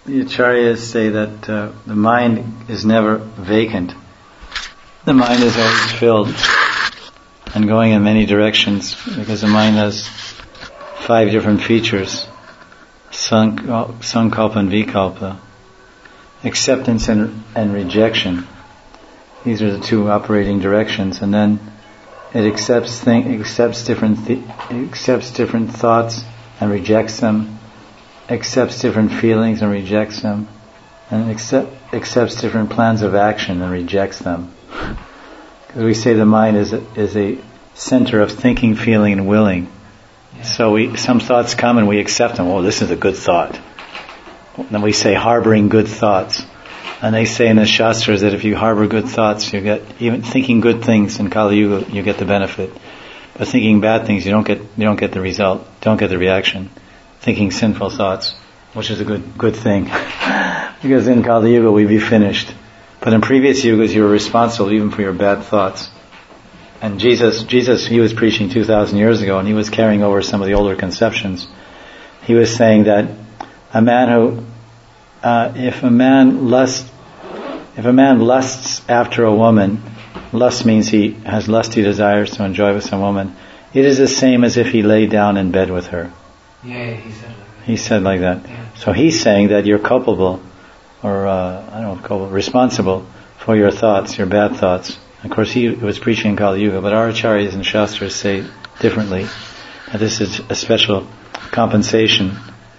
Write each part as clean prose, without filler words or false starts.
The Acharyas say that the mind is never vacant. The mind is always filled and going in many directions, because the mind has 5 different features: sankalpa and vikalpa, acceptance and rejection. These are the 2 operating directions, and then it accepts different thoughts and rejects them, accepts different feelings and rejects them, and accepts different plans of action and rejects them. Because we say the mind is a center of thinking, feeling, and willing. So some thoughts come and we accept them. Oh, this is a good thought. Then we say harboring good thoughts. And they say in the Shastras that if you harbor good thoughts, you get, even thinking good things in Kali Yuga, you get the benefit. But thinking bad things, you don't get the result, don't get the reaction. Thinking sinful thoughts, which is a good thing. Because in Kali Yuga we'd be finished. But in previous yugas you were responsible even for your bad thoughts. And Jesus, he was preaching 2,000 years ago, and he was carrying over some of the older conceptions. He was saying that a man who, if a man lusts after a woman, lust means he has lusty desires to enjoy with some woman, it is the same as if he lay down in bed with her. Yeah, he said like that. Yeah. So he's saying that you're culpable, or responsible for your thoughts, your bad thoughts. Of course, he was preaching in Kali Yuga, but our acharyas and shastras say differently. That this is a special compensation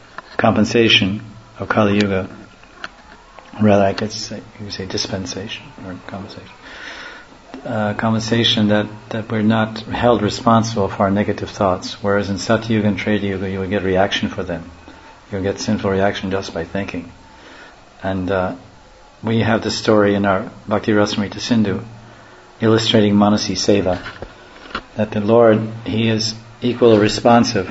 of Kali Yuga. Rather, you could say dispensation or compensation. Compensation that we're not held responsible for our negative thoughts, whereas in Satya Yuga and Treta Yuga you would get reaction for them. You'll get sinful reaction just by thinking. And we have the story in our Bhakti Rasamrita Sindhu illustrating Manasi Seva, that the Lord, He is equally responsive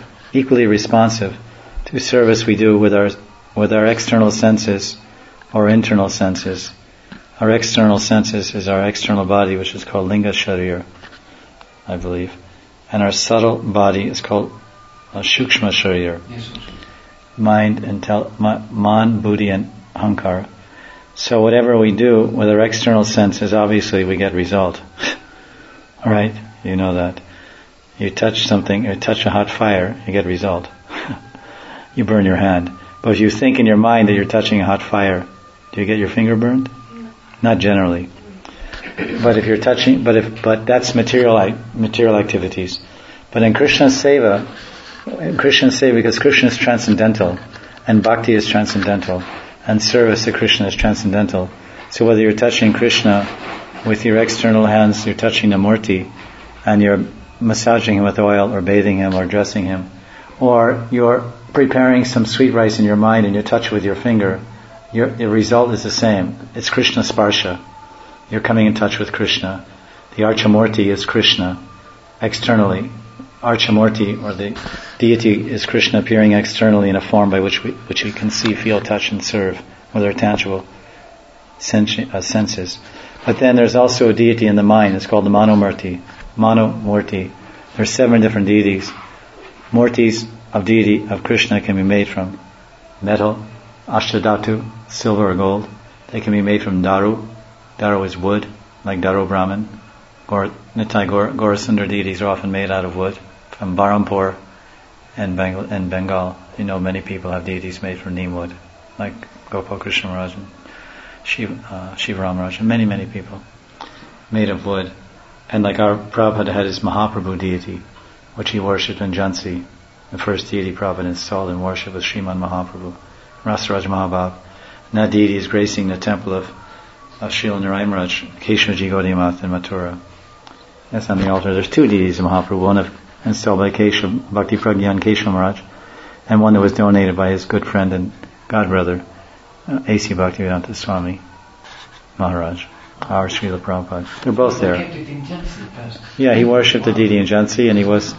to service we do with our external senses or internal senses. Our external senses is our external body, which is called Linga Sharir, I believe. And our subtle body is called Shukshma Sharir. Yes. Mind, Man, Buddhi, and Ahankara. So whatever we do with our external senses, obviously we get result. Alright? You know that. You touch something, you touch a hot fire, you get result. You burn your hand. But if you think in your mind that you're touching a hot fire, do you get your finger burned? No. Not generally. But if you're touching, but that's material activities. But in Krishna Seva, because Krishna is transcendental, and Bhakti is transcendental, and service to Krishna is transcendental. So whether you're touching Krishna with your external hands, you're touching the Murti, and you're massaging him with oil, or bathing him, or dressing him, or you're preparing some sweet rice in your mind and you touch with your finger, the result is the same. It's Krishna Sparsha. You're coming in touch with Krishna. The Archamurti is Krishna externally. Archamurti, or the deity, is Krishna appearing externally in a form by which we can see, feel, touch, and serve with our tangible senses. But then there's also a deity in the mind. It's called the Manomurti. There's 7 different deities. Murtis of deity of Krishna can be made from metal, ashtadhatu, silver or gold. They can be made from daru. Daru is wood, like Daru Brahman. Nitai Gaurasundar deities are often made out of wood, from Barampur and Bengal. You know, many people have deities made from neem wood, like Gopal Krishna Maharaj and Shiva Ram Maharaj, and many people made of wood. And like our Prabhupada had his Mahaprabhu deity, which he worshipped in Jhansi. The first deity Prabhupada installed in worship was Sriman Mahaprabhu, Rasaraj Mahabhav. And that deity is gracing the temple of Srila Narayan Maharaj, Keshavji Gaudiya Math in Mathura. That's on the altar. There's 2 deities of Mahaprabhu, one installed by Bhakti Pragyan Keshav Maharaj, and one that was donated by his good friend and godbrother, A.C. Bhaktivedanta Swami Maharaj, our Srila Prabhupada. They're both there. Yeah, he worshipped the deity in Jhansi, and he was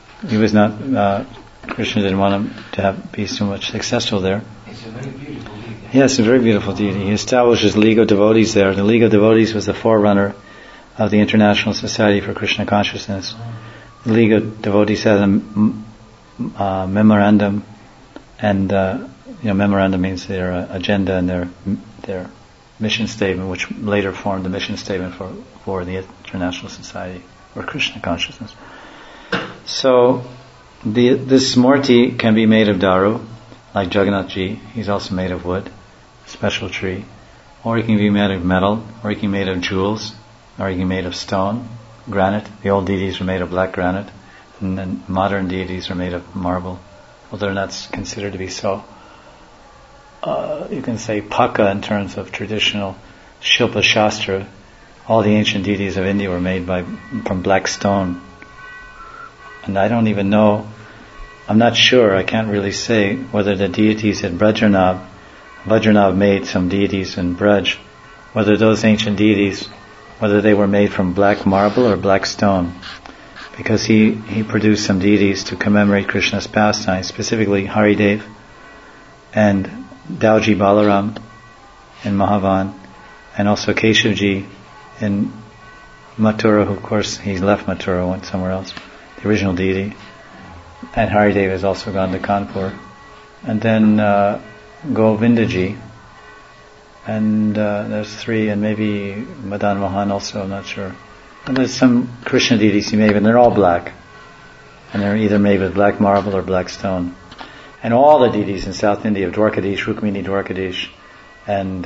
not, Krishna didn't want him to be so much successful there. It's a very beautiful deity. Yes, a very beautiful deity. He establishes the League of Devotees there. The League of Devotees was the forerunner of the International Society for Krishna Consciousness. The League of Devotees had a memorandum And memorandum means their agenda and their mission statement, which later formed the mission statement for the International Society for Krishna Consciousness. So this Murti can be made of daru, like Jagannath Ji. He's also made of wood, a special tree. Or he can be made of metal, or he can be made of jewels, or he can be made of stone, granite. The old deities were made of black granite, and then modern deities are made of marble, although they're not considered to be so. You can say Paka in terms of traditional Shilpa Shastra. All the ancient deities of India were made from black stone. And I don't even know, I'm not sure, I can't really say whether the deities at Vajranav made some deities in Braj, whether those ancient deities, whether they were made from black marble or black stone. Because he produced some deities to commemorate Krishna's pastimes, specifically Haridev and Dauji Balaram in Mahavan, and also Keshavji in Mathura, who of course he left Mathura, went somewhere else, the original deity. And Haridev has also gone to Kanpur. And then Govindaji, and there's three, and maybe Madan Mohan also, I'm not sure. And there's some Krishna deities he made, and they're all black. And they're either made with black marble or black stone. And all the deities in South India, Dwarkadish, Rukmini Dwarkadish, and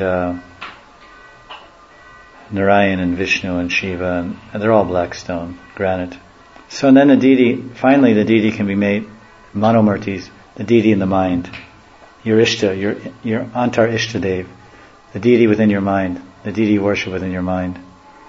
Narayan and Vishnu and Shiva, and they're all black stone, granite. So then finally the deity can be made, Manomurtis, the deity in the mind. Your Ishta, your Antar Ishtadev, the deity within your mind, the deity you worship within your mind.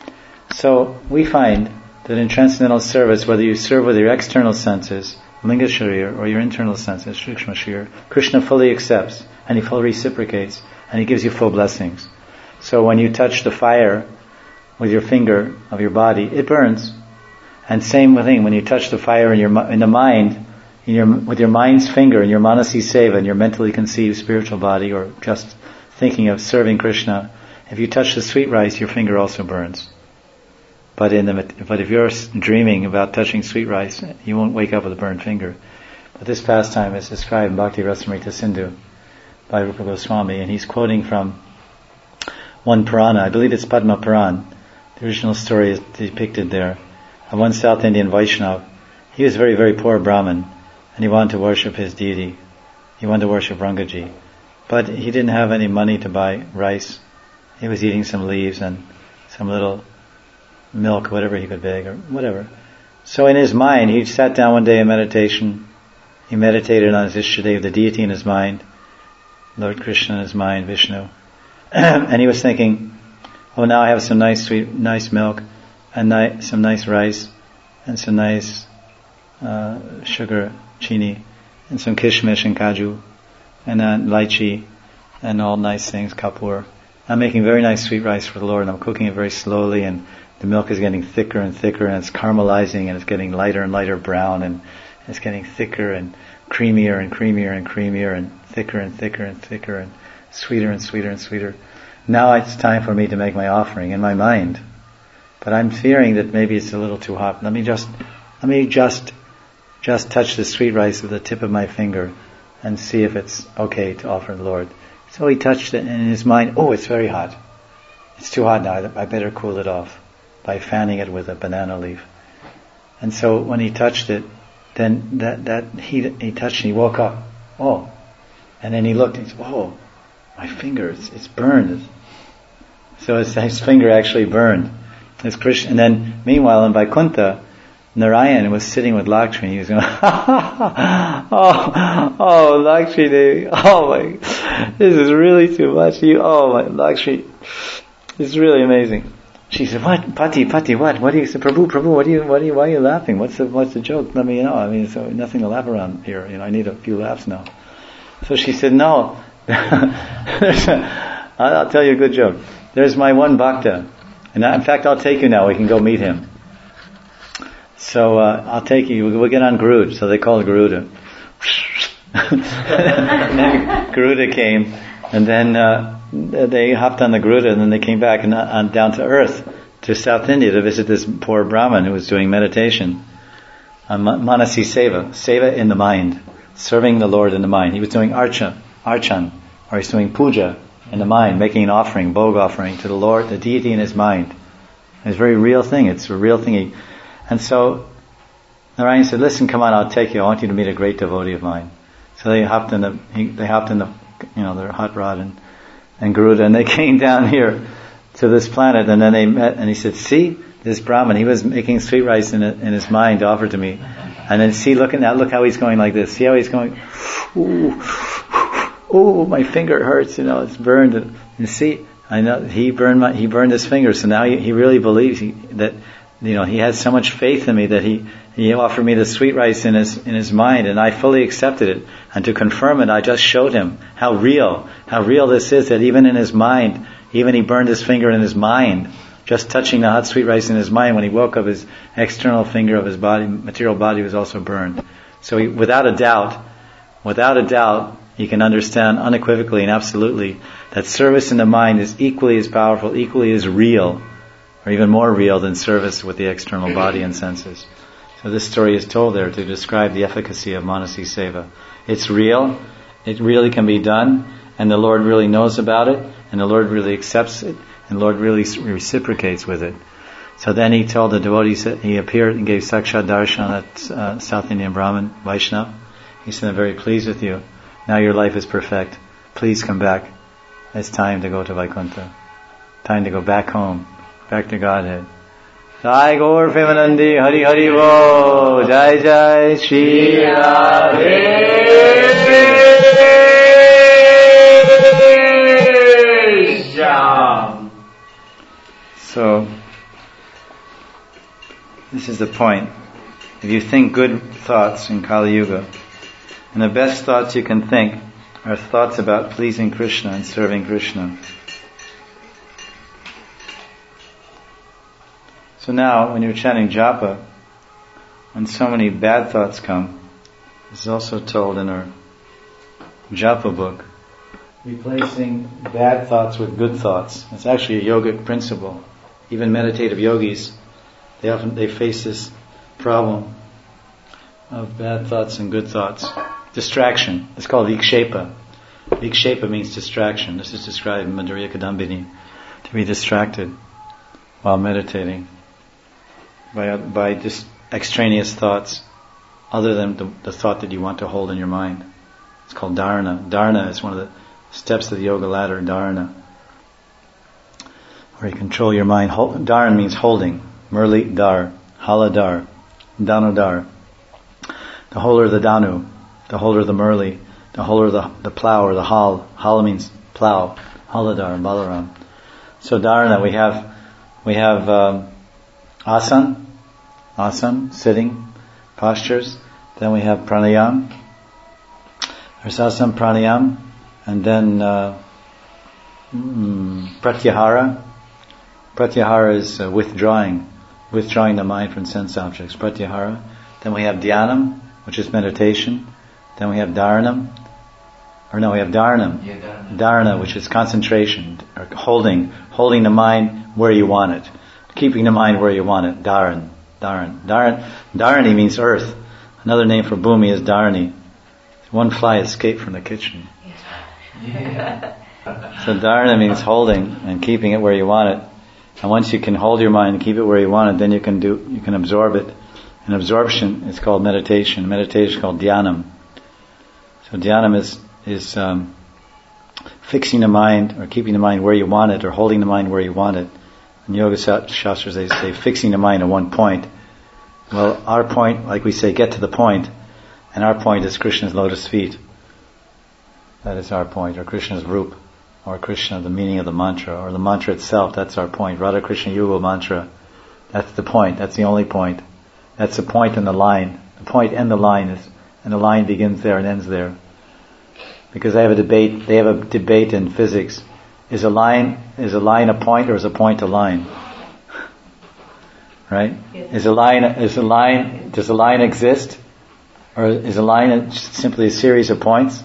So we find that in transcendental service, whether you serve with your external senses, Linga Sharir, or your internal senses, Shukshma Sharir, Krishna fully accepts, and He fully reciprocates, and He gives you full blessings. So when you touch the fire with your finger of your body, it burns. And same thing, when you touch the fire in the mind, with your mind's finger, in your Manasi Seva, in your mentally conceived spiritual body, or just thinking of serving Krishna, if you touch the sweet rice, your finger also burns. But if you're dreaming about touching sweet rice, you won't wake up with a burned finger. But this pastime is described in Bhakti Rasamrita Sindhu by Rupa Goswami, and he's quoting from one Purana, I believe it's Padma Puran. The original story is depicted there, of one South Indian Vaishnava. He was a very, very poor Brahmin, and he wanted to worship his deity. He wanted to worship Rangaji. But he didn't have any money to buy rice. He was eating some leaves and some little milk, whatever he could beg, or whatever. So in his mind, he sat down one day in meditation. He meditated on his Ishtadev, the deity in his mind, Lord Krishna in his mind, Vishnu. And he was thinking, now I have some nice milk, and some nice rice, and some nice sugar, chini, and some kishmish and kaju, and lychee, and all nice things, kapur. I'm making very nice sweet rice for the Lord, and I'm cooking it very slowly, and the milk is getting thicker and thicker, and it's caramelizing, and it's getting lighter and lighter brown, and it's getting thicker and creamier and creamier and creamier, and thicker and thicker and thicker, and sweeter and sweeter and sweeter. Now it's time for me to make my offering in my mind. But I'm fearing that maybe it's a little too hot. Let me just touch the sweet rice with the tip of my finger and see if it's okay to offer the Lord. So he touched it, and in his mind, it's very hot. It's too hot now, I better cool it off by fanning it with a banana leaf. And so when he touched it, then he touched and he woke up. And then he looked and he said, my finger, it's burned. So his finger actually burned. And then meanwhile in Vaikuntha, Narayan was sitting with Lakshmi. He was going, Lakshmi Devi, this is really too much. Lakshmi, this is really amazing. She said, what? Pati, what? What do you say? Prabhu, why are you laughing? What's the joke? Let me know. So nothing to laugh around here. I need a few laughs now. So she said, no. I'll tell you a good joke. There's my one bhakta. And in fact, I'll take you now. We can go meet him. So I'll take you. We'll get on Garuda. So they call it Garuda. And then Garuda came, and then they hopped on the Garuda, and then they came back and down to earth, to South India, to visit this poor Brahmin who was doing meditation on Manasi Seva in the mind. serving the Lord in the mind. He was doing archan, or he's doing puja in the mind, making an offering, bhog offering to the Lord, the deity in his mind. It's a very real thing. It's a real thing. And so Narayan said, "Listen, come on, I'll take you. I want you to meet a great devotee of mine." So they hopped in their hot rod and Garuda, and they came down here to this planet, and then they met, and he said, "See, this Brahmin, he was making sweet rice in his mind to offer to me. And then see, look how he's going like this. See how he's going, ooh, my finger hurts, it's burned. And you see, I know he burned his finger, so now he really believes that he has so much faith in me that he offered me the sweet rice in his mind, and I fully accepted it. And to confirm it, I just showed him how real this is, that even in his mind, even he burned his finger in his mind, just touching the hot sweet rice in his mind. When he woke up, his external finger of his body, material body, was also burned. So without a doubt, he can understand unequivocally and absolutely that service in the mind is equally as powerful, equally as real, or even more real than service with the external body and senses. So this story is told there to describe the efficacy of Manasi Seva. It's real, it really can be done, and the Lord really knows about it, and the Lord really accepts it, and the Lord really reciprocates with it. So then he told the devotees, he appeared and gave Sakshat Darshan at South Indian Brahmin, Vaishnav. He said, "I'm very pleased with you. Now your life is perfect. Please come back. It's time to go to Vaikuntha. Time to go back home, back to Godhead." Jai Gaur Premanandi, Hari Hari Bo, Jai Jai Shri Radhe. So, this is the point. If you think good thoughts in Kali Yuga, and the best thoughts you can think are thoughts about pleasing Krishna and serving Krishna. So now, when you're chanting japa, and so many bad thoughts come, this is also told in our japa book, replacing bad thoughts with good thoughts. It's actually a yogic principle. Even meditative yogis, they face this problem of bad thoughts and good thoughts. Distraction. It's called vikshepa. Vikshepa means distraction. This is described in Madhurya Kadambini, to be distracted while meditating by just extraneous thoughts other than the thought that you want to hold in your mind. It's called dharana. Dharana is one of the steps of the yoga ladder, dharana, where you control your mind. Dharan means holding. Murli dar, haladar, danodar. The holder of the danu, the holder of the murli, the holder of the plow or the hal. Hal means plow. Haladar and Balaram. So dharana, we have asan, sitting postures. Then we have pranayam. There's asana, pranayam, and then pratyahara. Pratyahara is withdrawing the mind from sense objects. Pratyahara. Then we have dhyanam, which is meditation. Then we have dharanam. We have dharanam. Yeah, dharana, which is concentration, or holding the mind where you want it. Keeping the mind where you want it. Dharani means earth. Another name for bhumi is dharani. One fly escaped from the kitchen. Yeah. So dharana means holding and keeping it where you want it. And once you can hold your mind and keep it where you want it, then you can absorb it. And absorption is called meditation. Meditation is called dhyanam. So dhyanam is fixing the mind or keeping the mind where you want it, or holding the mind where you want it. In Yoga Shastras they say fixing the mind at one point. Well, our point, like we say, get to the point. And our point is Krishna's lotus feet. That is our point, or Krishna's Rup, or Krishna, the meaning of the mantra, or the mantra itself. That's our point. Radha Krishna Yuga mantra. That's the point. That's the only point. That's the point in the line. The point and the line and the line begins there and ends there. Because they have a debate in physics. Is a line a point, or is a point a line? Right? Does a line exist? Or is a line simply a series of points?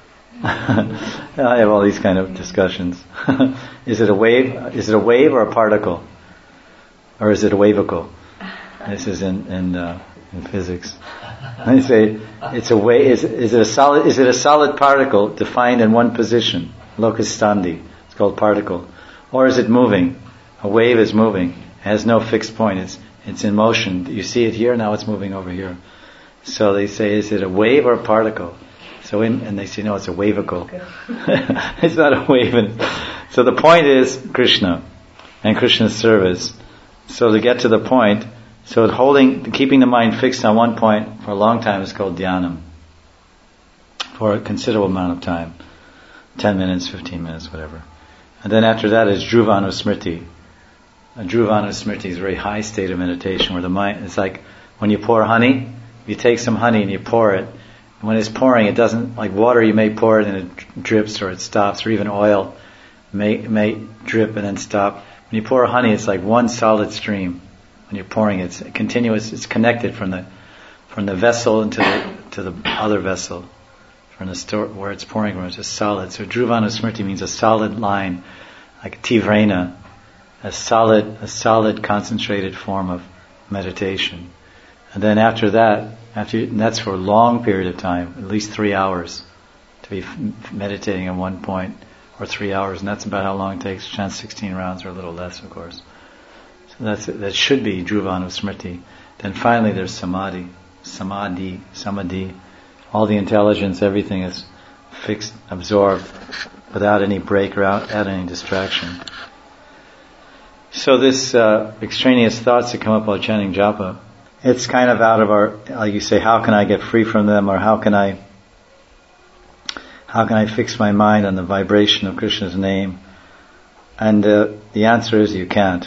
I have all these kind of discussions. Is it a wave? Is it a wave or a particle? Or is it a wavicle? This is in physics. They say it's a way. Is it a solid? Is it a solid particle defined in one position? Locus standi. It's called particle. Or is it moving? A wave is moving. It has no fixed point. It's in motion. You see it here. Now it's moving over here. So they say, is it a wave or a particle? And they say, no, it's a wavicle. It's not a wave. So the point is Krishna and Krishna's service. So to get to the point, keeping the mind fixed on one point for a long time is called dhyanam. For a considerable amount of time. 10 minutes, 15 minutes, whatever. And then after that is dhruvanusmriti. Dhruvanusmriti is a very high state of meditation where the mind, it's like when you pour honey, you take some honey and you pour it. And when it's pouring, it doesn't, like water, you may pour it and it drips or it stops, or even oil may drip and then stop. When you pour honey, it's like one solid stream. When you're pouring, it's continuous, it's connected from the vessel into the other vessel. From the store where it's pouring from, it's just solid. So dhruvanusmriti means a solid line, like tivrena, a solid concentrated form of meditation. And then after that, and that's for a long period of time, at least 3 hours, to be meditating at one point, or 3 hours, and that's about how long it takes. Chant 16 rounds, or a little less, of course. So that should be dhruvanusmriti. Then finally, there's samadhi. All the intelligence, everything is fixed, absorbed, without any break or without any distraction. So this extraneous thoughts that come up while chanting japa, it's kind of out of our, you say, how can I get free from them, or how can I fix my mind on the vibration of Krishna's name? And the answer is you can't.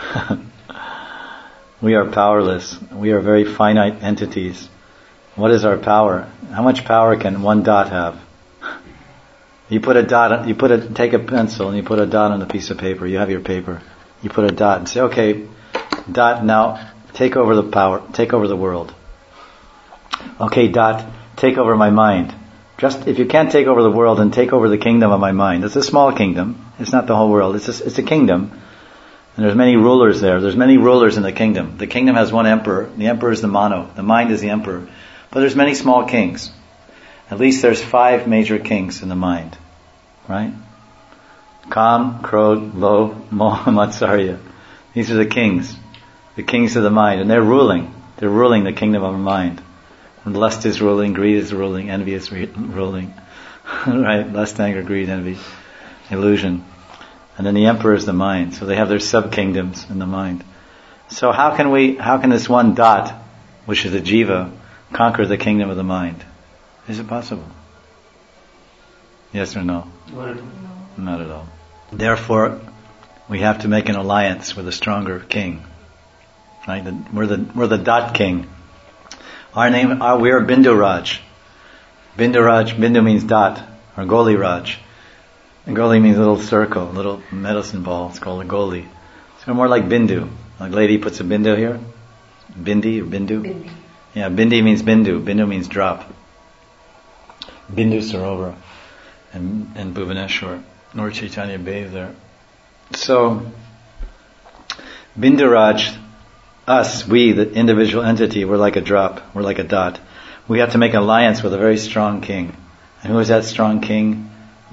We are powerless. We are very finite entities. What is our power? How much power can one dot have? Take a pencil and you put a dot on a piece of paper. You have your paper. You put a dot and say, okay, dot, now take over the power, take over the world. Okay, dot, take over my mind. Just, if you can't take over the world, then take over the kingdom of my mind. It's a small kingdom. It's not the whole world. It's a kingdom. And there's many rulers there. There's many rulers in the kingdom. The kingdom has one emperor. The emperor is the mano. The mind is the emperor. But there's many small kings. At least there's 5 major kings in the mind. Right? Kam, Krodh, Lobh, Moh, Matsarya. These are the kings. The kings of the mind. And they're ruling. They're ruling the kingdom of the mind. And lust is ruling, greed is ruling, envy is ruling. Right? Lust, anger, greed, envy, illusion. And then the emperor is the mind. So they have their sub-kingdoms in the mind. So how can this one dot, which is the jiva, conquer the kingdom of the mind? Is it possible? Yes or no? Not at all. Therefore, we have to make an alliance with a stronger king. Right? We're the dot king. We are Bindu Raj. Bindu means dot, or Goli Raj. And Goli means little circle, little medicine ball. It's called a Goli. So more like Bindu. Like lady puts a Bindu here. Bindi or Bindu? Bindi. Yeah, Bindi means Bindu. Bindu means drop. Bindu Sarovar and Bhuvaneshwar. Lord Chaitanya bathed there. So, Bindu Raj, us, we, the individual entity, we're like a drop. We're like a dot. We have to make an alliance with a very strong king. And who is that strong king?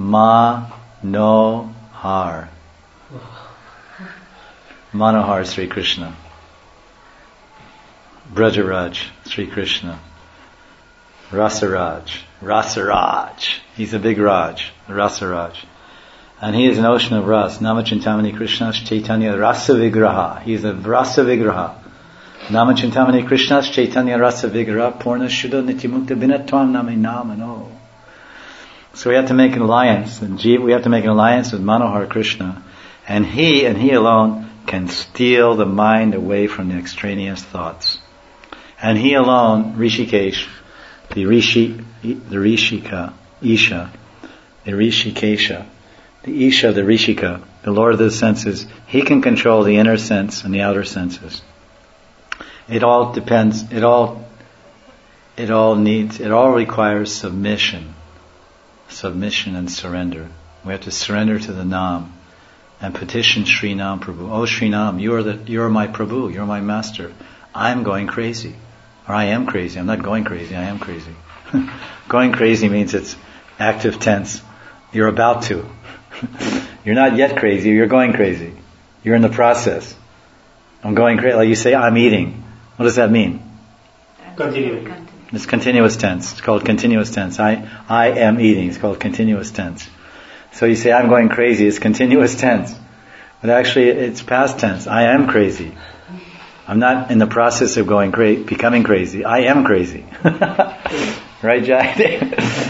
Manohar. Manohar Sri Krishna. Brajaraj Sri Krishna. Rasaraj. He's a big Raj. Rasaraj. And he is an ocean of Ras. Namachintamani Krishna Chaitanya Rasa Vigraha. He is a Rasa Vigraha. Namachintamani Krishna Chaitanya Rasa Vigraha Purna Shuddha Nityamukta Binatvam Nami Namano. So we have to make an alliance, we have to make an alliance with Manohar Krishna, and he alone can steal the mind away from the extraneous thoughts. And he alone, Rishikesh, the Rishikesha, the Rishika, the Lord of the senses, he can control the inner sense and the outer senses. It all depends, it all requires submission and surrender. We have to surrender to the Nam and petition Sri Nam Prabhu. Oh Sri Nam, you are my Prabhu, you're my master. I'm going crazy. Or I am crazy. I'm not going crazy. I am crazy. Going crazy means it's active tense. You're about to. You're not yet crazy. You're going crazy. You're in the process. I'm going crazy. Like you say, I'm eating. What does that mean? Continue. It's continuous tense. It's called continuous tense. I am eating. It's called continuous tense. So you say, I'm going crazy. It's continuous tense. But actually, it's past tense. I am crazy. I'm not in the process of becoming crazy. I am crazy. Right, Jai?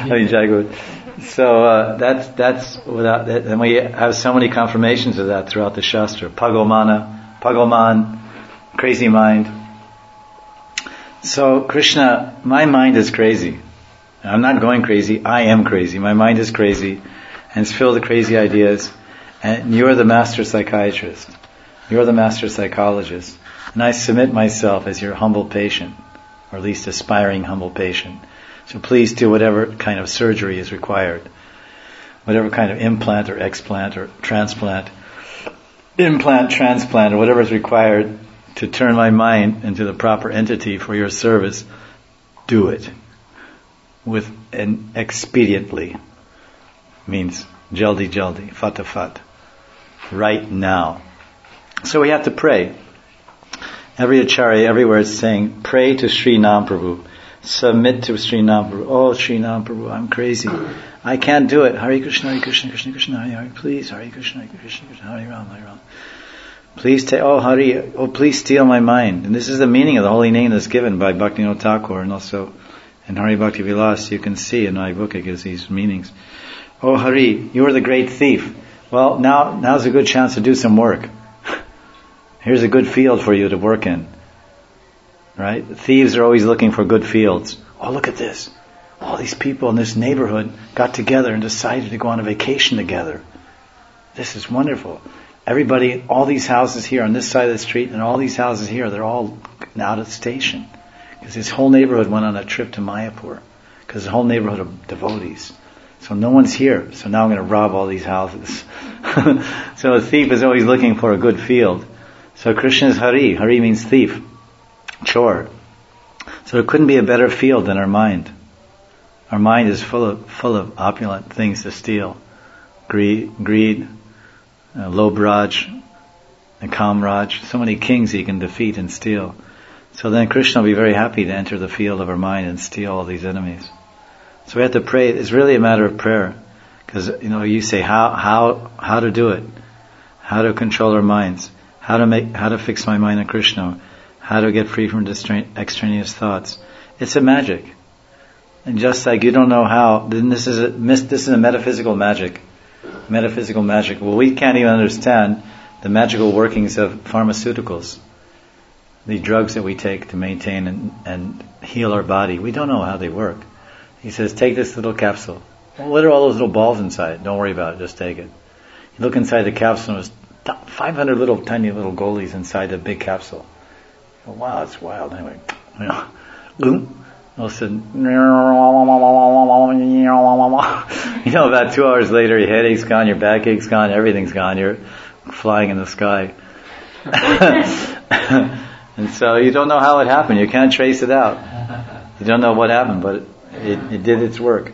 So that's without that. And we have so many confirmations of that throughout the Shastra. Pagoman, crazy mind. So Krishna, my mind is crazy. I'm not going crazy. I am crazy. My mind is crazy, and it's filled with crazy ideas. And you're the master psychiatrist. You're the master psychologist. And I submit myself as your humble patient, or at least aspiring humble patient. So please do whatever kind of surgery is required. Whatever kind of implant or explant or transplant. Implant, transplant, or whatever is required to turn my mind into the proper entity for your service. Do it. With an expediently. Means jaldi, fat. Right now. So we have to pray. Every acharya, everywhere is saying, pray to Sri Nam Prabhu. Submit to Sri Nam Prabhu. Oh, Sri Nam Prabhu, I'm crazy. I can't do it. Hare Krishna, Krishna Krishna, Hare Hare. Please, Hare Krishna, Krishna Krishna, Hare Ram. Please please steal my mind. And this is the meaning of the holy name that's given by Bhaktivinoda Thakur, and also in Hari Bhakti Vilas, you can see in my book it gives these meanings. Oh Hari, you are the great thief. Well, now's a good chance to do some work. Here's a good field for you to work in. Right? Thieves are always looking for good fields. Oh, look at this. All these people in this neighborhood got together and decided to go on a vacation together. This is wonderful. Everybody, all these houses here on this side of the street and all these houses here, they're all out of the station. Because this whole neighborhood went on a trip to Mayapur. Because the whole neighborhood of devotees. So no one's here. So now I'm going to rob all these houses. So a thief is always looking for a good field. So Krishna is Hari. Hari means thief. Chore. So there couldn't be a better field than our mind. Our mind is full of opulent things to steal. Greed, Lobhraj, and Kamraj. So many kings he can defeat and steal. So then Krishna will be very happy to enter the field of our mind and steal all these enemies. So we have to pray. It's really a matter of prayer. Because, you say how to do it. How to control our minds. How to fix my mind on Krishna. How to get free from extraneous thoughts. It's a magic. And just like you don't know how, then this is a metaphysical magic. Metaphysical magic. Well, we can't even understand the magical workings of pharmaceuticals. The drugs that we take to maintain and heal our body. We don't know how they work. He says, take this little capsule. Well, what are all those little balls inside? Don't worry about it, just take it. You look inside the capsule and there's 500 tiny little goalies inside the big capsule. Oh, wow, it's wild. Anyway, all of a sudden, about 2 hours later, your headache's gone, your backache's gone, everything's gone. You're flying in the sky. And so you don't know how it happened. You can't trace it out. You don't know what happened, but it did its work.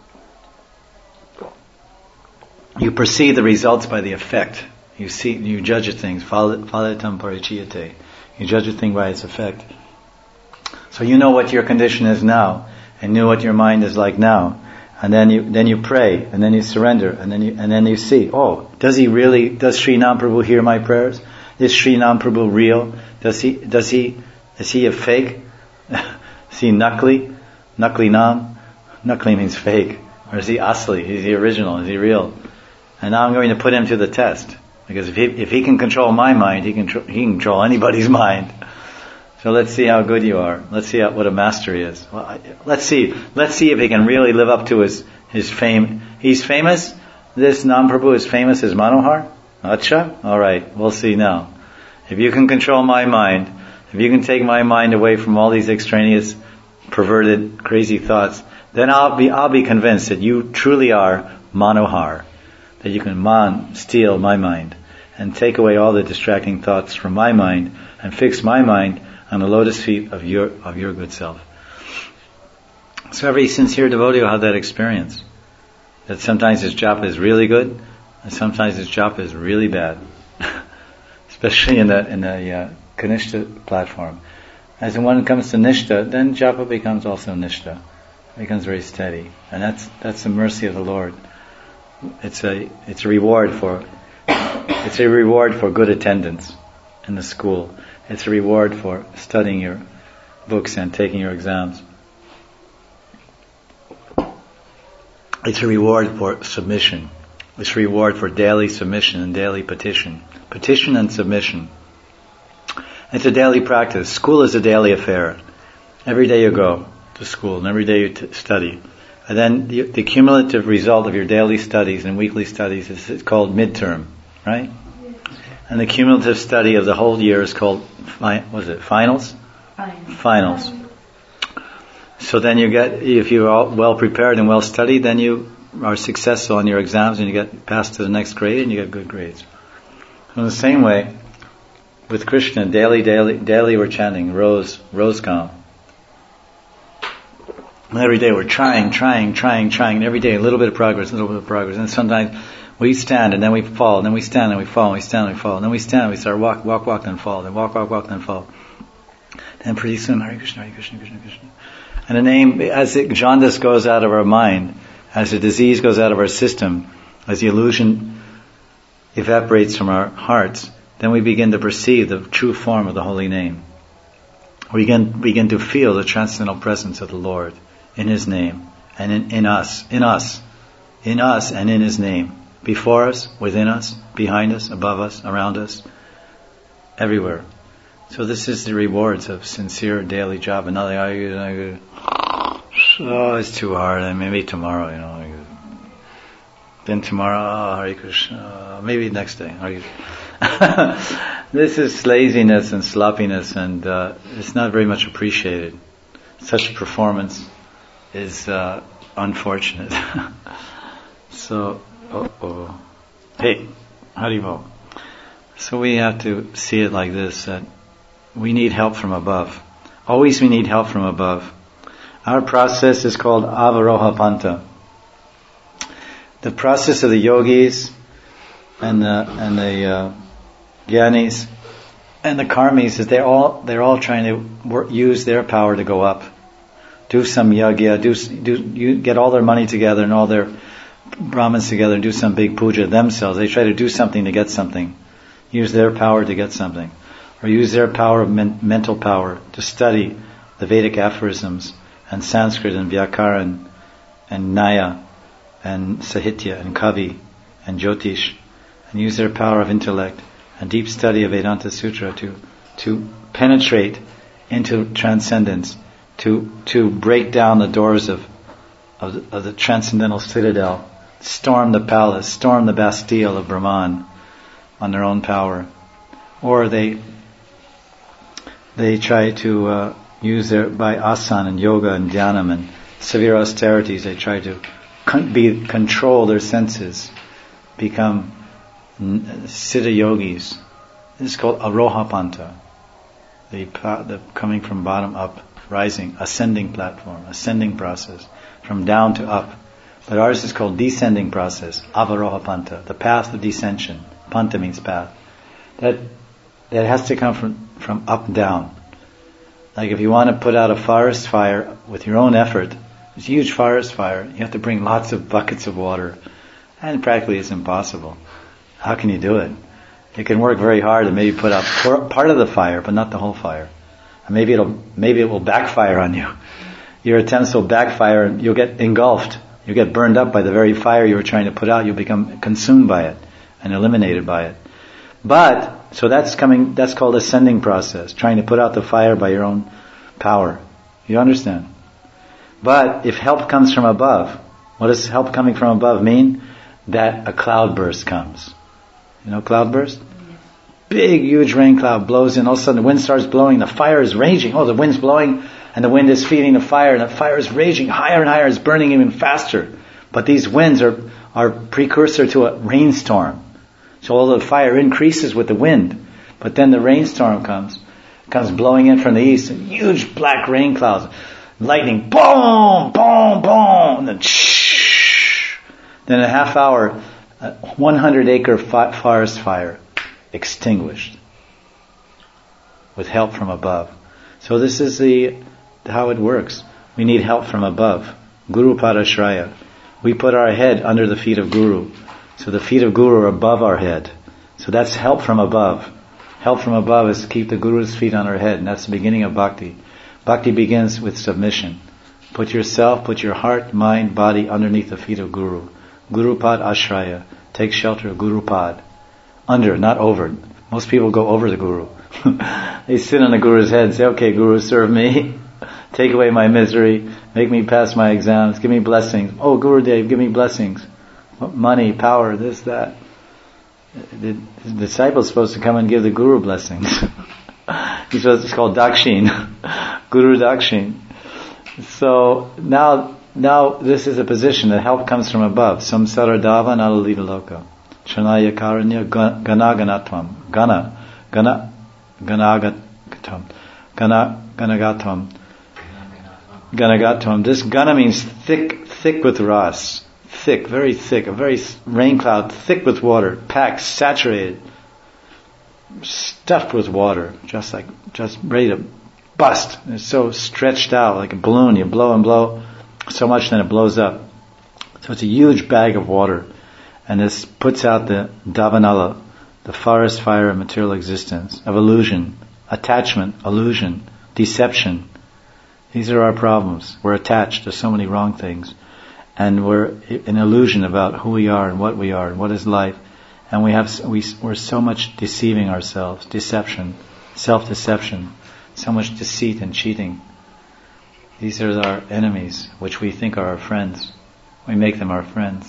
You perceive the results by the effect. You judge a thing. Phalatam parichiyate. You judge a thing by its effect. So you know what your condition is now, and know what your mind is like now, and then you pray, and then you surrender, and then you see. Oh, does Sri Nam Prabhu hear my prayers? Is Sri Nam Prabhu real? Is he a fake? Is he nakli? Nakli Nam? Nakli means fake. Or is he asli? Is he original? Is he real? And now I'm going to put him to the test. Because if he can control my mind, he can control anybody's mind. So let's see how good you are. Let's see what a master he is. Well, let's see if he can really live up to his fame. He's famous. This Nam Prabhu is famous as Manohar. Acha? Alright, we'll see now. If you can control my mind, if you can take my mind away from all these extraneous, perverted, crazy thoughts, then I'll be convinced that you truly are Manohar. That you can steal my mind and take away all the distracting thoughts from my mind and fix my mind on the lotus feet of your good self. So every sincere devotee will have that experience. That sometimes his japa is really good, and sometimes his japa is really bad. Especially in the Kanishta platform. As when one comes to Nishta, then japa becomes also Nishta. It becomes very steady. And that's the mercy of the Lord. It's a reward for good attendance in the school. It's a reward for studying your books and taking your exams. It's a reward for submission. It's a reward for daily submission and daily petition. Petition and submission. It's a daily practice. School is a daily affair. Every day you go to school and every day you study. And then the cumulative result of your daily studies and weekly studies is called midterm, right? And the cumulative study of the whole year is called, finals? Finals. So then if you're all well prepared and well studied, then you are successful in your exams and you get passed to the next grade and you get good grades. In the same way, with Krishna, daily we're chanting Rose Kam. And every day we're trying, and every day a little bit of progress. And sometimes we stand and then we fall, and then we stand and we fall, and we stand and we fall, and then we stand and we start walk, then fall, then walk, then fall. Then pretty soon, Hare Krishna, Hare Krishna, Krishna Krishna. And the name, as the jaundice goes out of our mind, as the disease goes out of our system, as the illusion evaporates from our hearts, then we begin to perceive the true form of the holy name. We begin to feel the transcendental presence of the Lord in His name and in us and in His name. Before us, within us, behind us, above us, around us, everywhere. So this is the rewards of sincere daily job. And it's too hard. And maybe tomorrow, Then tomorrow, Hare Krishna. Maybe next day. This is laziness and sloppiness, and it's not very much appreciated. Such performance is unfortunate. So, hey, Haribol. So we have to see it like this, that we need help from above. Always we need help from above. Our process is called Avaroha Panta. The process of the yogis and the Gyanis and the Karmis is they're all trying to use their power to go up. Do some yagya, you get all their money together and all their Brahmins together and do some big puja themselves. They try to do something to get something. Use their power to get something. Or use their power of mental power to study the Vedic aphorisms and Sanskrit and Vyakaran and Nyaya and Sahitya and Kavi and Jyotish, and use their power of intellect and deep study of Vedanta Sutra to penetrate into transcendence, to break down the doors of the transcendental citadel, storm the palace, storm the Bastille of Brahman on their own power. Or they try to use by asana and yoga and dhyanam and severe austerities, they try to control their senses, become siddha yogis. This is called Aroha Panta, the coming from bottom up, rising, ascending platform, ascending process, from down to up. But ours is called descending process, Avaroha Panta, the path of descension. Panta means path. That has to come from up down. Like if you want to put out a forest fire with your own effort, it's a huge forest fire, you have to bring lots of buckets of water, and practically it's impossible. How can you do it? You can work very hard and maybe put out part of the fire, but not the whole fire. And maybe it will backfire on you. Your attempts will backfire and you'll get engulfed. You'll get burned up by the very fire you were trying to put out. You'll become consumed by it and eliminated by it. But, so that's called ascending process, trying to put out the fire by your own power. You understand? But if help comes from above, what does help coming from above mean? That a cloudburst comes. You know cloudburst? Big, huge rain cloud blows in, all of a sudden the wind starts blowing, the fire is raging. Oh, the wind's blowing, and the wind is feeding the fire, and the fire is raging higher and higher, it's burning even faster. But these winds are precursor to a rainstorm. So all the fire increases with the wind, but then the rainstorm comes comes blowing in from the east, and huge black rain clouds, lightning, boom, boom, boom, and then shh. Then in a half hour, a 100-acre forest fire extinguished with help from above. So this is how it works. We need help from above. Guru Padashraya. We put our head under the feet of Guru. So the feet of Guru are above our head. So that's help from above. Help from above is to keep the Guru's feet on our head, and that's the beginning of bhakti. Bhakti begins with submission. Put your heart, mind, body underneath the feet of Guru. Guru Pad Ashraya. Take shelter of Guru Pad. Under, not over. Most people go over the Guru. They sit on the Guru's head and say, okay, Guru, serve me. Take away my misery. Make me pass my exams. Give me blessings. Oh, Gurudev, give me blessings. Money, power, this, that. The disciple's supposed to come and give the Guru blessings. It's called Dakshin. Guru Dakshin. So now this is a position that help comes from above. Samsara dava nalalita loka. Chanaya karanya ganaganatvam. Ganagatvam. This gana means thick with ras. Thick, very thick, a very rain cloud, thick with water, packed, saturated, stuffed with water, just ready to bust. It's so stretched out like a balloon. You blow and blow so much, then it blows up. So it's a huge bag of water, and this puts out the davanala, the forest fire of material existence, of illusion, attachment, illusion, deception. These are our problems. We're attached to so many wrong things. And we're in illusion about who we are and what is life. And we're so much deceiving ourselves. Deception, self-deception, so much deceit and cheating. These are our enemies, which we think are our friends. We make them our friends.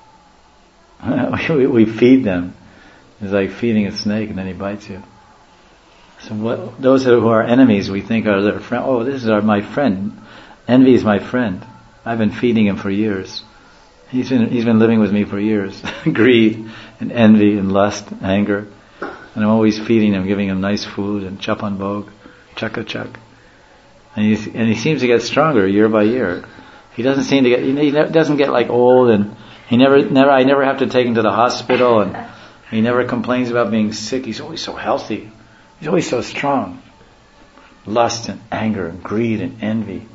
we feed them. It's like feeding a snake and then he bites you. So those who are enemies we think are their friend. Oh, this is my friend. Envy is my friend. I've been feeding him for years. He's been living with me for years. Greed and envy and lust, anger. And I'm always feeding him, giving him nice food and chapan bhog, chak. And he seems to get stronger year by year. He doesn't seem to he doesn't get like old, and I never have to take him to the hospital, and he never complains about being sick. He's always so healthy. He's always so strong. Lust and anger and greed and envy.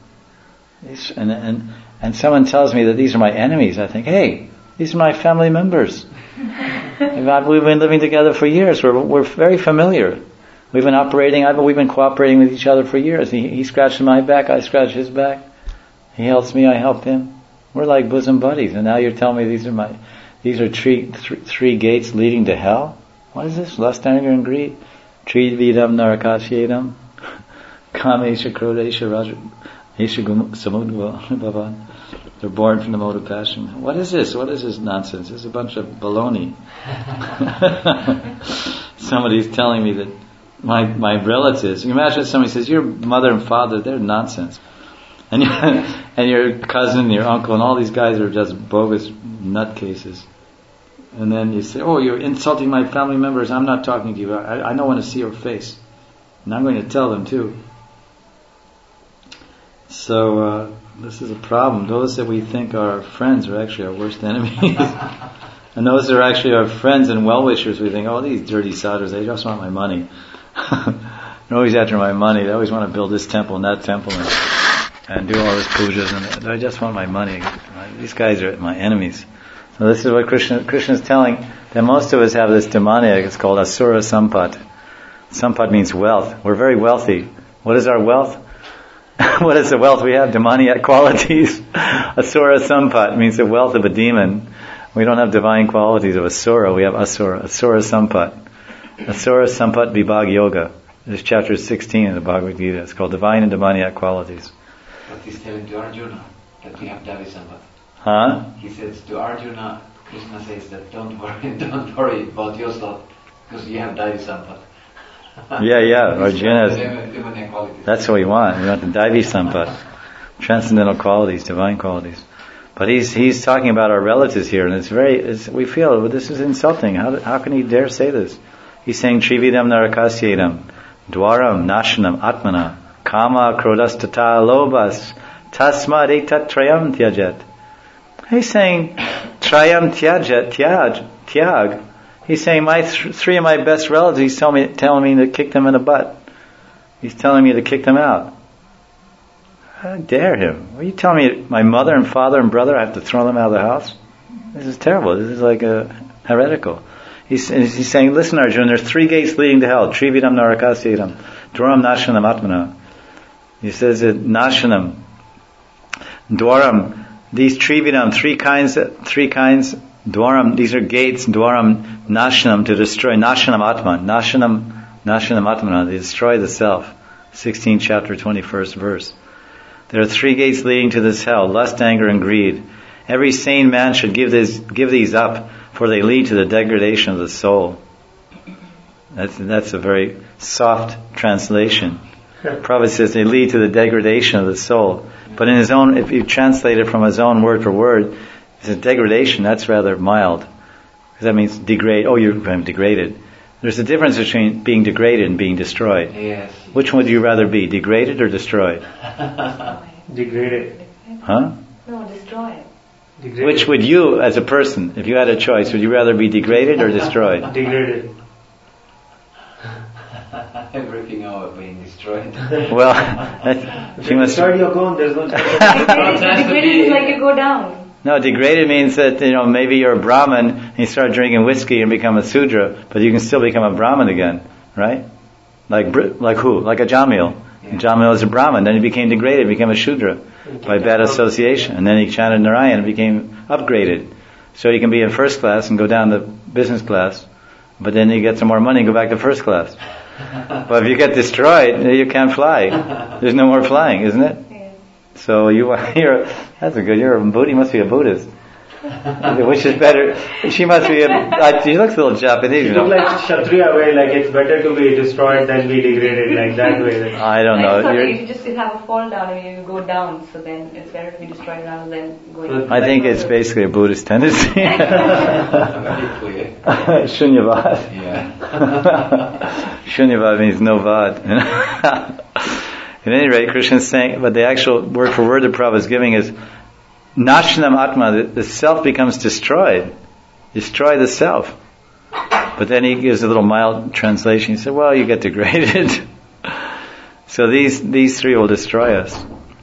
And someone tells me that these are my enemies. I think, hey, these are my family members. We've been living together for years. We're very familiar. We've been cooperating with each other for years. He scratches my back, I scratch his back. He helps me, I help him. We're like bosom buddies. And now you're telling me these are three gates leading to hell? What is this? Lust, anger, and greed. Trividam narakashyedam. Kamesha krodesha raja. They're born from the mode of passion. What is this? What is this nonsense? This is a bunch of baloney. Somebody's telling me that my relatives, you imagine somebody says, your mother and father, they're nonsense. And your cousin and your uncle and all these guys are just bogus nutcases. And then you say, oh, you're insulting my family members. I'm not talking to you. I don't want to see your face. And I'm going to tell them too. So this is a problem. Those that we think are our friends are actually our worst enemies. And those that are actually our friends and well-wishers, we think, oh, these dirty sadhus, they just want my money. They're always after my money. They always want to build this temple and that temple and do all this pujas. And I just want my money. These guys are my enemies. So this is what Krishna is telling, that most of us have this demoniac. It's called Asura Sampat. Sampat means wealth. We're very wealthy. What is our wealth? What is the wealth we have? Demoniac qualities. Asura Sampat means the wealth of a demon. We don't have divine qualities of Asura. We have Asura. Asura Sampat. Asura Sampat Vibhag Yoga. This is chapter 16 in the Bhagavad Gita. It's called Divine and Demoniac Qualities. But he's telling to Arjuna that we have Davi Sampat. Huh? He says to Arjuna, Krishna says that don't worry about yourself because you have Davi Sampat. Yeah. Arjuna. That's what we want. We want the Daivi Sampat, transcendental qualities, divine qualities. But he's talking about our relatives here, and we feel this is insulting. How can he dare say this? He's saying Trividam Narakasyedam. Dwaram nashanam atmana kama krodastata lobas tasmad etat trayam tyajet. He's saying trayam tyag. He's saying three of my best relatives, he's telling me to kick them in the butt. He's telling me to kick them out. I dare him. What are you telling me? My mother and father and brother, I have to throw them out of the house? This is terrible. This is like heretical. He's saying, listen, Arjuna, there's 3 gates leading to hell. Trividam narakasyatam. Dwaram nashanam atmana. He says that nashanam. Dwaram. These trividam, 3 kinds. Dwaram, these are gates. Dwaram nashanam, to destroy. Nashanam atman. Nashanam atmana, to destroy the self. 16th chapter, 21st verse. There are 3 gates leading to this hell: lust, anger, and greed. Every sane man should give these up, for they lead to the degradation of the soul. That's a very soft translation. Prabhupada says they lead to the degradation of the soul. But in his own, if you translate it from his own word for word, it's a degradation. That's rather mild, because that means degrade. Oh, you're degraded. There's a difference between being degraded and being destroyed. Yes. Which would you rather be, degraded or destroyed? Degraded. Huh? No, destroyed. Degraded. Which would you, as a person, if you had a choice, would you rather be degraded or destroyed? Degraded. Everything over being destroyed. Well, she must. Destroyed, you're gone. There's no chance. Degraded is like you go down. No, degraded means that, maybe you're a Brahmin and you start drinking whiskey and become a Sudra, but you can still become a Brahmin again, right? Like who? Like a Jamil. Yeah. Jamil is a Brahmin, then he became degraded, became a Shudra by bad association, and then he chanted Narayan and became upgraded. So he can be in first class and go down to business class, but then you get some more money and go back to first class. But if you get destroyed, you can't fly. There's no more flying, isn't it? So you're a Buddha, you must be a Buddhist. Which is better? She must be she looks a little Japanese. You look like Kshatriya, where like it's better to be destroyed than be degraded, like that way. I don't know. If you just have a fall down and you go down, so then it's better to be destroyed rather than going. I think it's basically a Buddhist tendency. Very clear. Shunyavad. Yeah. Shunyavad means no vad. At any rate, Krishna is saying, but the actual word for word that Prabhupada is giving is Nashanam Atma, the self becomes destroyed. Destroy the self. But then he gives a little mild translation. He said, well, you get degraded. So these 3 will destroy us.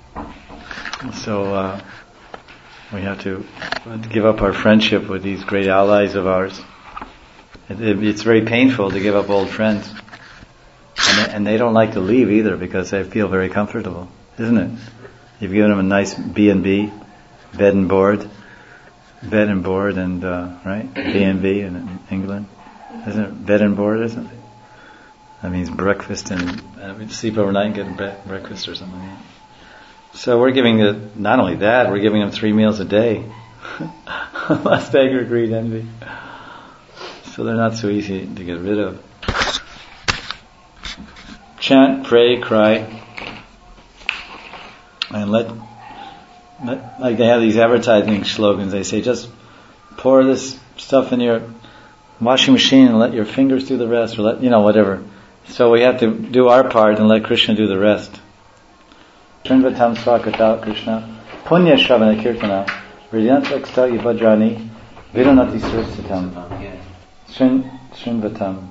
So we have to give up our friendship with these great allies of ours. It's very painful to give up old friends. And they don't like to leave either, because they feel very comfortable, isn't it? You've given them a nice B&B, bed and board, and right, B&B in England, isn't it? Bed and board, isn't it? That means breakfast and we sleep overnight and get breakfast or something. Yeah. So we're giving it, not only that, we're giving them 3 meals a day. Lust, anger, greed, envy. So they're not so easy to get rid of. Chant, pray, cry, and let like they have these advertising slogans. They say, just pour this stuff in your washing machine and let your fingers do the rest, or whatever. So we have to do our part and let Krishna do the rest. Shrinvatam swakata Krishna punya shravana kirtana vidyantaksta ibadrani viranati sristatam Shrinvatam.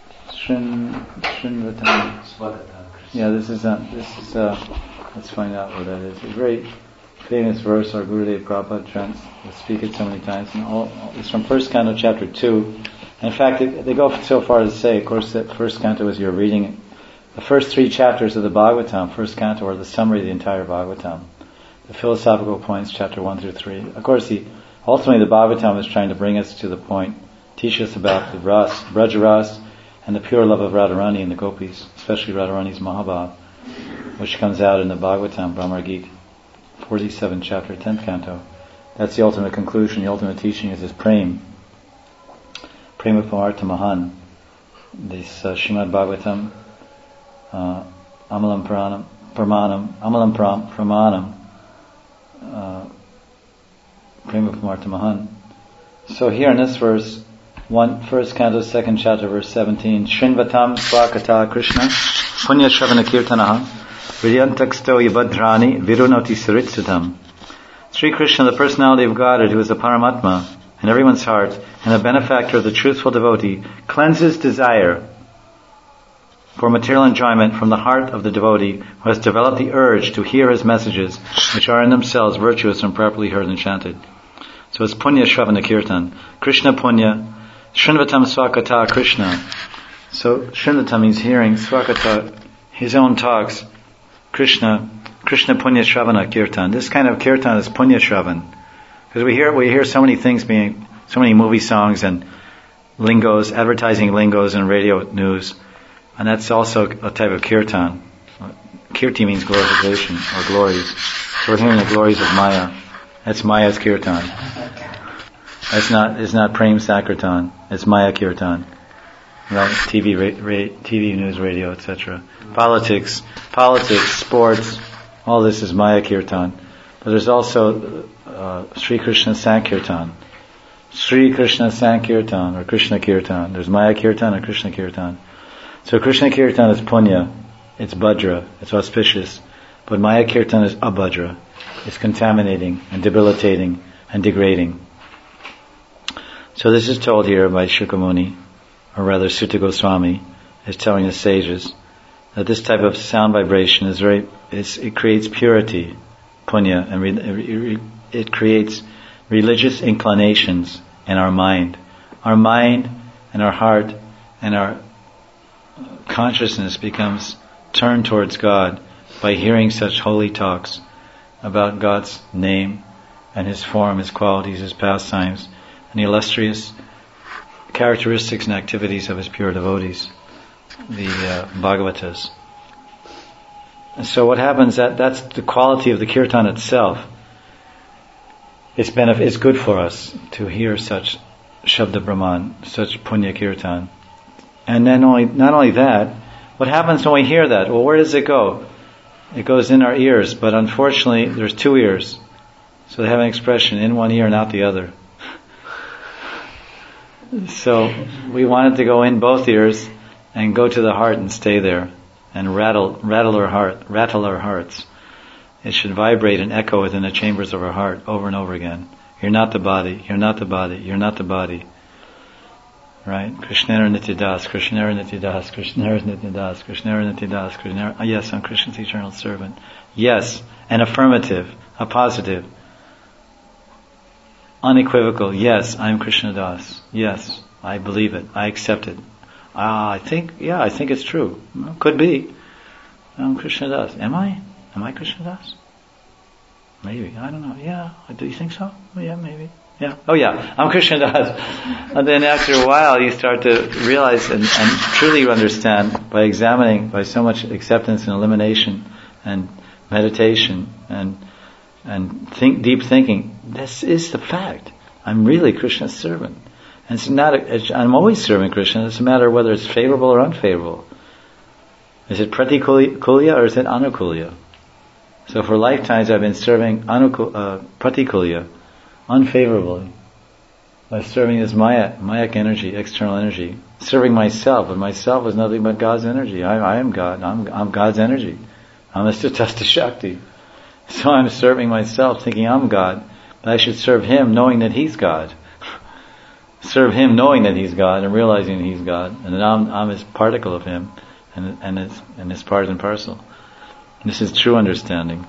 Yeah, this is let's find out what that is. A very famous verse our Gurudev Prabhupada trends. We speak it so many times. And it's from first canto, chapter 2. And in fact, they go so far as to say, of course, that first canto is you're reading the first 3 chapters of the Bhagavatam. First canto are the summary of the entire Bhagavatam. The philosophical points, chapter 1 through 3. Of course, ultimately the Bhagavatam is trying to bring us to the point, teach us about the ras, Braja ras, and the pure love of Radharani and the gopis, especially Radharani's Mahabhav, which comes out in the Bhagavatam, Brahmar Gita, 47th chapter, 10th canto. That's the ultimate conclusion, the ultimate teaching is this Prema Pamartha Mahan, this Srimad Bhagavatam, Amalam Pramanam, Prema Pamartha Mahan. So here in this verse, first canto, second chapter, verse 17. Shrinvatam swakata Krishna punya shravana kirtanaha vidyantaksto yabhadrani virunoti saritsutam. Sri Krishna, the personality of Godhead, who is the Paramatma in everyone's heart, and the benefactor of the truthful devotee, cleanses desire for material enjoyment from the heart of the devotee who has developed the urge to hear his messages, which are in themselves virtuous and properly heard and chanted. So it's Punya Shravana Kirtan. Krishna Punya, Shrinvatam Swakata Krishna. So Shrinvatam means hearing, Swakata, his own talks. Krishna Punya Shravana Kirtan. This kind of Kirtan is Punya Shravan. Because we hear so many things so many movie songs and lingos, advertising lingos and radio news. And that's also a type of Kirtan. Kirti means glorification or glories. So we're hearing the glories of Maya. That's Maya's Kirtan. It's not Prem Sankirtan. It's Maya Kirtan. Right? TV news, radio, etc. Politics, sports, all this is Maya Kirtan. But there's also Sri Krishna Sankirtan. Sri Krishna Sankirtan or Krishna Kirtan. There's Maya Kirtan and Krishna Kirtan. So Krishna Kirtan is Punya, it's Bhadra, it's auspicious. But Maya Kirtan is Abhadra. It's contaminating and debilitating and degrading. So this is told here by Shukamuni, or rather Sutta Goswami, is telling the sages that this type of sound vibration it creates purity, punya, and it creates religious inclinations in our mind. Our mind and our heart and our consciousness becomes turned towards God by hearing such holy talks about God's name and His form, His qualities, His pastimes, and the illustrious characteristics and activities of His pure devotees, the Bhagavatas. And so what happens, that's the quality of the kirtan itself. It's good for us to hear such Shabda Brahman, such Punya Kirtan. And then not only that, what happens when we hear that? Well, where does it go? It goes in our ears, but unfortunately there's two ears. So they have an expression, in one ear and out the other. So we want it to go in both ears and go to the heart and stay there and rattle our hearts. It should vibrate and echo within the chambers of our heart over and over again. You're not the body, you're not the body, you're not the body. Right? Krishnera Nityadas, Krishnera Nityadas, Krishnera Nityadas, Krishnera Nityadas, Krishnera. Yes, I'm Krishna's eternal servant. Yes, an affirmative, a positive. Unequivocal, yes, I'm Krishna Das. Yes, I believe it. I accept it. I think it's true. Could be. I'm Krishna Das. Am I? Am I Krishna Das? Maybe. I don't know. Yeah. Do you think so? Oh, yeah, maybe. Yeah. Oh yeah, I'm Krishna Das. And then after a while you start to realize and truly understand by examining, by so much acceptance and elimination and meditation and deep thinking, this is the fact. I'm really Krishna's servant. And I'm always serving Krishna. It's a matter of whether it's favorable or unfavorable. Is it pratikulya or is it anukulya? So for lifetimes I've been serving pratikulya, unfavorably, by serving this mayak energy, external energy, serving myself, and myself is nothing but God's energy. I am God. I'm God's energy. I'm a Stutasta Shakti. So I'm serving myself, thinking I'm God, but I should serve Him, knowing that He's God. Serve Him, knowing that He's God, and realizing that He's God, and that I'm His particle of Him, and His part and parcel. And this is true understanding.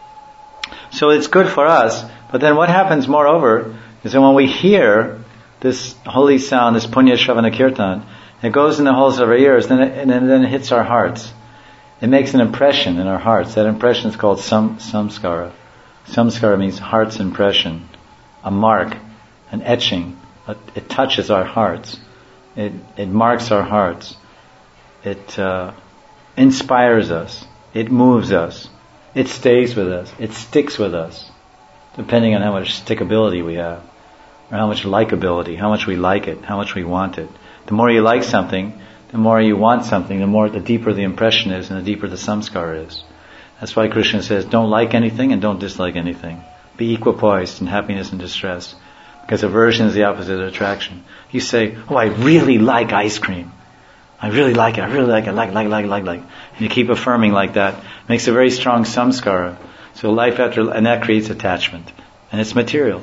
So it's good for us. But then what happens, moreover, is that when we hear this holy sound, this Punya Shravana Kirtan, it goes in the holes of our ears, and then it hits our hearts. It makes an impression in our hearts. That impression is called samskara. Samskara means heart's impression, a mark, an etching. It touches our hearts. It marks our hearts. It inspires us. It moves us. It stays with us. It sticks with us. Depending on how much stickability we have, or how much likability, how much we like it, how much we want it. The more you like something, the more you want something, the deeper the impression is, and the deeper the samskara is. That's why Krishna says, don't like anything and don't dislike anything. Be equipoised in happiness and distress. Because aversion is the opposite of attraction. You say, oh, I really like ice cream. I really like it. I really like it. Like. And you keep affirming like that. It makes a very strong samskara. So and that creates attachment. And it's material.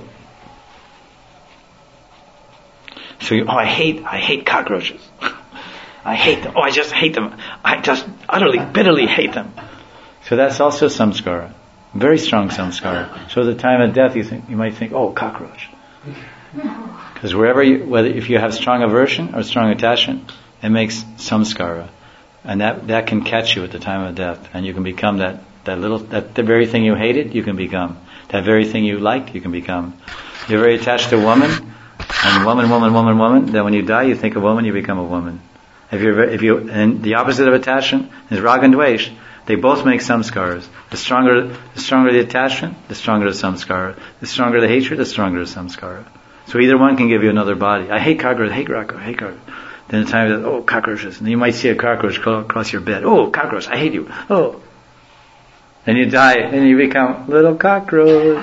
So I hate cockroaches. I hate them. Oh, I just hate them. I just utterly, bitterly hate them. So that's also samskara. Very strong samskara. So at the time of death, you might think, oh, cockroach. Because whether if you have strong aversion or strong attachment, it makes samskara. And that can catch you at the time of death. And you can become that the very thing you hated, you can become. That very thing you liked, you can become. You're very attached to a woman, and woman, then when you die, you think of woman, you become a woman. And the opposite of attachment is rag and dvesh. They both make samskaras. The stronger the attachment, the stronger the samskara. The stronger the hatred, the stronger the samskara. So either one can give you another body. I hate cockroaches, hate cockroach. Then the time that, cockroaches. And then you might see a cockroach crawl across your bed. Oh, cockroach, I hate you. Oh. Then you die, and you become little cockroach.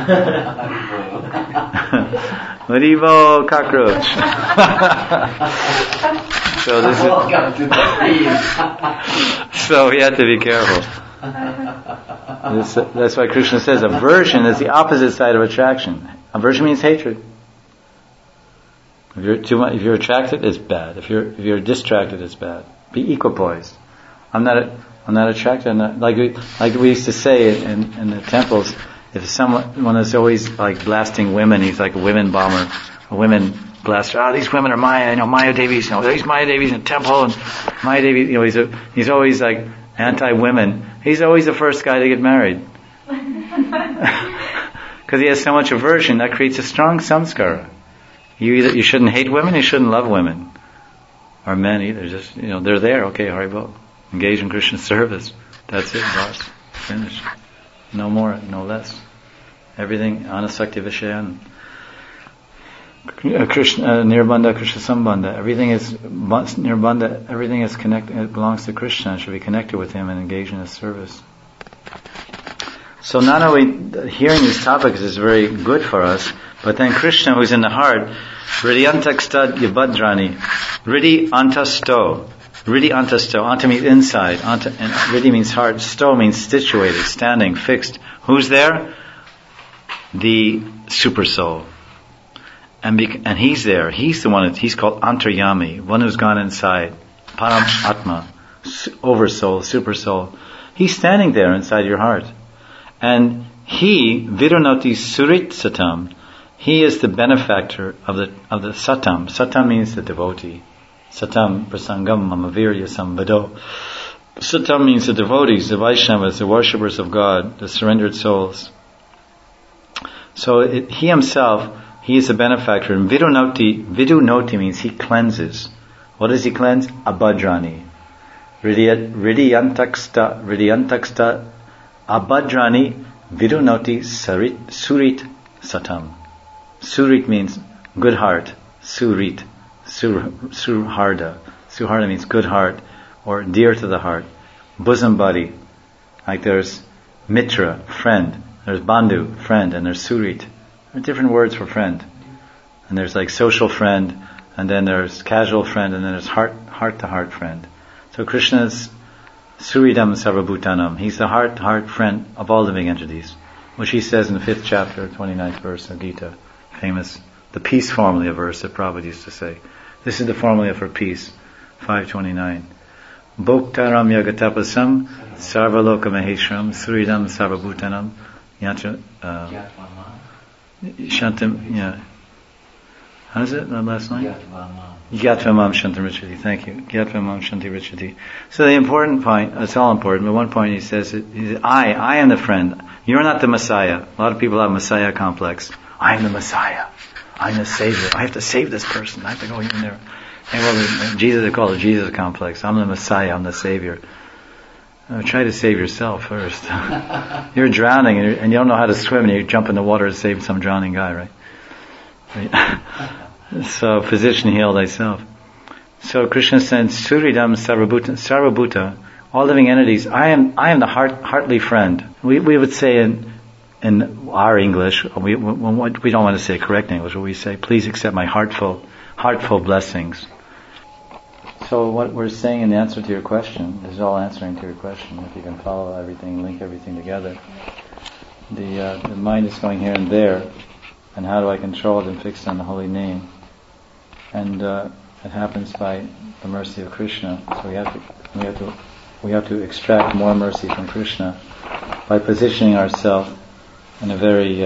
Haribo cockroach. So this is. So we have to be careful. That's why Krishna says aversion is the opposite side of attraction. Aversion means hatred. If you're attracted, it's bad. If you're distracted, it's bad. Be equipoised. I'm not attracted. Like we used to say in the temples, if someone is always like blasting women, he's like a women bomber, a women blaster. Oh, these women are Maya Devis. There's Maya Devis in the temple, and Maya Devi. He's always like anti-women. He's always the first guy to get married because he has so much aversion. That creates a strong samskara. You shouldn't hate women. You shouldn't love women or men either. Just they're there. Okay, Haribo. Engage in Krishna's service. That's it, boss. Finished. No more, no less. Everything, anasakti vishayan. Krishna, nirbandha, Krishna sambandha. Everything is nirbandha, everything is connected, it belongs to Krishna. It should be connected with Him and engage in His service. So not only hearing these topics is very good for us, but then Krishna, who's in the heart, Hridyantakstad Yabhadrani, Hridi antasto. Hridi antasto. Anta means inside. And Hridi means heart. Sto means situated, standing, fixed. Who's there? The super soul. And He's there. He's the one. He's called Antaryami, one who's gone inside. Param Atma, oversoul, super soul. He's standing there inside your heart. And He, Vidunoti Surit Satam, He is the benefactor of the Satam. Satam means the devotee. Satam prasangam mamavirya samvado. Satam means the devotees, the Vaishnavas, the worshippers of God, the surrendered souls. So He Himself, He is the benefactor. And vidunoti means He cleanses. What does He cleanse? Abhadrani. Hridyantaksta Abhadrani vidunoti surit satam. Surit means good heart. Surit. Surharda. Surharda means good heart or dear to the heart. Bosom buddy. Like there's mitra, friend. There's bandhu, friend. And there's surit. There are different words for friend. And there's like social friend. And then there's casual friend. And then there's heart to heart friend. So Krishna's Suridam Sarvabhutanam. He's the heart friend of all living entities. Which He says in the 5th chapter, 29th verse of Gita. Famous. The peace formula verse that Prabhupada used to say. This is the formula for peace. 529. Bhoktaram yagatapasam sarvaloka maheshram suridam sarvabhutanam shantam. Yeah. How is it? The last line? Yatvamam shantam richati. Thank you. Yatvamam shanti richati. So the important point, it's all important, but one point he says, I am the friend. You're not the Messiah. A lot of people have Messiah complex. I am the Messiah. I'm the Savior. I have to save this person. I have to go in there. Jesus, they call it Jesus complex. I'm the Messiah. I'm the Savior. Try to save yourself first. You're drowning and you don't know how to swim and you jump in the water to save some drowning guy, right? So, physician, heal thyself. So Krishna said, Suridam Sarvabhuta, all living entities, I am the heartly friend. We would say in in our English, we don't want to say correct English, but we say, please accept my heartful blessings. So what we're saying in the answer to your question, this is all answering to your question, if you can follow everything, link everything together. The mind is going here and there, and how do I control it and fix it on the holy name? And it happens by the mercy of Krishna. So we have to extract more mercy from Krishna by positioning ourselves in a very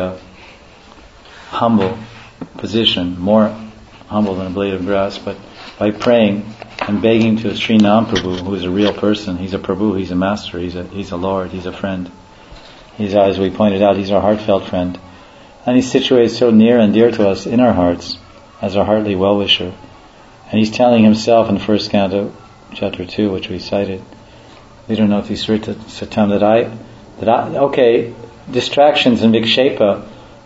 humble position, more humble than a blade of grass, but by praying and begging to Sri Nam Prabhu, who is a real person. He's a Prabhu, he's a master, he's a Lord, he's a friend. He's, as we pointed out, he's our heartfelt friend. And he's situated so near and dear to us in our hearts as our heartly well-wisher. And he's telling himself in first canto, chapter 2, which we cited, Vidunoti Srita Satam, that distractions in Vikshepa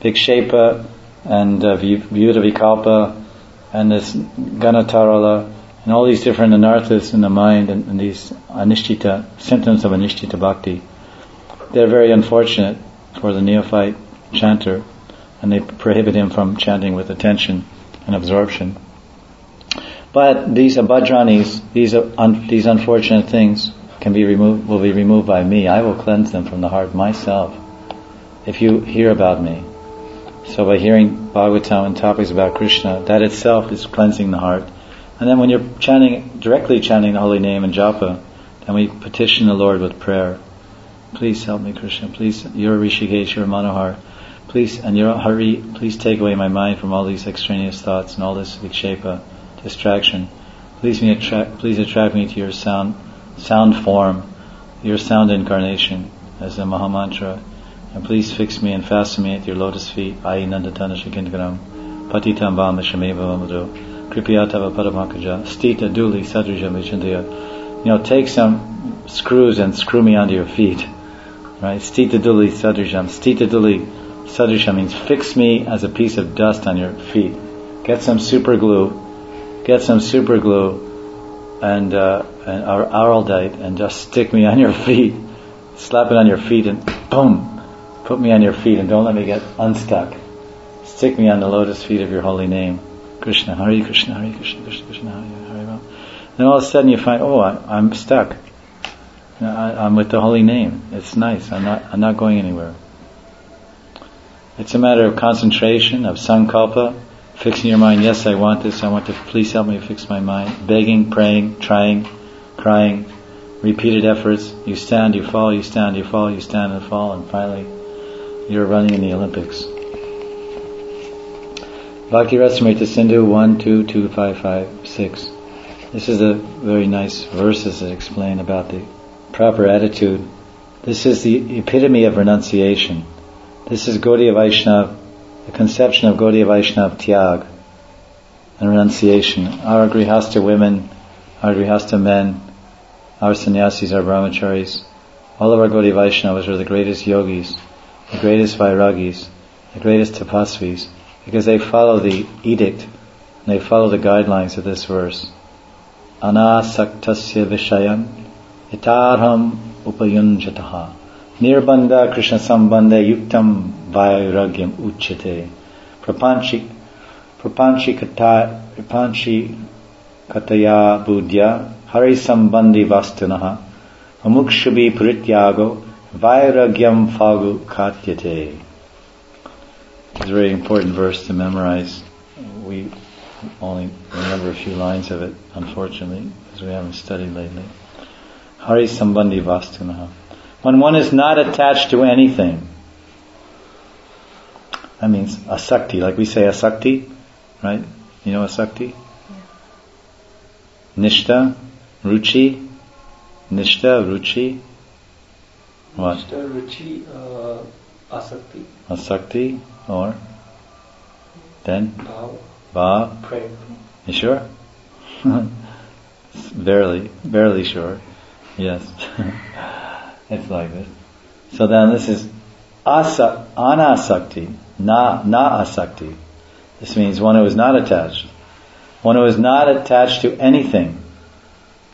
and Vyuta Vikalpa and this Ganatarala and all these different anarthas in the mind and these anishtita, symptoms of anishtita bhakti, they're very unfortunate for the neophyte chanter, and they prohibit him from chanting with attention and absorption. But these abhadranis, these unfortunate things will be removed by me. I will cleanse them from the heart myself if you hear about me. So by hearing Bhagavatam and topics about Krishna, that itself is cleansing the heart. And then when you're directly chanting the holy name and japa, then we petition the Lord with prayer. Please help me, Krishna. Please, you're Rishikesh, you're Manohar. Please, and you're Hari, please take away my mind from all these extraneous thoughts and all this vikshepa, distraction. Please attract me to your sound form, your sound incarnation as a Mahamantra. And please fix me and fasten me at your lotus feet. Ayi nandatana shikindagaram, patitam bama shameva mamado. Kripiyatava Padamakaja, Stita Duli Sadrijam Vichandaya. Take some screws and screw me onto your feet. Right? Stita Duli Sadrijam. Stita Duli Sadrijam means fix me as a piece of dust on your feet. Get some super glue and araldite and just stick me on your feet. Slap it on your feet and boom! Put me on your feet and don't let me get unstuck. Stick me on the lotus feet of your holy name. Krishna, Hare Krishna, Hare Krishna, Krishna Krishna, Hare Hare. Then all of a sudden you find, I'm stuck. I'm with the holy name. It's nice. I'm not going anywhere. It's a matter of concentration, of sankalpa, fixing your mind. Yes, I want this. I want to. Please help me fix my mind. Begging, praying, trying, crying, repeated efforts. You stand, you fall, you stand, you fall, you stand and fall, and finally you're running in the Olympics. Bhakti Rasamrita Sindhu 1, 2, 2, 5, 5, 6. This is a very nice verses that explain about the proper attitude. This is the epitome of renunciation. This is Gaudiya Vaishnava, the conception of Gaudiya Vaishnava Tyag and renunciation. Our Grihastha women, our Grihastha men, our sannyasis, our brahmacharis, all of our Gaudiya Vaishnavas are the greatest yogis, the greatest vairagis, the greatest tapasvis, because they follow the edict and they follow the guidelines of this verse. Anasaktasya vishayan itarham upayunjataha nirbandha krishna sambandha yuktam vairagyam uchyate prapanchi kataya buddhya hari sambandhi vastunaha amukshubi purityago vairagyam phagu katyate. It's a very important verse to memorize. We only remember a few lines of it, unfortunately, because we haven't studied lately. Hari Sambandhi Vastunaha. When one is not attached to anything, that means asakti, like we say asakti, right? You know asakti? Nishta, ruchi, what? Nishta, ruchi, asakti. Asakti, or then? Bhav. Prem. You sure? Barely sure. Yes. It's like this. So then this is anasakti, na asakti. This means one who is not attached. One who is not attached to anything.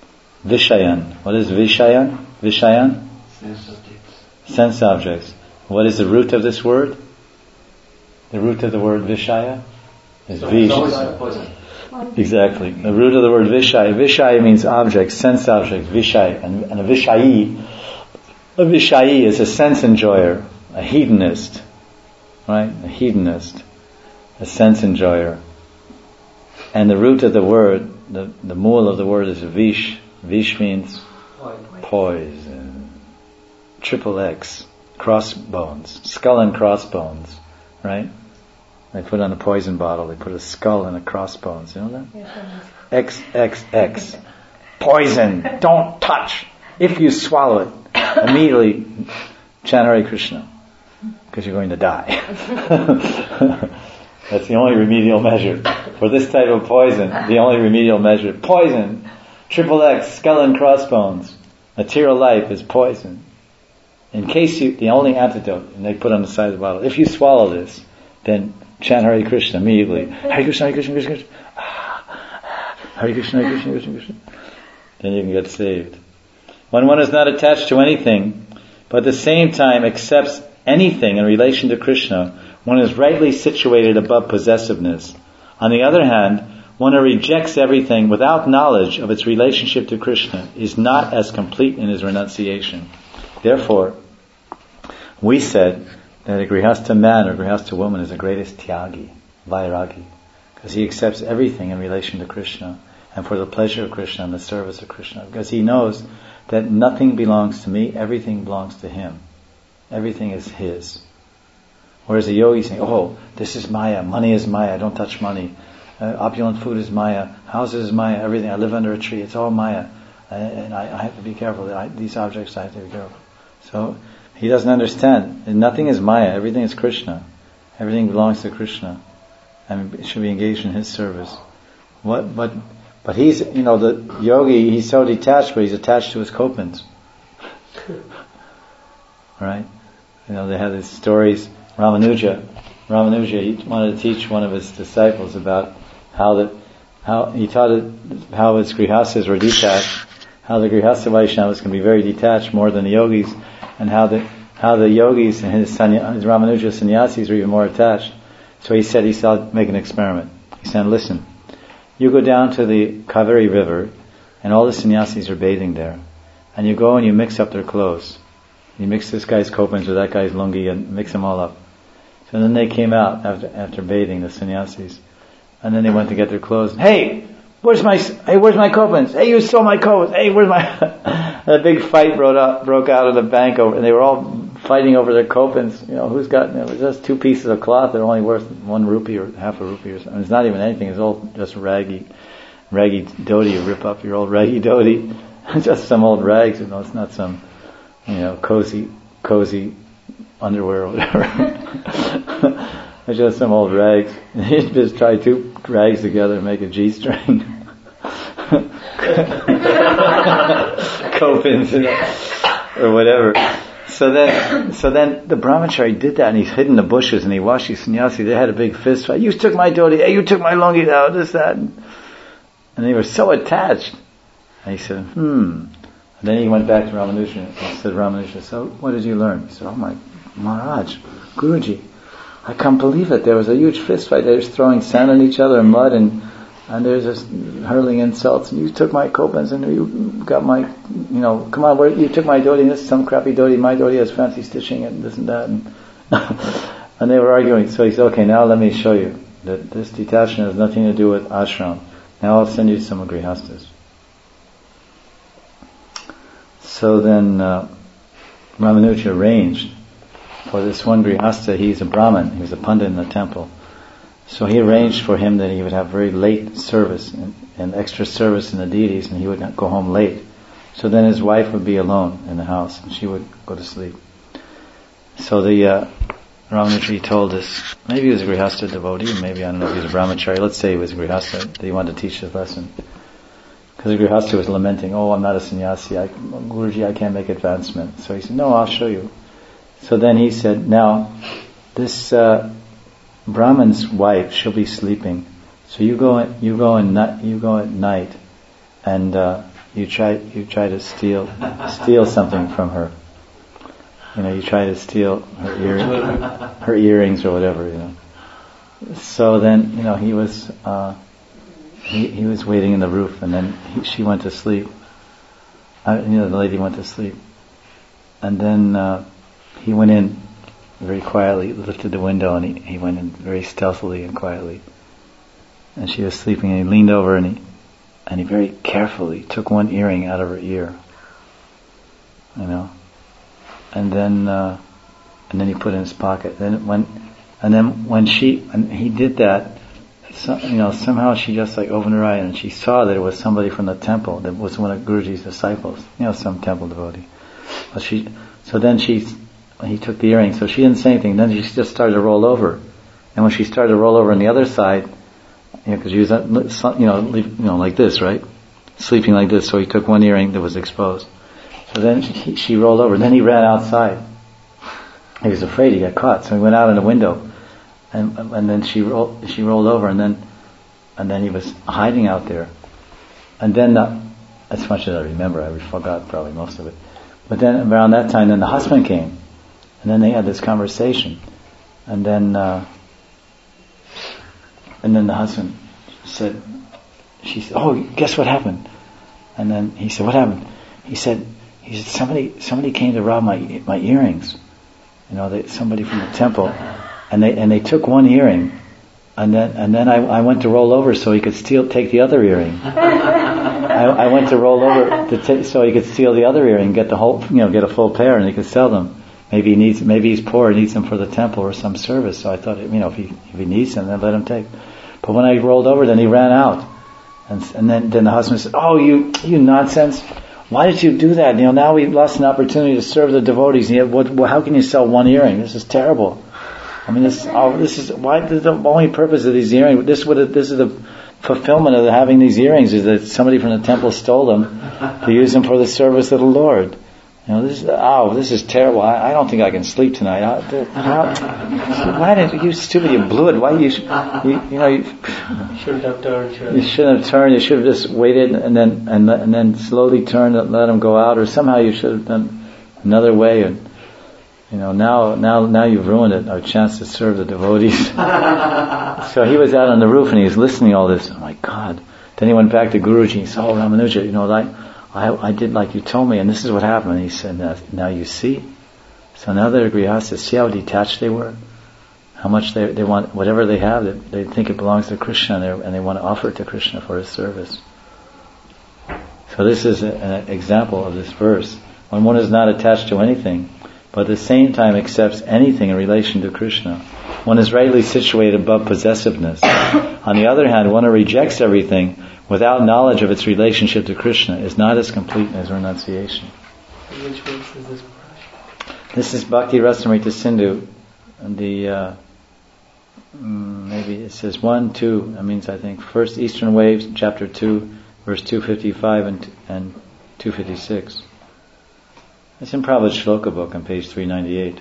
Vishayan. What is Vishayan? Vishayan? Sense objects. Sense objects. What is the root of this word? The root of the word Vishaya is Vish. Poison. Exactly. The root of the word Vishaya. Vishaya means object, sense object, Vishaya. And a Vishayi is a sense enjoyer, a hedonist. Right? A hedonist. A sense enjoyer. And the root of the word, the mool of the word is Vish. Vish means poison. Triple X. Crossbones. Skull and crossbones. Right? They put on a poison bottle, they put a skull and a crossbones. You know that? Yes, XXX. Poison. Don't touch. If you swallow it, immediately chant Hare Krishna. Because you're going to die. That's the only remedial measure. For this type of poison, the only remedial measure. Poison. Triple X, skull and crossbones. Material life is poison. In case the only antidote, and they put on the side of the bottle, if you swallow this, then chant Hare Krishna immediately. Hare Krishna, Hare Krishna, Krishna Krishna. Hare Krishna, Hare Krishna, Krishna Krishna. Then you can get saved. When one is not attached to anything, but at the same time accepts anything in relation to Krishna, one is rightly situated above possessiveness. On the other hand, one who rejects everything without knowledge of its relationship to Krishna is not as complete in his renunciation. Therefore, we said that a grihastha man or grihastha woman is the greatest tyagi, vairagi, because he accepts everything in relation to Krishna and for the pleasure of Krishna and the service of Krishna, because he knows that nothing belongs to me, everything belongs to him. Everything is his. Whereas a yogi is saying, oh, this is Maya, money is Maya, don't touch money. Opulent food is Maya, houses is Maya, everything, I live under a tree, it's all Maya. And I have to be careful, these objects I have to be careful. So, he doesn't understand. Nothing is Maya, everything is Krishna. Everything belongs to Krishna. And it should be engaged in his service. But he's, the yogi, he's so detached, but he's attached to his kopans. Right? They had these stories. Ramanuja, he wanted to teach one of his disciples about how he taught it, how his grihasthas were detached, how the grihastha Vaishnavas can be very detached more than the yogis, and how the yogis and his Ramanuja sannyasis are even more attached. So he said, I'll make an experiment. He said, listen, you go down to the Kaveri river, and all the sannyasis are bathing there, and you go and you mix up their clothes. You mix this guy's kopans with that guy's lungi and mix them all up. So then they came out after bathing, the sannyasis, and then they went to get their clothes. Hey, where's my kopans? Hey, you stole my kopans. Hey, where's my... A big fight broke out of the bank and they were all fighting over their kopans. Who's got... It was just 2 pieces of cloth that are only worth 1 rupee or half a rupee or something. It's not even anything. It's all just raggy dhoti. You rip up your old raggy dhoti. It's just some old rags. It's not some, cozy underwear or whatever. It's just some old rags. You just try 2 rags together and make a G-string. Kopans, or whatever. So then the brahmachari did that, and he's hid in the bushes, and he watched these sannyasi. They had a big fist fight. You took my dhoti. Hey, you took my lungi. This, that. And they were so attached. And he said, And then he went back to Ramanuja and said, Ramanuja, so what did you learn? He said, oh my Maharaj, Guruji, I can't believe it. There was a huge fist fight. They were just throwing sand on each other and mud, and there's just hurling insults. And you took my kopans, and you got my, come on, you took my dhoti, and this is some crappy dhoti. My dhoti has fancy stitching and this and that. And they were arguing. So he said, okay, now let me show you that this detachment has nothing to do with ashram. Now I'll send you some grihasthas. So then Ramanuja arranged for this one grihastha. He's a Brahmin, he was a pandit in the temple. So he arranged for him that he would have very late service and extra service in the deities, and he would not go home late. So then his wife would be alone in the house, and she would go to sleep. So the Ramanuja told us, maybe he was a grihastha devotee, maybe, I don't know if he was a brahmachari, let's say he was a grihastha, that he wanted to teach this lesson. Because the grihastha was lamenting, I'm not a sannyasi, Guruji, I can't make advancement. So he said, no, I'll show you. So then he said, now, this Brahman's wife, she'll be sleeping. So you go at night, and you try to steal something from her. You try to steal her earrings or whatever, So then, he was he was waiting in the roof, and then she went to sleep. The lady went to sleep, and then he went in very quietly, lifted the window, and he went in very stealthily and quietly. And she was sleeping, and he leaned over and he very carefully took one earring out of her ear, and then he put it in his pocket. When he did that, somehow she just opened her eye and she saw that it was somebody from the temple, that was one of Guruji's disciples, some temple devotee. But he took the earring, so she didn't say anything. Then she just started to roll over, and when she started to roll over on the other side, because she was like this, right, sleeping like this. So he took one earring that was exposed. So then she rolled over. Then he ran outside. He was afraid he got caught, so he went out in the window, and then she rolled over, and then he was hiding out there. And then, as much as I remember, I forgot probably most of it. But then around that time, then the husband came, and then they had this conversation, and then the husband said, she said, "Oh, guess what happened?" And then he said, "What happened?" He said, somebody came to rob my earrings. Somebody from the temple, and they took one earring, and then I went to roll over so he could take the other earring. I went to roll over so he could steal the other earring, get the whole, get a full pair, and he could sell them. Maybe he's poor and needs them for the temple or some service. So I thought, if he needs them, then let him take. But when I rolled over, then he ran out, and then the husband said, "Oh, you nonsense! Why did you do that? Now we've lost an opportunity to serve the devotees. How can you sell one earring? This is terrible. This is why the only purpose of these earrings. This is the fulfillment of having these earrings is that somebody from the temple stole them to use them for the service of the Lord. This is terrible. I don't think I can sleep tonight. Why did you stupid? You blew it. Why you shouldn't have turned. You shouldn't have turned. You should have just waited and then slowly turned and let him go out, or somehow you should have done another way. And now you've ruined it. Our chance to serve the devotees. So he was out on the roof and he was listening to all this. Oh my God! Then he went back to Guruji. He said, "Oh, Ramanuja, I did like you told me, and this is what happened." And he said, "Now you see." So now they're grihastas. See how detached they were? How much they want, whatever they have, they think it belongs to Krishna, and they want to offer it to Krishna for his service. So this is an example of this verse. When one is not attached to anything, but at the same time accepts anything in relation to Krishna, one is rightly situated above possessiveness. On the other hand, one who rejects everything without knowledge of its relationship to Krishna is not as complete as renunciation. Which verse is this? This is Bhakti Rasamrita Sindhu. Maybe it says 1, 2. That means I think First Eastern Waves, chapter 2, verse 255 and 256. It's in Prabhupada's Shloka book on page 398.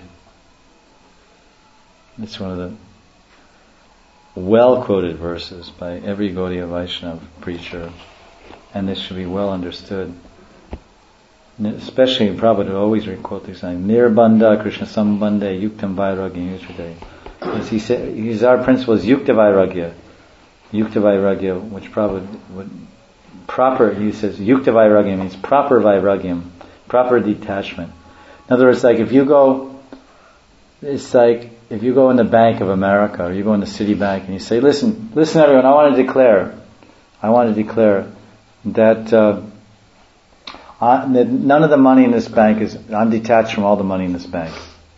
It's one of the well-quoted verses by every Gaudiya Vaishnava preacher, and this should be well understood. Especially Prabhupada would always quote this line, Nirbandha Krishna Sambandhe Yuktam Vairagya Yutrade. Because he said, our principle is Yukta Vairagya. Yukta Vairagya, which Prabhupada he says, Yukta Vairagya means proper Vairagyam, proper detachment. In other words, if you go in the Bank of America, or you go in the Citibank and you say, listen everyone, I want to declare that none of the money in this bank I'm detached from all the money in this bank.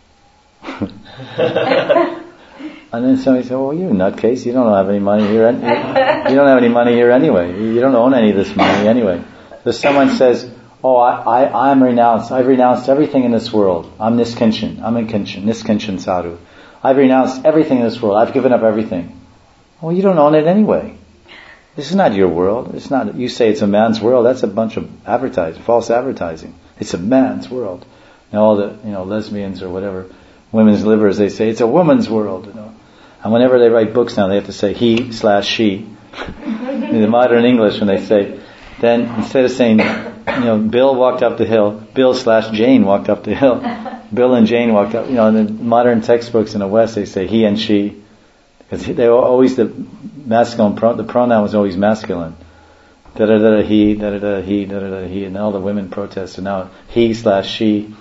And then somebody said, well, you nutcase, you don't have any money here. You don't have any money here anyway. You don't own any of this money anyway. So someone says, oh, I've renounced everything in this world. I'm Niskinchan. I'm in Kinchan. Niskinchan sadhu. I've renounced everything in this world. I've given up everything. Well, you don't own it anyway. This is not your world. It's not. You say it's a man's world. That's a bunch of false advertising. It's a man's world. And all the lesbians or whatever, women's livers, they say it's a woman's world. And whenever they write books now, they have to say he/she. In the modern English, when they say, then instead of saying, Bill walked up the hill, Bill/Jane walked up the hill. Bill and Jane walked up. In the modern textbooks in the West, they say he and she, because they were always the masculine. The pronoun was always masculine. Da da da he, da da da he, da da da he, and all the women protested. Now he/she.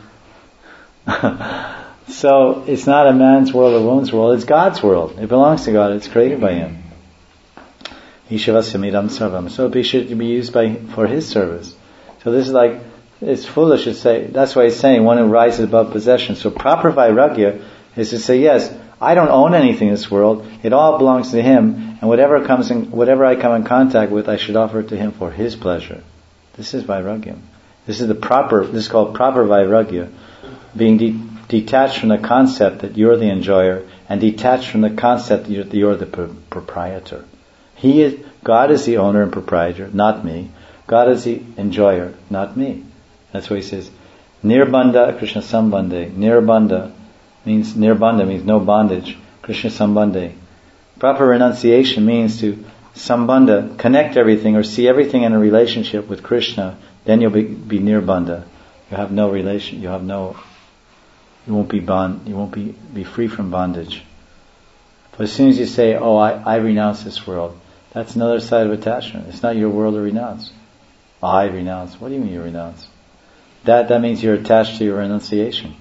So it's not a man's world or woman's world. It's God's world. It belongs to God. It's created by Him. Ishavasamidam sarvam. So it should be used for His service. So this is like, it's foolish to say, that's why he's saying one who rises above possession. So proper vairagya is to say, yes, I don't own anything in this world. It all belongs to Him, and whatever I come in contact with, I should offer it to Him for His pleasure. This is vairagya. This is called proper vairagya. Being detached from the concept that you're the enjoyer, and detached from the concept that you're the proprietor. God is the owner and proprietor, not me. God is the enjoyer, not me. That's why he says, Nirbandha Krishna Sambandhe. Nirbandha means no bondage. Krishna Sambandhe. Proper renunciation means to sambandha, connect everything or see everything in a relationship with Krishna. Then you'll be nirbandha. You have no relation. You won't be free from bondage. But as soon as you say, "Oh, I renounce this world," that's another side of attachment. It's not your world to renounce. I renounce. What do you mean you renounce? That means you're attached to your renunciation.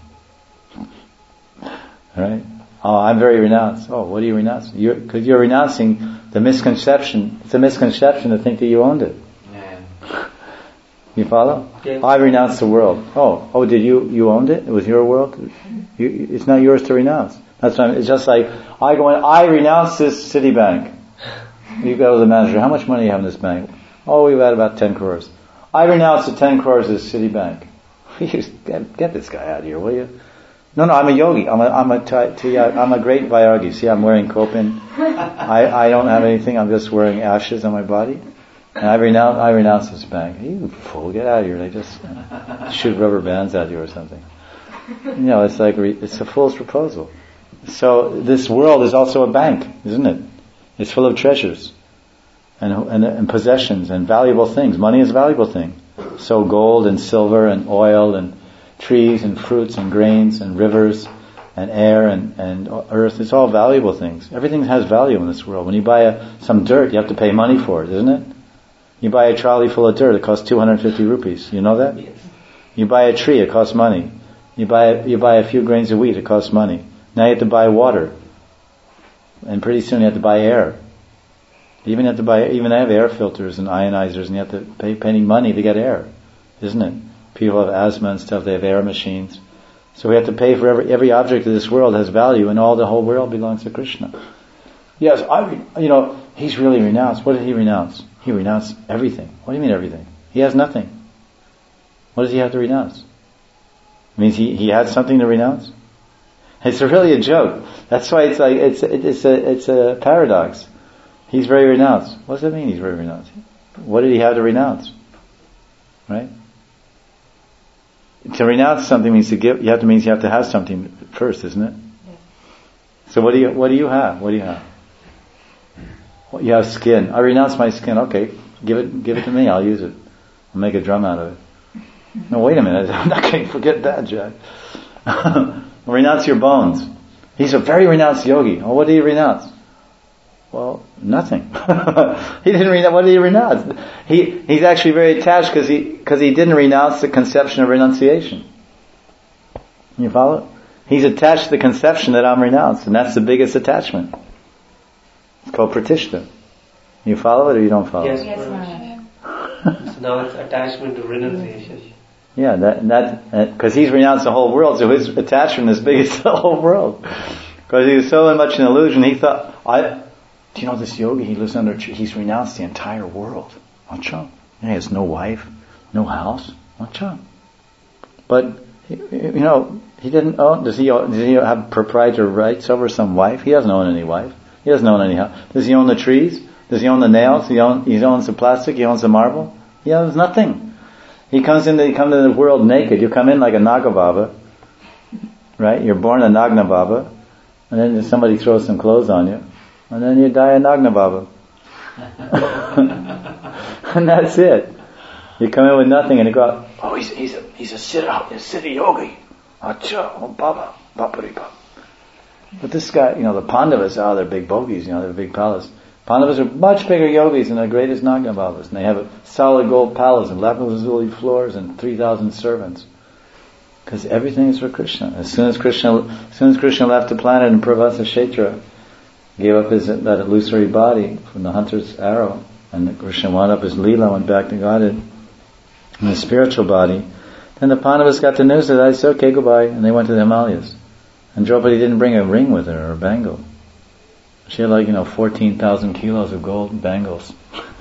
Right? Oh, I'm very renounced. Oh, what do you renounce? Because you're renouncing the misconception. It's a misconception to think that you owned it. Yeah. You follow? Yes. I renounced the world. Oh, did you owned it? It was your world? It's not yours to renounce. It's just like, I renounce this Citibank. You go to the manager, how much money do you have in this bank? Oh, we've had about 10 crores. I renounce the 10 crores of Citibank. Get this guy out of here, will you? No, I'm a yogi. I'm a great vairagi. See, I'm wearing kopin. I don't have anything. I'm just wearing ashes on my body. And I renounce this bank. You fool, get out of here. They just shoot rubber bands at you or something. It's like, it's a fool's proposal. So this world is also a bank, isn't it? It's full of treasures and possessions and valuable things. Money is a valuable thing. So gold and silver and oil and trees and fruits and grains and rivers and air and earth, it's all valuable things. Everything has value in this world. When you buy some dirt, you have to pay money for it, isn't it? You buy a trolley full of dirt, it costs 250 rupees. You know that? Yes. You buy a tree, it costs money. You buy a few grains of wheat, it costs money. Now you have to buy water. And pretty soon you have to buy air. Even they have air filters and ionizers, and you have to pay money to get air, isn't it? People have asthma and stuff, they have air machines. So we have to pay for every object of this world has value, and the whole world belongs to Krishna. Yes, he's really renounced. What did he renounce? He renounced everything. What do you mean everything? He has nothing. What does he have to renounce? It means he had something to renounce? It's really a joke. That's why it's like, it's a paradox. He's very renounced. What does that mean, he's very renounced? What did he have to renounce? Right? To renounce something means to give. Means you have to have something first, isn't it? Yes. So what do you have? What do you have? Well, you have skin. I renounce my skin. Okay, give it to me. I'll use it. I'll make a drum out of it. No, wait a minute. I'm not going to forget that, Jack. Renounce your bones. He's a very renounced yogi. Oh, what did he renounce? Well, nothing. He didn't renounce. What did he renounce? He's actually very attached because he didn't renounce the conception of renunciation. You follow? He's attached to the conception that I'm renounced, and that's the biggest attachment. It's called pratishta. You follow it or you don't follow it? Yes, so now it's attachment to renunciation. Yeah, that because he's renounced the whole world, so his attachment is big as the whole world. Because he was so much an illusion, he thought, do you know this yogi? He lives under a tree. He's renounced the entire world. Acha. He has no wife, no house. Acha. But he didn't own. Does he have proprietary rights over some wife? He doesn't own any wife. He doesn't own any house. Does he own the trees? Does he own the nails? He owns the plastic. He owns the marble. He owns nothing. He comes into the world naked. You come in like a Nagababa, right? You're born a Nagna Baba, and then somebody throws some clothes on you. And then you die a Nagna Baba. And that's it. You come in with nothing and you go, oh, he's a siddha yogi. Acha, oh Baba, Baparipa. But this guy, the Pandavas, they're big bogies, they're big palace. Pandavas are much bigger yogis than the greatest Naga Babas. And they have a solid gold palace and lapis-lazuli floors and 3,000 servants. Because everything is for Krishna. As soon as Krishna left the planet in Pravasa Kshetra, gave up that illusory body from the hunter's arrow, and Krishna wound up his Leela, went back to Godhead in the spiritual body, then the Pandavas got the news that I said, okay, goodbye, and they went to the Himalayas. And Draupadi didn't bring a ring with her or a bangle. She had 14,000 kilos of gold bangles.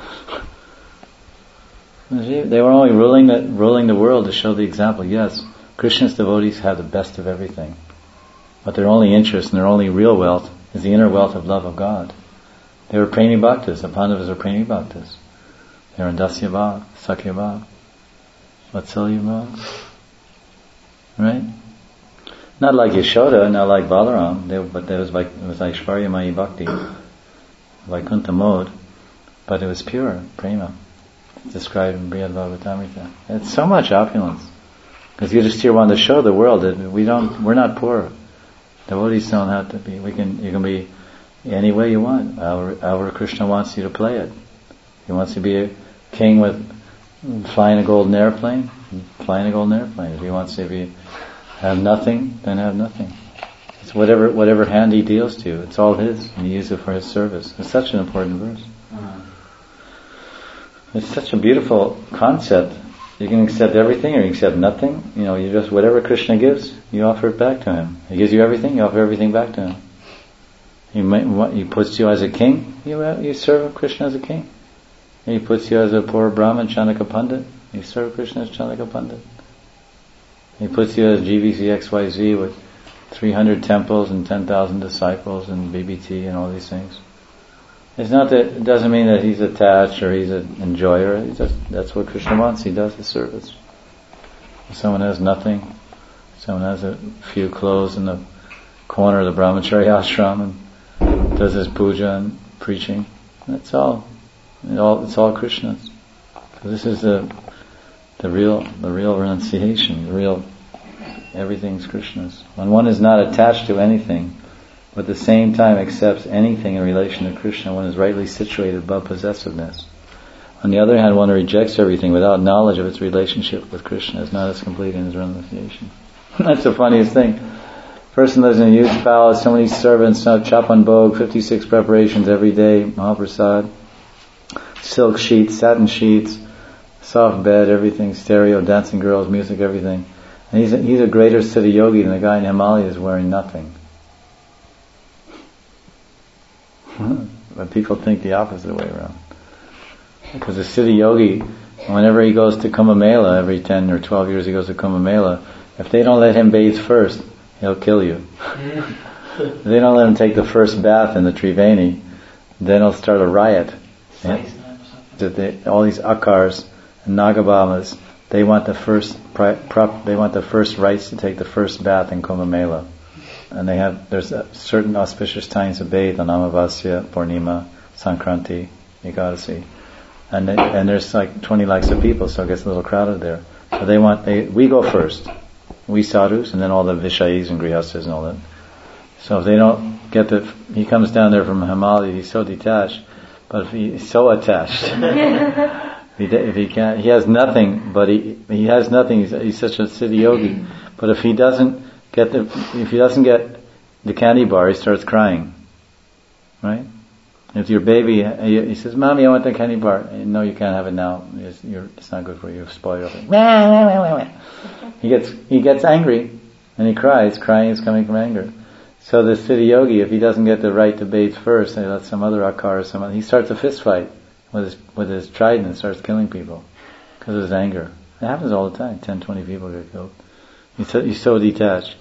They were only ruling the world to show the example. Yes, Krishna's devotees have the best of everything. But their only interest and their only real wealth is the inner wealth of love of God. They were Premi Bhaktas. The Pandavas are Premi Bhaktas. They were in Dasya Bhav, Sakya Bhav, Vatsalya Bhav. Right? Not like Yashoda, not like Balaram, but it was like Shvaryamayi Bhakti, Vaikuntha mode, but it was pure, prema. It's described in Brihad Bhagavatamrita. It's so much opulence. Because Yudhishthira wanted to show the world that we're not poor. Devotees don't have to be. You can be any way you want. However Krishna wants you to play it. He wants you to be a king flying a golden airplane, flying a golden airplane. If he wants you to have nothing, then have nothing. It's whatever hand he deals to you. It's all his, and you use it for his service. It's such an important verse. It's such a beautiful concept. You can accept everything or you accept nothing. You just, whatever Krishna gives, you offer it back to him. He gives you everything, you offer everything back to him. He puts you as a king, you serve Krishna as a king. He puts you as a poor Brahmin, Chandaka Pandit, you serve Krishna as Chandaka Pandit. He puts you as GVCXYZ with 300 temples and 10,000 disciples and BBT and all these things. It's not that, it doesn't mean that he's attached or he's an enjoyer. That's what Krishna wants. He does the service. If someone has nothing, someone has a few clothes in the corner of the brahmachari ashram and does his puja and preaching. That's all. It's all Krishna's. So this is the real renunciation, everything's Krishna's. When one is not attached to anything, but at the same time accepts anything in relation to Krishna, one is rightly situated above possessiveness. On the other hand, one rejects everything without knowledge of its relationship with Krishna, is not as complete in his renunciation. That's the funniest thing. Person lives in a huge palace, so many servants, chapan bhog, 56 preparations every day, Mahaprasad, silk sheets, satin sheets, soft bed, everything, stereo, dancing girls, music, everything. And he's a greater Siddha yogi than the guy in Himalayas wearing nothing. But people think the opposite way around. Because the Siddha yogi, whenever he goes to Kumbh Mela, every 10 or 12 years he goes to Kumbh Mela, if they don't let him bathe first, he'll kill you. If they don't let him take the first bath in the Triveni, then he'll start a riot. All these Akars and Nagabamas, they want the first rights to take the first bath in Kumbh Mela. And there's certain auspicious times to bathe on Amavasya, Purnima, Sankranti, Ekadasi. And there's 20 lakhs of people, so it gets a little crowded there. So we go first. We sadhus, and then all the Vishayis and Grihastas and all that. So if they don't get he comes down there from Himalaya, he's so detached, but if he's so attached, if he can't, he has nothing, but he has nothing, he's such a Siddha yogi, but if he doesn't get the candy bar, he starts crying. Right? If your baby, he says, "Mommy, I want the candy bar." No, you can't have it now. It's not good for you. You'll spoil it. He gets angry and he cries. Crying is coming from anger. So the Siddha yogi, if he doesn't get the right to bathe first, and let some other akar or he starts a fist fight with his trident and starts killing people because of his anger. It happens all the time. 10, 20 people get killed. He's so detached.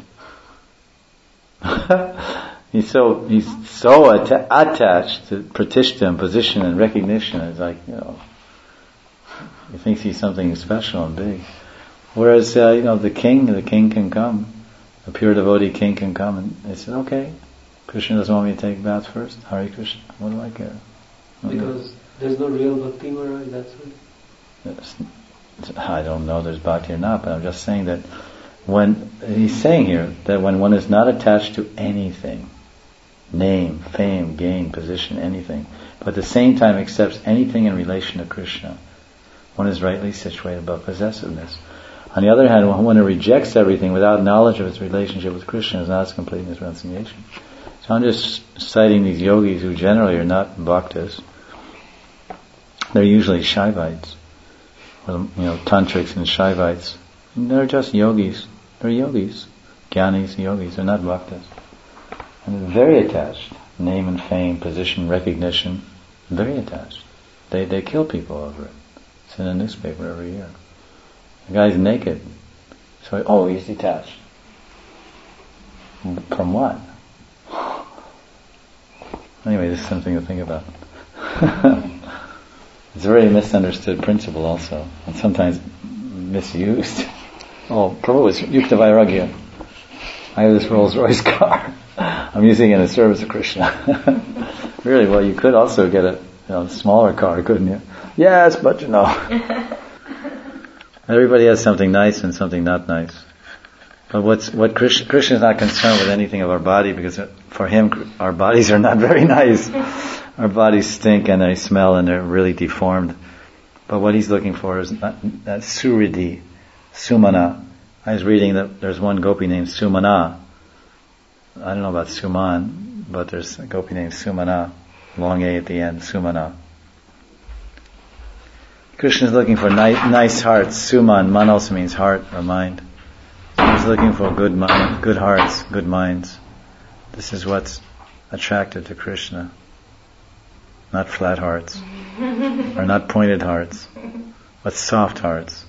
He's so attached to pratishta and position and recognition. It's like, he thinks he's something special and big. Whereas, the king can come. A pure devotee king can come, and they said, okay, Krishna doesn't want me to take baths first. Hare Krishna. What do I care? Because there's no real bhakti, Maharaj, that's why. I don't know if there's bhakti or not, but I'm just saying that when he's saying here that when one is not attached to anything, name, fame, gain, position, anything, but at the same time accepts anything in relation to Krishna, one is rightly situated above possessiveness. On the other hand, when one rejects everything without knowledge of its relationship with Krishna, is not as complete in his renunciation. So I'm just citing these yogis who generally are not bhaktas. They're usually Shaivites, or, tantrics and Shaivites. They're just yogis. They're yogis, jnanis, yogis. They're not bhaktas, and they're very attached. Name and fame, position, recognition, very attached. They kill people over it. It's in a newspaper every year. The guy's naked, so he's detached. From what? Anyway, this is something to think about. It's a very misunderstood principle also, and sometimes misused. Prabhu is Yukta Vairagya. I have this Rolls Royce car. I'm using it in the service of Krishna. Really, well, you could also get a smaller car, couldn't you? Yes, but everybody has something nice and something not nice. But Krishna is not concerned with anything of our body, because for him our bodies are not very nice. Our bodies stink and they smell and they're really deformed. But what he's looking for is that Suridi, Sumana. I was reading that there's one gopi named Sumana. I don't know about Suman, but there's a gopi named Sumana, long A at the end, Sumana. Krishna is looking for nice hearts. Suman, man also means heart or mind. He's looking for good hearts, good minds. This is what's attractive to Krishna. Not flat hearts, or not pointed hearts, but soft hearts.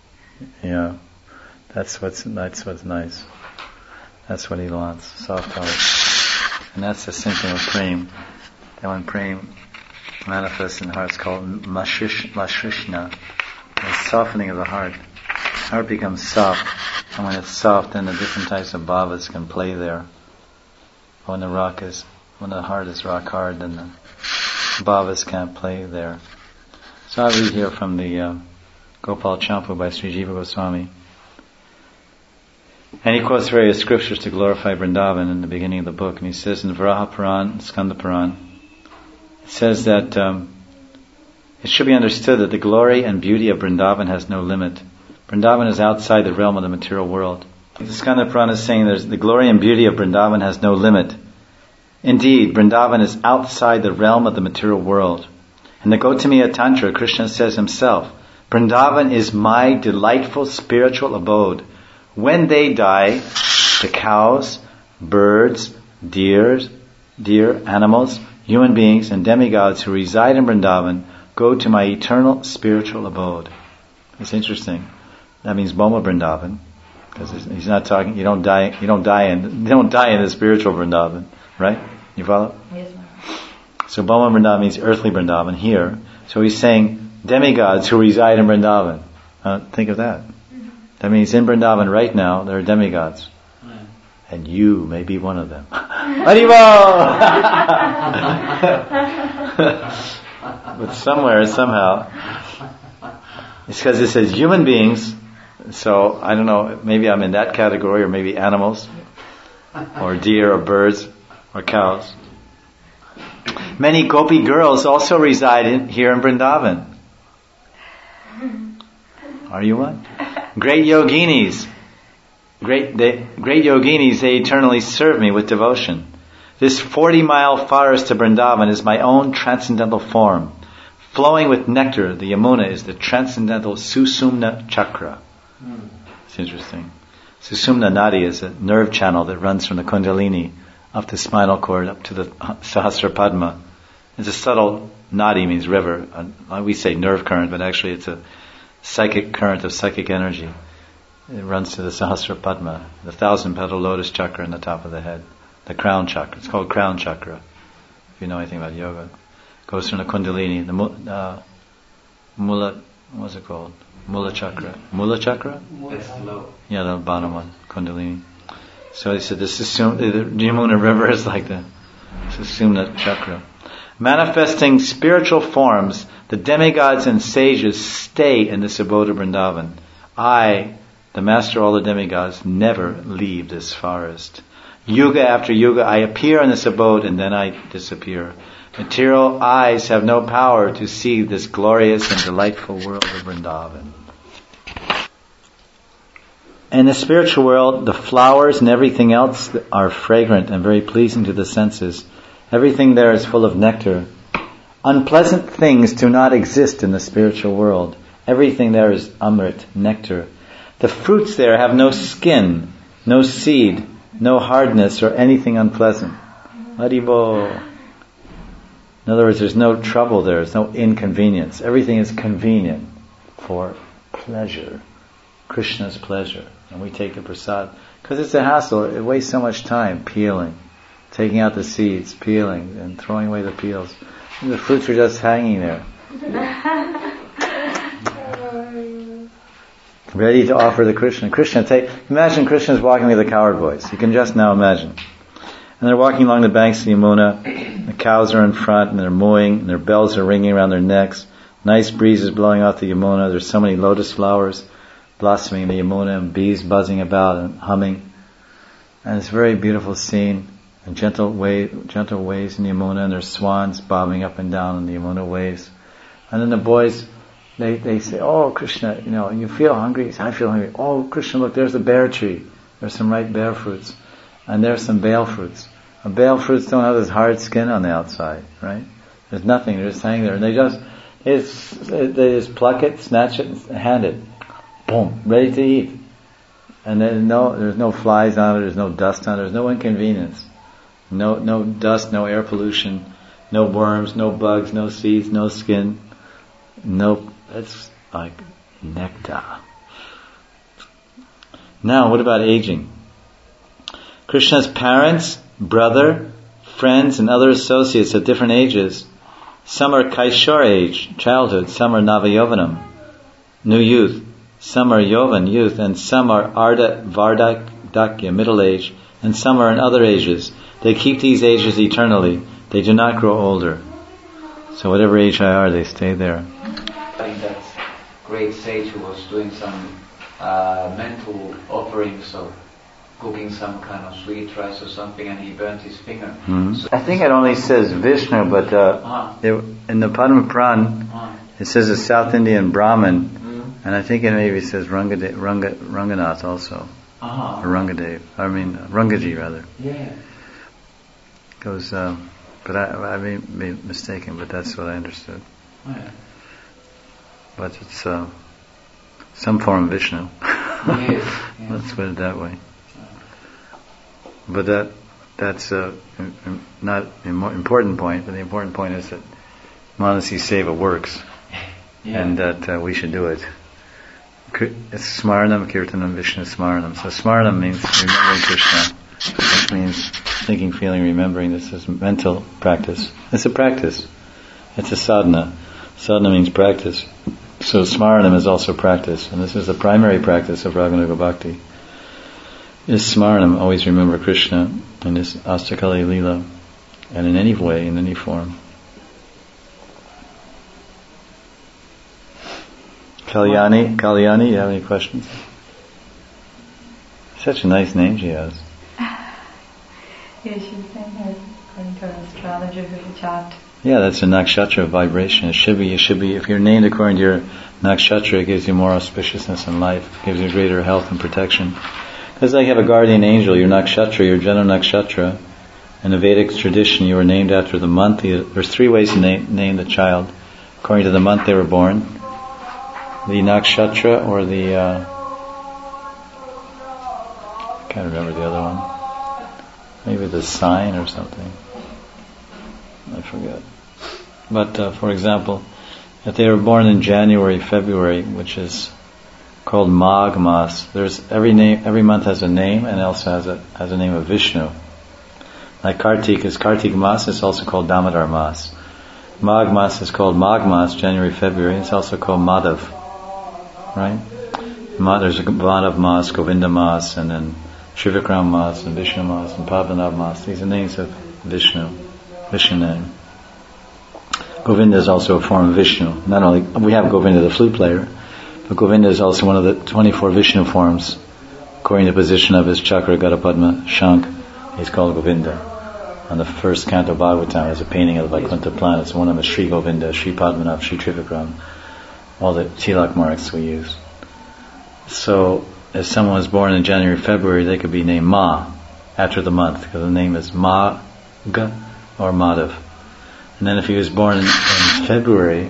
That's what's nice. That's what he wants, soft hearts. And that's the symptom of prem. That when prem manifests in hearts called mashrishna, the softening of the heart. The heart becomes soft, and when it's soft, then the different types of bhavas can play there. When the heart is rock hard, then the bhavas can't play there. So I read here from the Gopal Champu by Sri Jiva Goswami. And he quotes various scriptures to glorify Vrindavan in the beginning of the book. And he says in Varaha Puran, Skanda Puran, it says that it should be understood that the glory and beauty of Vrindavan has no limit. Vrindavan is outside the realm of the material world. The Skanda Puran is saying the glory and beauty of Vrindavan has no limit. Indeed, Vrindavan is outside the realm of the material world. In the Gautamiya Tantra, Krishna says himself, Vrindavan is my delightful spiritual abode. When they die, the cows, birds, deer, animals, human beings, and demigods who reside in Vrindavan go to my eternal spiritual abode. It's interesting. That means Boma Vrindavan, because he's not talking. You don't die in the spiritual Vrindavan, right? You follow? Yes, ma'am. So Boma Vrindavan means earthly Vrindavan here. So he's saying demigods who reside in Vrindavan. Think of that. That means in Vrindavan right now there are demigods. And you may be one of them. Haribol! But somewhere, somehow, it's because it says human beings. So I don't know, maybe I'm in that category, or maybe animals, or deer, or birds, or cows. Many gopi girls also reside here in Vrindavan. Are you one? Great yoginis, they eternally serve me with devotion. This 40-mile forest of Vrindavan is my own transcendental form. Flowing with nectar, the Yamuna is the transcendental Susumna chakra. It's interesting. Susumna Nadi is a nerve channel that runs from the Kundalini up the spinal cord, up to the Sahasrapadma. It's a subtle, Nadi means river. We say nerve current, but actually it's a psychic current of psychic energy. It runs to the Sahasrapadma, the 1,000-petal lotus chakra in the top of the head, the crown chakra. It's called crown chakra, if you know anything about yoga. It goes from the Kundalini, the Mula, what's it called? Mula chakra. Mula chakra? It's low. Yeah, the bottom one, Kundalini. So he said the Yamuna river is like the Susumna chakra. Manifesting spiritual forms, the demigods and sages stay in this abode of Vrindavan. I the master of all the demigods, never leave this forest. Yuga after yuga, I appear in this abode and then I disappear. Material eyes have no power to see this glorious and delightful world of Vrindavan. In the spiritual world, the flowers and everything else are fragrant and very pleasing to the senses. Everything there is full of nectar. Unpleasant things do not exist in the spiritual world. Everything there is amrit, nectar. The fruits there have no skin, no seed, no hardness or anything unpleasant. Haribo. In other words, there's no trouble there, there's no inconvenience. Everything is convenient for pleasure, Krishna's pleasure. And we take the prasad. Because it's a hassle, it wastes so much time peeling, taking out the seeds, peeling, and throwing away the peels. And the fruits are just hanging there. Ready to offer the Krishna. Imagine Krishna's walking with the cowherd boys. You can just now imagine. And they're walking along the banks of Yamuna. The cows are in front and they're mooing and their bells are ringing around their necks. Nice breezes blowing off the Yamuna. There's so many lotus flowers blossoming in the Yamuna and bees buzzing about and humming. And it's a very beautiful scene. And gentle waves in the Yamuna, and there's swans bobbing up and down in the Yamuna waves. And then the boys, they say, "Oh Krishna, you feel hungry?" I feel hungry. "Oh Krishna, look, there's a bear tree. There's some ripe bear fruits. And there's some bale fruits. And bale fruits don't have this hard skin on the outside, right? There's nothing. They're just hanging there. And they just pluck it, snatch it, and hand it. Boom, ready to eat. And then there's no flies on it, there's no dust on it, there's no inconvenience. No dust, no air pollution, no worms, no bugs, no seeds, no skin. It's like nectar. Now, what about aging? Krishna's parents, brother, friends, and other associates at different ages. Some are Kaishor age, childhood. Some are Navayovanam, new youth. Some are Yovan, youth. And some are Ardha Vardakya, middle age. And some are in other ages. They keep these ages eternally. They do not grow older. So whatever age they are, they stay there. I think that great sage who was doing some mental offerings of cooking some kind of sweet rice or something, and he burnt his finger. Mm-hmm. So I think it only says Vishnu, but in the Padma Puran, it says a South Indian Brahmin, and I think it maybe says Ranganath also, or Rangadev. Rangaji rather. Yeah. Goes, but I may be mistaken, but that's what I understood. Oh, yeah. But it's some form of Vishnu. Yes. Let's put it that way. But that's not an important point, but the important point is that Manasi Seva works, and that we should do it. It's Smaranam, Kirtanam, Vishnu Smaranam. So Smaranam means remembering Krishna, which means thinking, feeling, remembering. This is mental practice. It's a practice. It's a sadhana. Sadhana means practice. So Smaranam is also practice, and this is the primary practice of Raganuga Bhakti. Is Smaranam, always remember Krishna in this Astakali Leela, and in any way, in any form. Kalyani, you have any questions? Such a nice name she has. Yeah, she's saying her according to her astrologer who's a chart. Yeah, that's a nakshatra vibration. It should be, if you're named according to your nakshatra, it gives you more auspiciousness in life, it gives you greater health and protection. Because like you have a guardian angel, your nakshatra, your Jana nakshatra. In the Vedic tradition, you were named after the month. There's 3 ways to name the child. According to the month they were born. The nakshatra or the... I can't remember the other one. Maybe the sign or something. I forget. But for example, if they were born in January, February, which is called Magh Mas, there's every month has a name, and also has a name of Vishnu. Like Kartik is Kartik Mas, it's also called Damodar Mas. Magh Mas is called Magh Mas, January, February. It's also called Madhav, right? There's a Madhav Mas, Govinda Mas, and then Shivikram Mas, and Vishnu Mas, and Pavanav Mas. These are names of Vishnu name. Govinda is also a form of Vishnu. Not only we have Govinda the flute player, But Govinda is also one of the 24 Vishnu forms. According to the position of his chakra, Gada Padma, Shank, he's called Govinda. On the first canto Bhagavatam, there's a painting of the Vaikuntha planets. One of them is Sri Govinda, Sri Padmanabh, Sri Trivikram. All the tilak marks we use. So, if someone was born in January, February, they could be named Ma, after the month, because the name is Magha or Madhav. And then if he was born in February,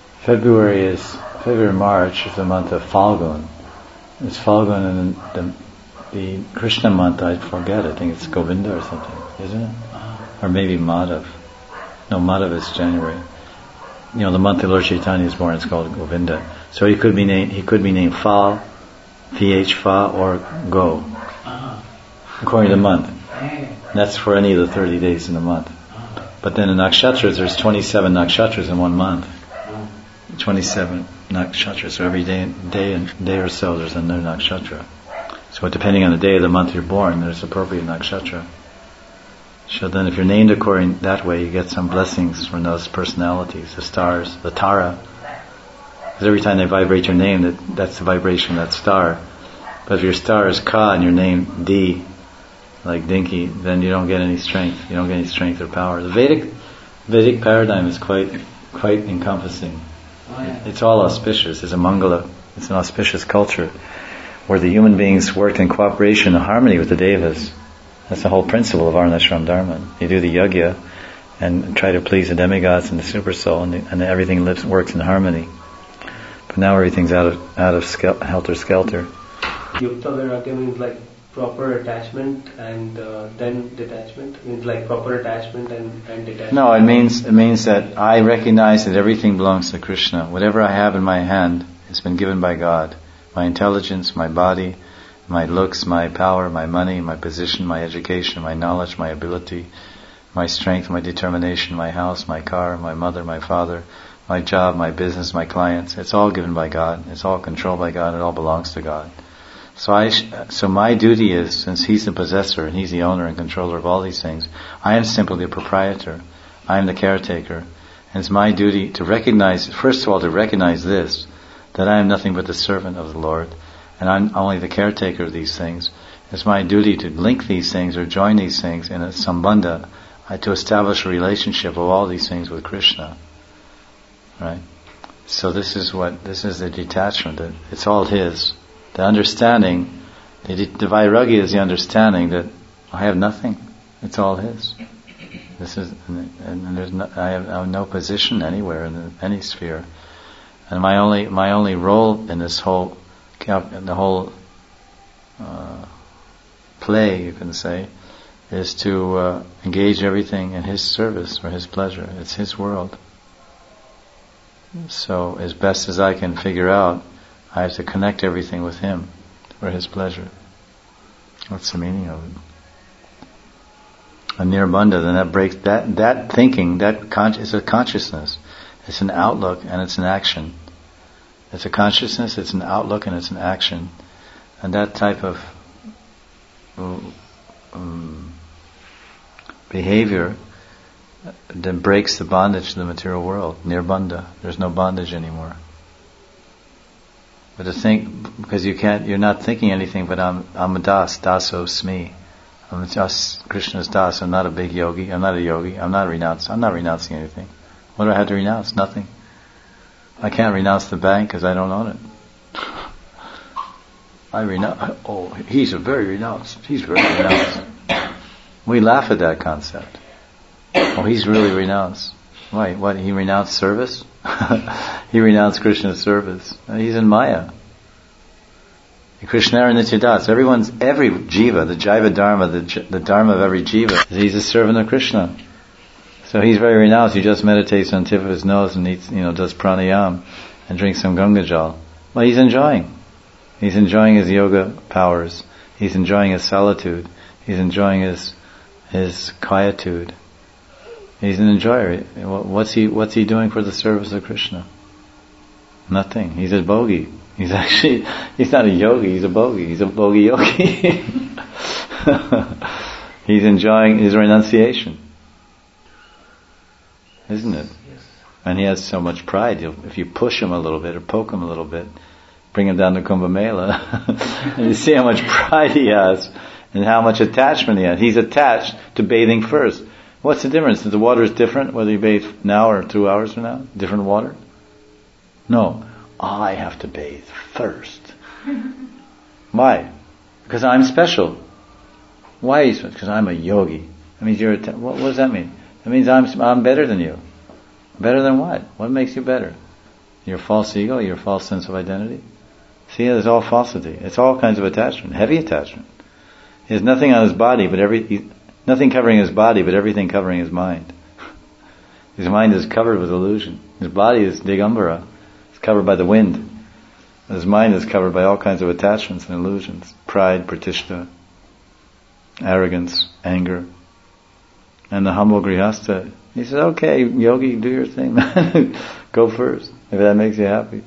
March is the month of Falgun. It's Falgun, and the Krishna month, I forget, I think it's Govinda or something, isn't it? Or maybe Madhav. No, Madhav is January. The month that Lord Chaitanya is born is called Govinda. So he could be named Fa, Ph, Fa, or Go, according to the month. That's for any of the 30 days in the month. But then in nakshatras, there's 27 nakshatras in 1 month. 27 nakshatras. So every day or so, there's a new nakshatra. So depending on the day of the month you're born, there's appropriate nakshatra. So then if you're named according that way, you get some blessings from those personalities, the stars, the Tara. Because every time they vibrate your name, that's the vibration of that star. But if your star is Ka and your name D, like Dinky, then you don't get any strength. You don't get any strength or power. The Vedic paradigm is quite encompassing. It's all auspicious. It's a Mangala. It's an auspicious culture where the human beings worked in cooperation and harmony with the Devas. That's the whole principle of Varnashram Dharma. You do the yajna and try to please the demigods and the super soul, and everything works in harmony. But now everything's out of helter skelter. Yukta Vairagya means like proper attachment and then detachment. It means like proper attachment and detachment. No, it means that I recognize that everything belongs to Krishna. Whatever I have in my hand has been given by God. My intelligence, my body, my looks, my power, my money, my position, my education, my knowledge, my ability, my strength, my determination, my house, my car, my mother, my father, my job, my business, my clients. It's all given by God. It's all controlled by God. It all belongs to God. So my duty is, since He's the possessor and He's the owner and controller of all these things, I am simply the proprietor. I am the caretaker. And it's my duty to recognize, first of all, this, that I am nothing but the servant of the Lord, and I'm only the caretaker of these things. It's my duty to link these things or join these things in a sambandha, to establish a relationship of all these things with Krishna. Right? So this is the detachment, that it's all His. The understanding, the vairagya is the understanding that I have nothing. It's all His. I have no position anywhere in any sphere. And my only role in this whole play, you can say, is to engage everything in His service for His pleasure. It's His world. So as best as I can figure out, I have to connect everything with Him for His pleasure. That's the meaning of it. A nirbandha, then that breaks that thinking, is a consciousness. It's an outlook and it's an action. It's a consciousness, it's an outlook, and it's an action. And that type of behavior then breaks the bondage to the material world. Nirbandha. There's no bondage anymore. But to think, because you're not thinking anything, but I'm a das, dasosmi. I'm just Krishna's das. I'm not a big yogi. I'm not a yogi. I'm not renouncing anything. What do I have to renounce? Nothing. I can't renounce the bank because I don't own it. I renounce. Oh, he's very renounced. We laugh at that concept. Oh, he's really renounced. Why? What? He renounced service? He renounced Krishna's service. He's in Maya. Krishna and Nityadas. Every jiva, the jiva dharma, the dharma of every jiva, he's a servant of Krishna. So he's very renounced. He just meditates on the tip of his nose and eats, does pranayam and drinks some Ganga Jal. Well, he's enjoying. He's enjoying his yoga powers. He's enjoying his solitude. He's enjoying his quietude. He's an enjoyer. What's he doing for the service of Krishna? Nothing. He's a bogi. He's not a yogi, he's a bogi. He's a bogi yogi. He's enjoying his renunciation. Isn't it? Yes. And he has so much pride. If you push him a little bit or poke him a little bit, bring him down to Kumbh Mela. And you see how much pride he has and how much attachment he has. He's attached to bathing first. What's the difference? The water is different whether you bathe now or 2 hours from now? Different water? No. I have to bathe first. Why? Because I'm special. Why are you special? Because I'm a yogi. That means you're what does that mean? That means I'm better than you. Better than what? What makes you better? Your false ego, your false sense of identity? See, it's all falsity. It's all kinds of attachment, heavy attachment. He has nothing on his body, but nothing covering his body, but everything covering his mind. His mind is covered with illusion. His body is Digambara. It's covered by the wind. His mind is covered by all kinds of attachments and illusions. Pride, pratishta, arrogance, anger. And the humble grihastha, he says, okay, yogi, do your thing, man. Go first, if that makes you happy.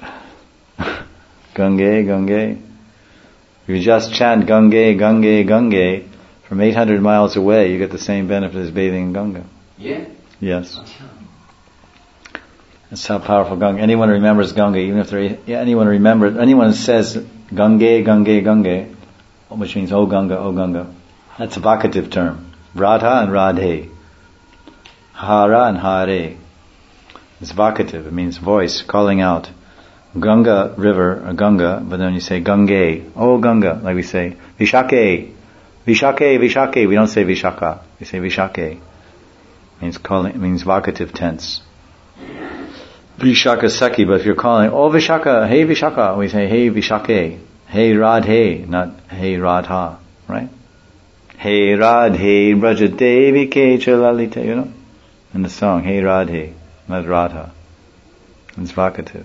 Gange, Gange. If you just chant Gange, Gange, Gange, from 800 miles away, you get the same benefit as bathing in Ganga. Yeah? Yes. That's how powerful Ganga. Anyone remembers Ganga, even if anyone says Gange, Gange, Gange, which means oh Ganga, that's a vocative term. Radha and Radhe. Hara and Hare. It's vocative, it means voice, calling out. Ganga river, or Ganga, but then you say Gange, oh Ganga, like we say Vishake, Vishake, Vishake. We don't say Vishaka, we say Vishake. It means vocative tense. Vishaka Saki, but if you're calling, oh Vishaka, hey Vishaka, we say hey Vishake, hey Radhe, not hey Radha, right? Hey Radhe, Brajadevi Ke Chalalita, you know? In the song, hey Radhe, not Radha. It's vocative.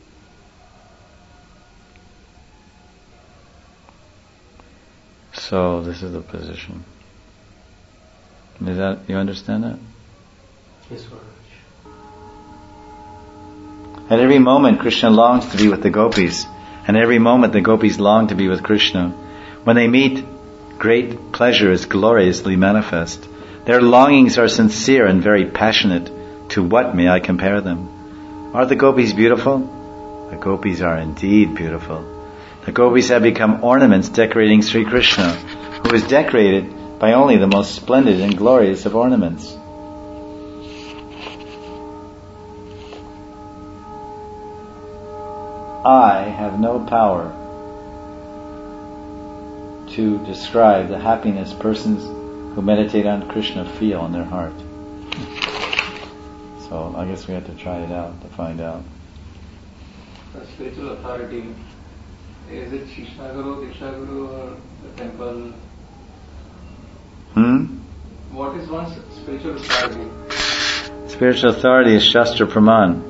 So, this is the position. You understand that? Yes, sir. At every moment, Krishna longs to be with the gopis. And every moment, the gopis long to be with Krishna. When they meet, great pleasure is gloriously manifest. Their longings are sincere and very passionate. To what may I compare them? Are the gopis beautiful? The gopis are indeed beautiful. The gopis have become ornaments decorating Sri Krishna, who is decorated by only the most splendid and glorious of ornaments. I have no power to describe the happiness persons who meditate on Krishna feel in their heart. So I guess we have to try it out to find out. The spiritual authority, is it Krishna Guru, Diksha Guru, or the temple? What is one's spiritual authority? Spiritual authority is Shastra Praman.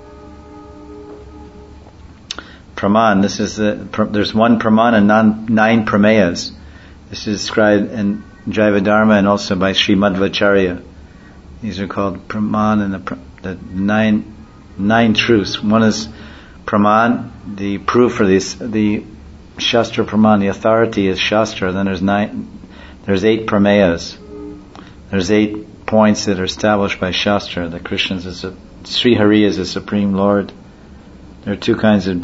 Praman, there's one Praman and 9 Prameyas. This is described in Jivadharma and also by Sri Madhvacharya. These are called Praman and the 9 truths. One is Praman, the proof for this, the Shastra Praman, the authority is Shastra. Then there's 8 Prameyas. There's 8 points that are established by Shastra. That Sri Hari is the Supreme Lord. There are two kinds of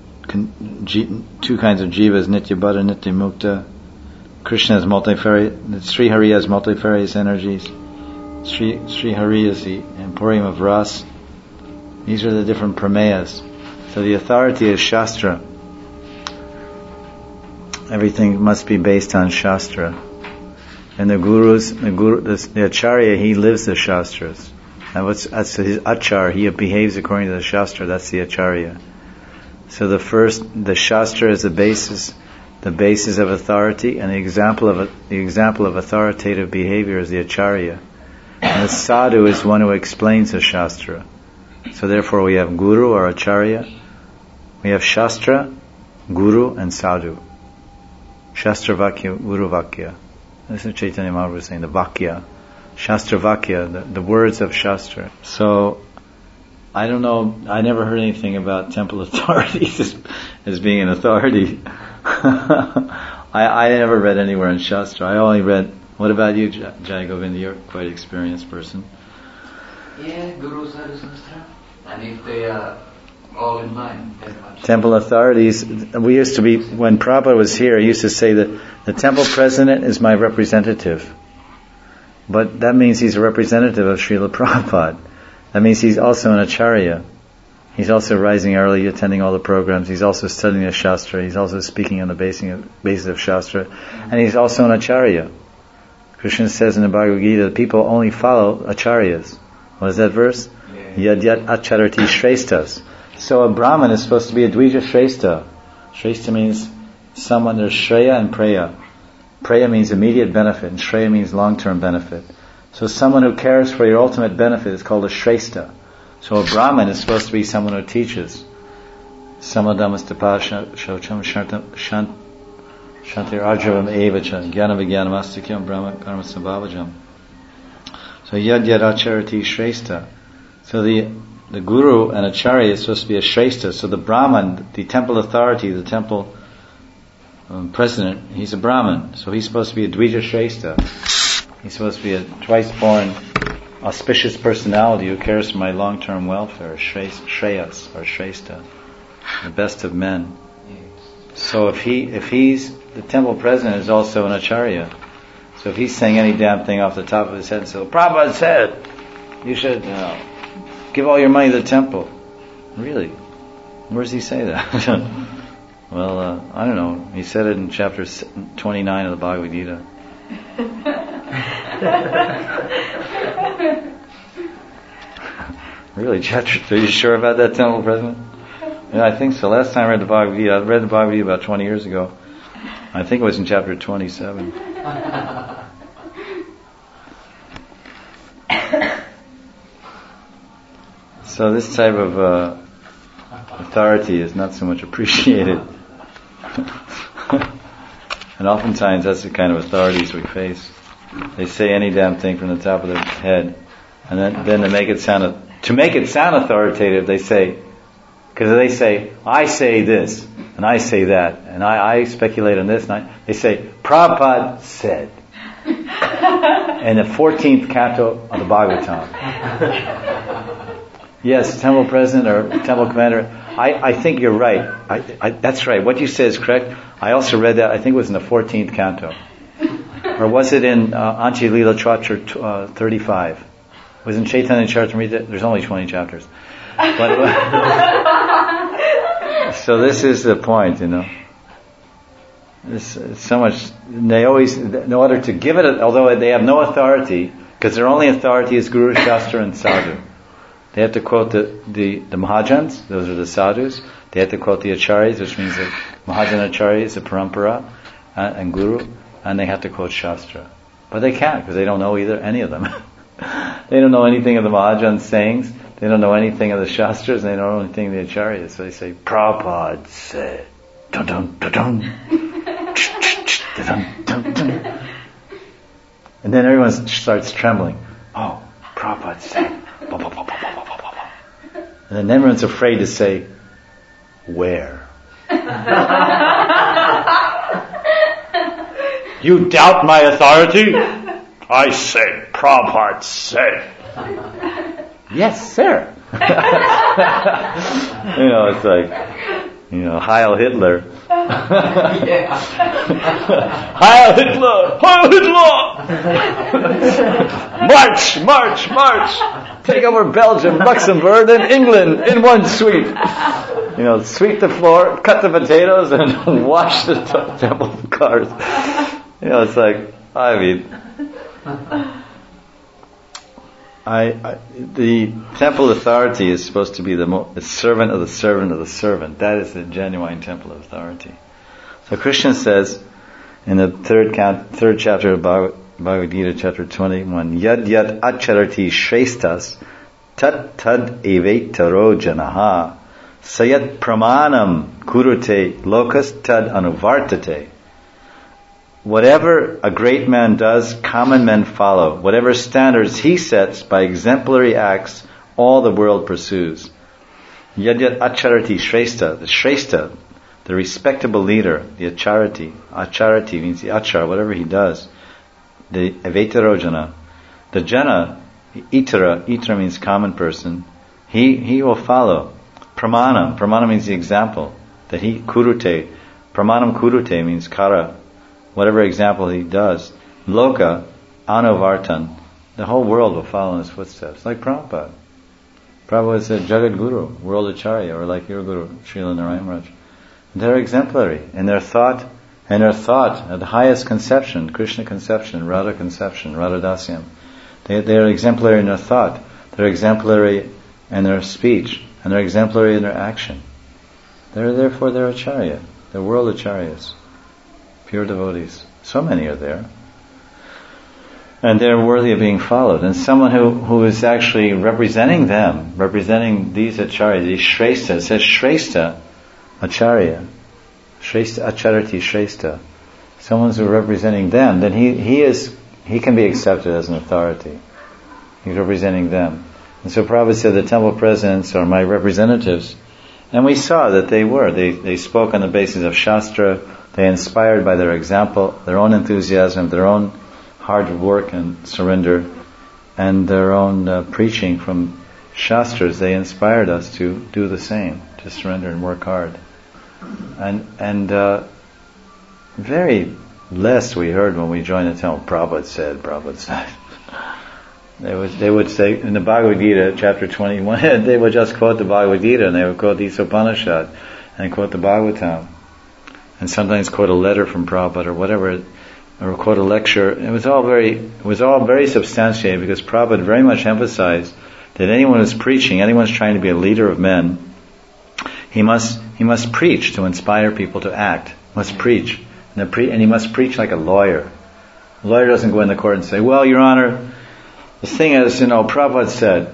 jivas, Nitya Buddha, Nitya Mukta. Krishna has multifarious, Sri Hari has multifarious energies. Sri Hari is the emporium of Ras. These are the different prameyas. So the authority is Shastra. Everything must be based on Shastra. And the Acharya, he lives the Shastras. And that's his Achar, he behaves according to the Shastra, that's the Acharya. So the Shastra is the basis of authority, and the example of authoritative behavior is the Acharya. And the Sadhu is one who explains the Shastra. So therefore we have Guru or Acharya, we have Shastra, Guru and Sadhu. Shastra Vakya, Guru Vakya. This is Chaitanya Mahaprabhu saying, the Vakya. Shastra Vakya, the words of Shastra. So, I don't know, I never heard anything about temple authorities as being an authority. I never read anywhere in Shastra. I only read, what about you, Jai Govinda? You're quite an experienced person. Yeah, Guru Sadhu Sastra. And if they are all in line. Very much. Temple authorities, we used to be, when Prabhupada was here, I used to say that the temple president is my representative. But that means he's a representative of Srila Prabhupada. That means he's also an acharya. He's also rising early, attending all the programs. He's also studying the Shastra. He's also speaking on the basis of Shastra. And he's also an acharya. Krishna says in the Bhagavad Gita, people only follow acharyas. What is that verse? Yad yad acharati shrestas. So a Brahmin is supposed to be a Dvija Shrestha. Shrestha means someone, there's Shreya and Preya. Preya means immediate benefit, and Shreya means long-term benefit. So someone who cares for your ultimate benefit is called a Shrestha. So a Brahmin is supposed to be someone who teaches. Samadhamastapa shaucham shantir arjavam evacha jnana vijnanam astikyam brahma karma sabhavajam. So yad yad acharati shrestha. So the guru and acharya is supposed to be a shrestha. So the Brahman, the temple authority, the temple president, he's a Brahman. So he's supposed to be a Dvija Shrestha. He's supposed to be a twice-born, auspicious personality who cares for my long-term welfare, Shreyas or Shrestha, the best of men. So if he's the temple president is also an acharya. So if he's saying any damn thing off the top of his head and says, Prabhupada said you should give all your money to the temple. Really? Where does he say that? Well, I don't know. He said it in chapter 29 of the Bhagavad Gita. Really, chapter? Are you sure about that, temple president? Yeah, I think so. Last time I read the Bhagavad Gita, I read the Bhagavad Gita about 20 years ago. I think it was in chapter 27. So this type of authority is not so much appreciated. And oftentimes that's the kind of authorities we face. They say any damn thing from the top of their head, and then to make it sound authoritative, they say, because they say, I say this, and I say that, and I speculate on this, and they say, Prabhupada said, in the 14th canto of the Bhagavatam. Yes, temple president or temple commander, I think you're right. That's right. What you said is correct. I also read that, I think it was in the 14th canto. Or was it in Anchi Lila chapter 35? It was in Chaitanya Charitamrita. There's only 20 chapters. But, so this is the point, This so much. They always, in order to give it, although they have no authority, because their only authority is Guru, Shastra, and Sadhu. They have to quote the Mahajans, those are the sadhus. They have to quote the acharyas, which means that Mahajan acharya is a parampara, and Guru, and they have to quote Shastra. But they can't, because they don't know any of them. They don't know anything of the Mahajan's sayings, they don't know anything of the Shastras, and they don't know anything of the acharyas. So they say, Prabhupada said, dun dun dun dun, dun dun dun. And then everyone starts trembling. Oh, Prabhupada said, and then everyone's afraid to say, where? You doubt my authority? I said, Prabhupada said. Yes, sir. It's like, Heil Hitler. Heil Hitler! Heil Hitler! March, march, march! Take over Belgium, Luxembourg, and England in one sweep. Sweep the floor, cut the potatoes, and wash the temple cars. It's like, the temple authority is supposed to be the servant of the servant of the servant. That is the genuine temple authority. So Krishna says in the third chapter of Bhagavad Gita, chapter 21, Yad yad acharati shrestas tat tad evetaro janaha sayat pramanam kurute lokas tad anuvartate. Whatever a great man does, common men follow. Whatever standards he sets by exemplary acts, all the world pursues. Yad yad acharati shrestha, the shrestha, the respectable leader, the acharati. Acharati means the achar, whatever he does. The evetaro jana. The jana, itara means common person. He will follow. Pramanam. Pramanam means the example. That he, kurute. Pramanam kurute means kara. Whatever example he does. Loka, anuvartan. The whole world will follow in his footsteps. Like Prabhupada. Prabhupada is a Jagat Guru, world Acharya, or like your Guru, Srila Narayan Maharaj. They're exemplary in their thought, at the highest conception, Krishna conception, Radha conception, Radha Dasyam. They're exemplary in their thought, they're exemplary in their speech, and they're exemplary in their action. Therefore they're Acharya, they're world Acharyas, pure devotees. So many are there. And they're worthy of being followed. And someone who is actually representing them, representing these Acharyas, these Shrestha, it says Shrestha Acharya, Shrestha Acharati Shrestha. Someone who's representing them, then he can be accepted as an authority. He's representing them. And so Prabhupada said the temple presidents are my representatives. And we saw that they were. They spoke on the basis of Shastra. They inspired by their example, their own enthusiasm, their own hard work and surrender, and their own preaching from Shastras. They inspired us to do the same, to surrender and work hard. And very less we heard when we joined the temple. Prabhupada said. They would say in the Bhagavad Gita, chapter 21, they would just quote the Bhagavad Gita, and they would quote the Upanishad, and quote the Bhagavatam, and sometimes quote a letter from Prabhupada or whatever, or quote a lecture. It was all very substantiated, because Prabhupada very much emphasized that anyone who's preaching, anyone's trying to be a leader of men, he must preach to inspire people to act. Must preach, and he must preach like a lawyer. A lawyer doesn't go in the court and say, "Well, Your Honor, the thing is, Prabhupada said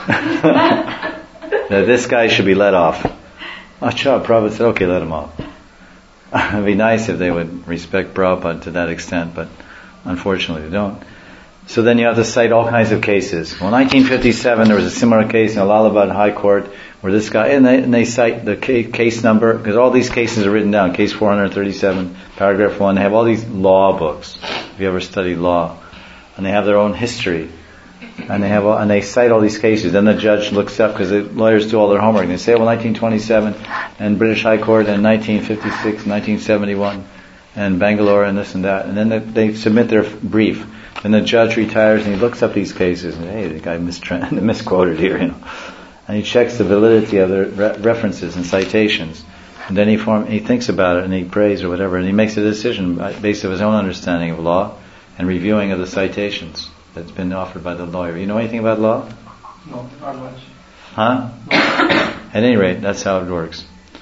that this guy should be let off." Acha, Prabhupada said, "Okay, let him off." It'd be nice if they would respect Prabhupada to that extent, but unfortunately they don't. So then you have to cite all kinds of cases. Well, in 1957 there was a similar case in Allahabad High Court where this guy, and they cite the case number, because all these cases are written down, case 437, paragraph 1, they have all these law books, if you ever study law, and they have their own history, and they cite all these cases. Then the judge looks up, because the lawyers do all their homework, and they say, well, 1927, and British High Court, and 1956, 1971, and Bangalore, and this and that, and then they submit their brief. Then the judge retires, and he looks up these cases, and hey, the guy misquoted here, and he checks the validity of the references and citations, and then he thinks about it, and he prays or whatever, and he makes a decision based on his own understanding of law and reviewing of the citations that's been offered by the lawyer. You know anything about law? No, not much. Huh? At any rate, that's how it works.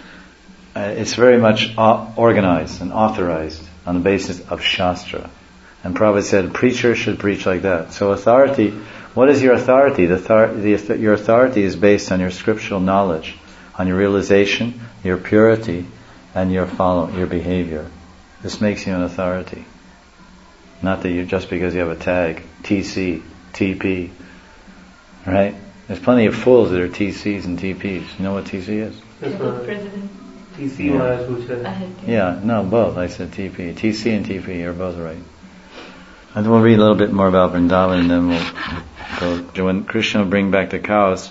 It's very much organized and authorized on the basis of Shastra. And Prabhupada said, preacher should preach like that. So authority, what is your authority? Your authority is based on your scriptural knowledge, on your realization, your purity, and your behavior. This makes you an authority. Not that you just because you have a tag, TC, TP, right? There's plenty of fools that are TCs and TPs. You know what TC is? President. TC Maharaj Bhuchara. Yeah, no, both. I said TP. TC and TP are both right. And we'll read a little bit more about Vrindavan, and then we'll go. When Krishna would bring back the cows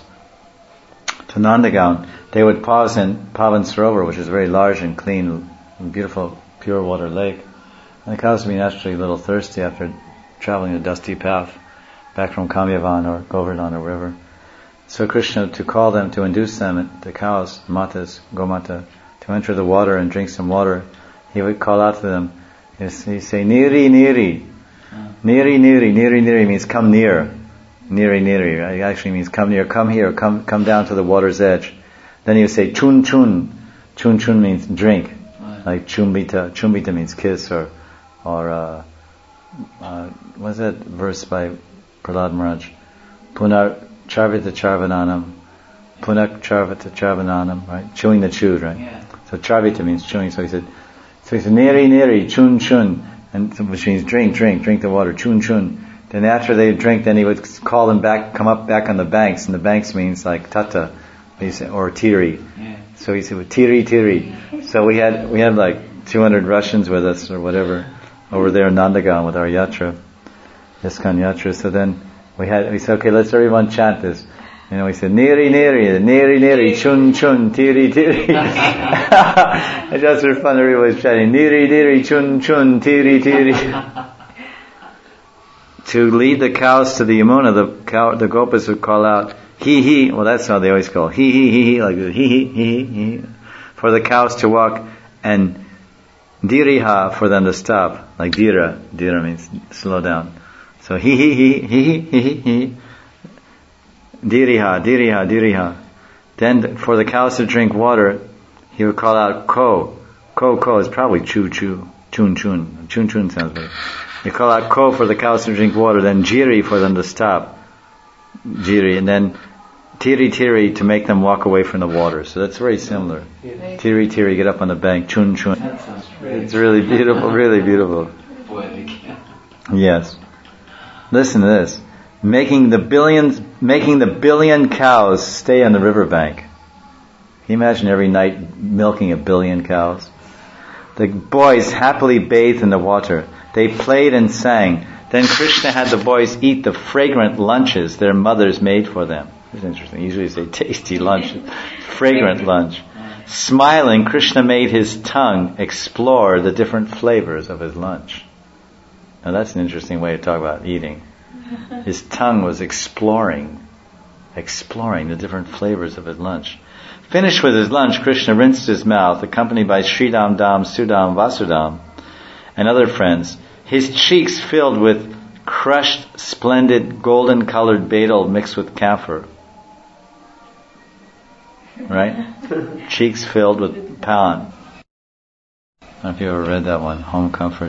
to Nandagaon, they would pause in Pavan Sarovar, which is a very large and clean, and beautiful, pure water lake. And the cows would be naturally a little thirsty after traveling a dusty path back from Kamyavan or Govardhan or wherever. So Krishna, to call them, to induce them, the cows, matas, gomata, to enter the water and drink some water, he would call out to them. He'd say, Niri, Niri. Niri, Niri. Niri, Niri means come near. Niri, Niri. Right? It actually means come near, come here, come down to the water's edge. Then he would say, Chun, Chun. Chun, Chun means drink. Like Chumbita. Chumbita means kiss, or what's that verse by Prahlad Maharaj? Punar Charvita Charvananam. Punak Charvita Charvananam, right? Chewing the chewed, right? Yeah. So Charvita means chewing. So he said, Niri, Niri, Chun, Chun. Which means drink the water, chun, chun. Then after they drink, then he would call them back, come up back on the banks, and the banks means like tata, or tiri. Yeah. So he said, tiri, tiri. So we had like 200 Russians with us, or whatever, over there in Nandagaon with our yatra, ISKCON yatra. So then we said, okay, let's everyone chant this. He said, Neri, Neri, Neri, Neri, Chun, Chun, Tiri, Tiri. And just for fun, everybody was chanting, Neri, Neri, Chun, Chun, Tiri, Tiri. To lead the cows to the Yamuna, the Gopas would call out, he, well that's how they always call, he, like this, he, for the cows to walk, and diriha for them to stop, like dira means slow down. So he, diriha. Then for the cows to drink water, he would call out ko is probably chun sounds better. You call out ko for the cows to drink water, then jiri for them to stop, jiri, and then tiri to make them walk away from the water. So that's very similar. Yeah. Tiri, get up on the bank, chun. That sounds great. It's really beautiful, really beautiful. Poetic. Yes. Listen to this. Making the billion cows stay on the riverbank. Can you imagine every night milking 1 billion cows? The boys happily bathed in the water. They played and sang. Then Krishna had the boys eat the fragrant lunches their mothers made for them. It's interesting. Usually say tasty lunch. Fragrant lunch. Smiling, Krishna made his tongue explore the different flavors of his lunch. Now that's an interesting way to talk about eating. His tongue was exploring the different flavors of his lunch. Finished with his lunch, Krishna rinsed his mouth, accompanied by Sridam, Dam, Sudam, Vasudam, and other friends. His cheeks filled with crushed, splendid, golden-colored betel mixed with camphor. Right? Cheeks filled with palan. I don't know if you ever read that one, Home Comfort.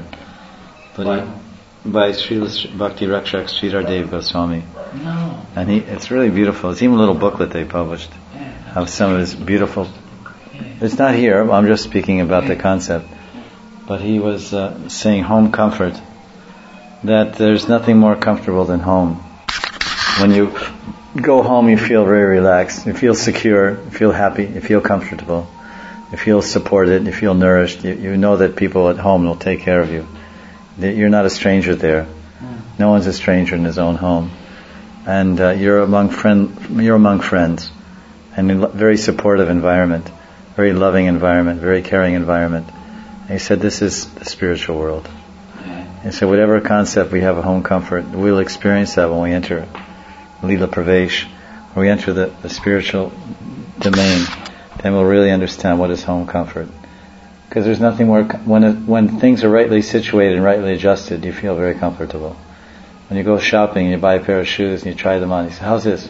By Srila Bhakti Rakshak Sridhar Dev Goswami. No. And it's really beautiful. It's even a little booklet they published of some of his beautiful... It's not here, I'm just speaking about the concept. But he was saying home comfort, that there's nothing more comfortable than home. When you go home, you feel very relaxed, you feel secure, you feel happy, you feel comfortable, you feel supported, you feel nourished, you know that people at home will take care of you. You're not a stranger there. No one's a stranger in his own home. And you're among friends. And in a very supportive environment, very loving environment, very caring environment. And he said this is the spiritual world. And so whatever concept we have of home comfort, we'll experience that when we enter Leela Pravesh, when we enter the spiritual domain, then we'll really understand what is home comfort. Because there's nothing more, when things are rightly situated and rightly adjusted, you feel very comfortable. When you go shopping and you buy a pair of shoes and you try them on, you say, how's this?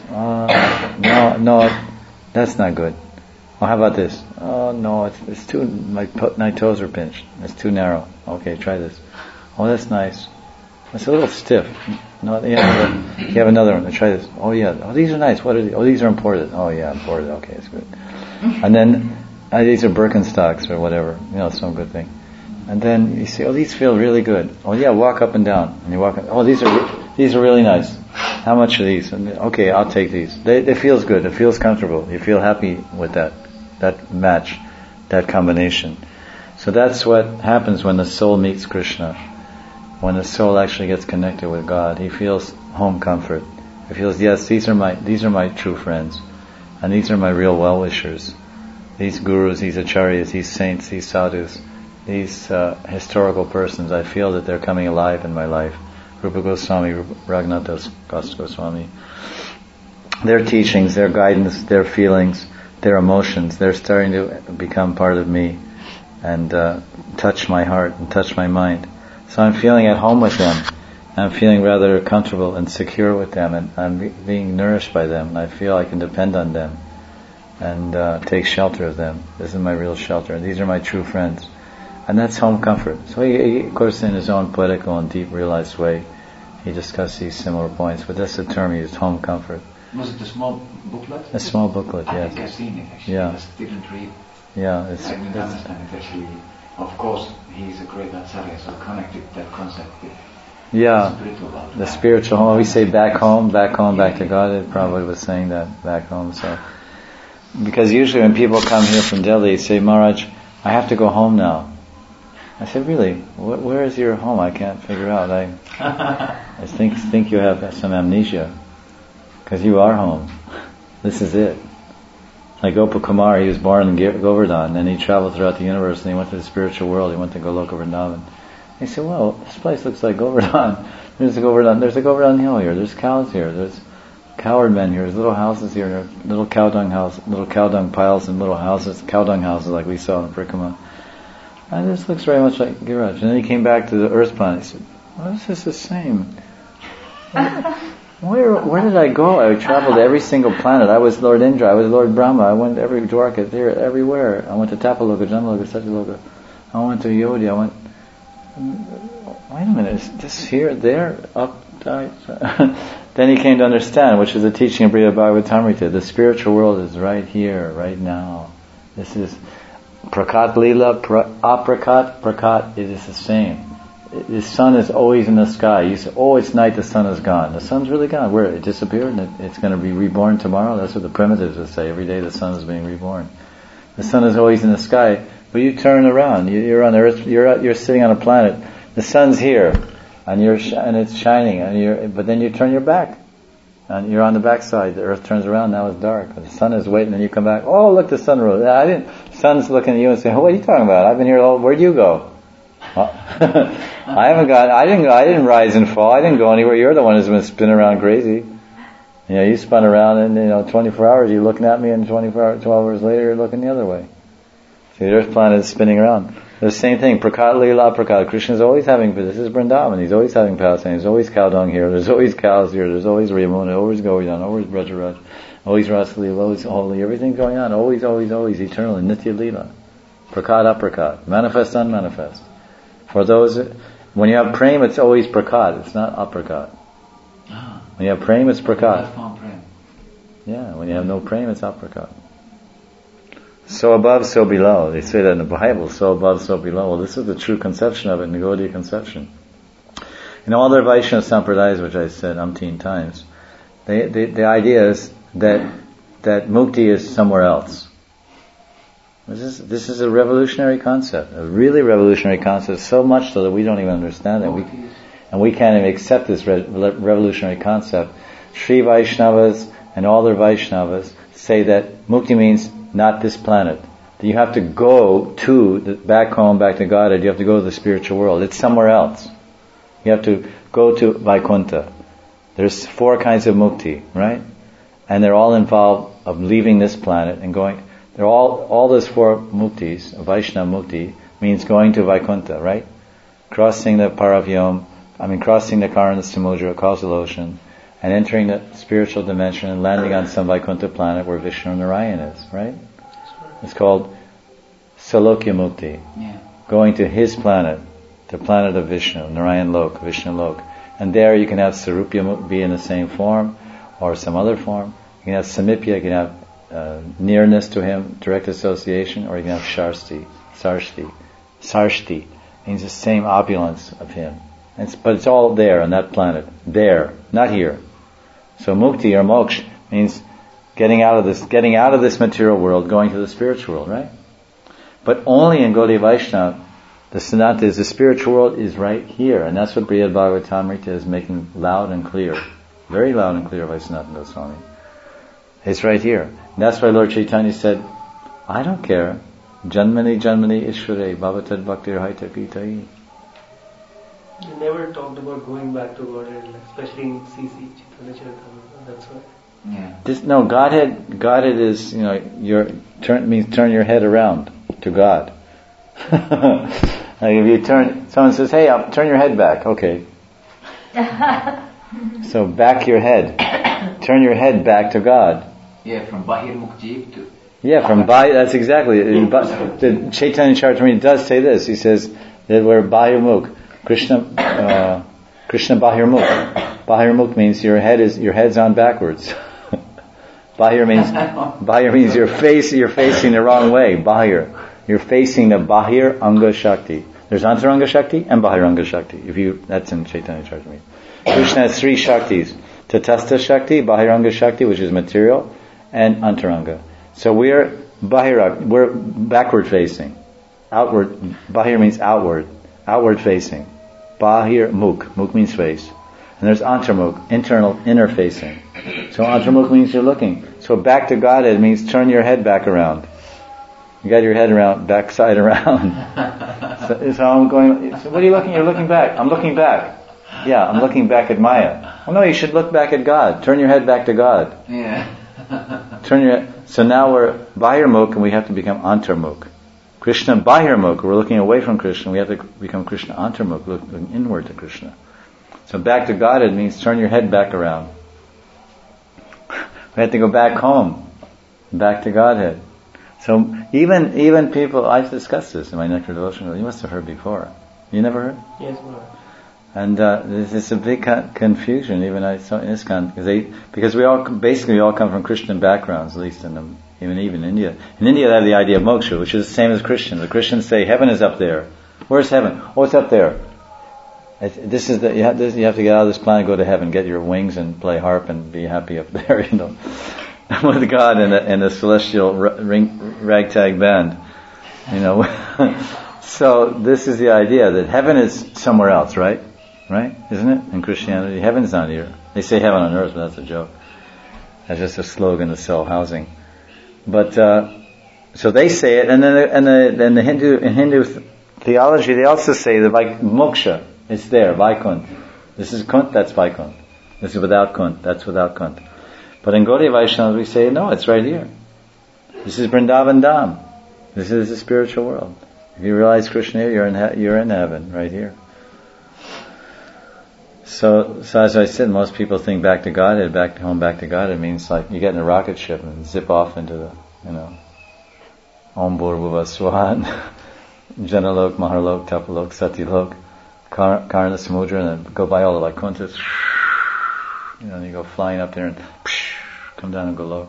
No, that's not good. Oh, how about this? Oh, no, it's too, my toes are pinched. It's too narrow. Okay, try this. Oh, that's nice. It's a little stiff. No, yeah, you have another one. Try this. Oh, yeah. Oh, these are nice. What are these? Oh, these are imported. Oh, yeah, imported. Okay, it's good. And then, these are Birkenstocks or whatever. Some good thing. And then you say, oh, these feel really good. Oh, yeah, walk up and down. And you walk up. Oh, these are really nice. How much are these? And, okay, I'll take these. It feels good. It feels comfortable. You feel happy with that match, that combination. So that's what happens when the soul meets Krishna. When the soul actually gets connected with God, he feels home comfort. He feels, yes, these are my true friends, and these are my real well-wishers. These gurus, these acharyas, these saints, these sadhus, these historical persons, I feel that they're coming alive in my life. Rupa Goswami, Raghunath Goswami. Their teachings, their guidance, their feelings, their emotions, they're starting to become part of me and touch my heart and touch my mind. So I'm feeling at home with them. I'm feeling rather comfortable and secure with them, and I'm being nourished by them, and I feel I can depend on them and take shelter of them. This is my real shelter. These are my true friends. And that's home comfort. So he, of course, in his own poetical and deep realized way, he discussed these similar points, but that's the term he used, home comfort. Was it a small booklet? A small booklet, yes. I think I've seen it actually. Yeah. I just didn't read. Yeah, I didn't understand it actually. Of course, he's a great acharya, so connected that concept with spiritual world. The spiritual home. We say back home, back to God. It probably was saying that, back home. So, because usually when people come here from Delhi, they say, Maharaj, I have to go home now. I said, really? Where is your home? I can't figure out. I think you have some amnesia, because you are home. This is it. Like Gopakumar, he was born in Govardhan, and he traveled throughout the universe, and he went to the spiritual world. He went to Goloka Vrindavan. He said, well, this place looks like Govardhan. There's a Govardhan hill here. There's cows here. There's cowherd men here. There's little houses here. There's little cow dung piles and little houses, cow dung houses like we saw in Parikama. And this looks very much like Giriraj. And then he came back to the Earth planet. He said, well, this is the same. Where did I go? I traveled to every single planet. I was Lord Indra. I was Lord Brahma. I went to every Dwarka, there, everywhere. I went to Tapaloka, Jamaloka, Satyaloka. I went to Yodi. Wait a minute, is this here, there, up, down? Then he came to understand, which is the teaching of Brihad Bhagavatamrita. The spiritual world is right here, right now. This is Prakat Lila, Prakat, it is the same. The sun is always in the sky. You say, oh, it's night, the sun is gone. The sun's really gone. Where? It disappeared and it's going to be reborn tomorrow? That's what the primitives would say. Every day the sun is being reborn. The sun is always in the sky, but you turn around. You're on Earth. You're sitting on a planet. The sun's here, and it's shining. But then you turn your back, and you're on the backside. The Earth turns around. Now it's dark. The sun is waiting, and you come back. Oh, look, the sun rose. Sun's looking at you and saying, oh, "What are you talking about? I've been here all. Where'd you go?" I didn't rise and fall. I didn't go anywhere. You're the one who's been spinning around crazy. You spun around and 24 hours you're looking at me, and 12 hours later you're looking the other way. So the Earth planet is spinning around. The same thing, Prakat Lila Prakat. Krishna's always having, this is Vrindavan, he's always having pastime. There's always cow dung here, there's always cows here, there's always Yamuna, always Govardhan, always Brajaraj, always Rasalila, always holy, everything's going on, always, eternally, Nitya Lila. Prakat Aprakat, manifest, unmanifest. For those, when you have prema, it's always Prakat, it's not Aprakat. When you have prema, it's Prakat. Yeah, when you have no prema, it's Aprakat. So above, so below. They say that in the Bible, so above, so below. Well, this is the true conception of it, the Gaudiya conception. In all their Vaishnava Sampradayas, which I said umpteen times, the idea is that mukti is somewhere else. This is a revolutionary concept, a really revolutionary concept, so much so that we don't even understand it. We can't even accept this revolutionary concept. Sri Vaishnavas and all their Vaishnavas say that mukti means not this planet. That you have to go back home, back to Godhead. You have to go to the spiritual world. It's somewhere else. You have to go to Vaikuntha. There's 4 kinds of mukti, right? And they're all involved of leaving this planet and going. They're all those 4 muktis. Vaishnava mukti means going to Vaikuntha, right? Crossing the crossing the Karana Samudra, causal ocean, and entering the spiritual dimension and landing on some Vaikuntha planet where Vishnu and Narayan is, right? It's called Salokya Mukti. Yeah. Going to his planet, the planet of Vishnu, Narayan Lok, Vishnu Lok. And there you can have Sarupya Mukti, be in the same form, or some other form. You can have Samipya, you can have nearness to him, direct association, or you can have Sarshti. Means the same opulence of him. But it's all there on that planet. There, not here. So mukti or moksha means getting out of this material world, going to the spiritual world, right? But only in Gaudiya Vaishnava, the Siddhanta is the spiritual world is right here, and that's what Brihad Bhagavatamrita is making loud and clear, very loud and clear by Sanatana Goswami. It's right here. And that's why Lord Chaitanya said, I don't care. Janmani Ishvare Bhavatad Bhaktir Haita Pitai. You never talked about going back to Godhead, especially in CC, Chaitanya Charitamrita. That's why. Yeah. Godhead is, means turn your head around to God. Like if someone says, hey, turn your head back. Okay. So back your head. Turn your head back to God. Yeah, from Bahir Mukti to... Yeah, from Bahir, that's exactly it. The Chaitanya Charitamrita does say this. He says that we're Bahir Mukh. Krishna Bahir Mukh. Bahir Mukh means your head's on backwards. Bahir means you're facing the wrong way. Bahir. You're facing the Bahir Anga Shakti. There's Antaranga Shakti and Bahir Anga Shakti. That's in Chaitanya Charitamrita. Krishna has 3 Shaktis. Tatastha Shakti, Bahir Anga Shakti, which is material, and Antaranga. So we're backward facing. Outward. Bahir means outward facing. Bahir Mukh. Mukh means face. And there's Antarmukh, inner facing. So Antarmukh means you're looking. So back to Godhead means turn your head back around. You got your head around, backside around. So I'm going, so what are you looking? You're looking back. I'm looking back. Yeah, I'm looking back at Maya. Oh no, you should look back at God. Turn your head back to God. Yeah. So now we're Bahirmukh and we have to become Antarmukh. Krishna Bahirmukh, we're looking away from Krishna. We have to become Krishna Antarmukh, looking inward to Krishna. So back to Godhead means turn your head back around. We have to go back home, back to Godhead. So even people, I've discussed this in my Nectar Devotional. You must have heard before. You never heard? Yes, Lord. And there's a big confusion, even I saw in ISKCON, because we all come from Christian backgrounds, at least even in India. In India, they have the idea of moksha, which is the same as Christians. The Christians say heaven is up there. Where's heaven? Oh, it's up there. You have to get out of this planet, go to heaven, get your wings, and play harp and be happy up there, with God and the celestial ragtag band, So this is the idea that heaven is somewhere else, right? Right? Isn't it? In Christianity, heaven's not here. They say heaven on earth, but that's a joke. That's just a slogan to sell housing. But so they say it, and then the Hindu theology, they also say that moksha, it's there, Vaikunt. This is Kunt, that's Vaikunt. This is without Kunt, that's without Kunt. But in Gaudiya Vaishnavas, we say, no, it's right here. This is Vrindavan Dham. This is the spiritual world. If you realize Krishna here, you're in heaven, right here. So as I said, most people think back to Godhead, back home, back to Godhead means like you get in a rocket ship and zip off into the, Om Bhurbuva Swahan, Janalok, Maharlok, Tapalok, Satyalok, Karna Samudra, and then go by all the Vaikunthas. And you go flying up there and come down and Golok.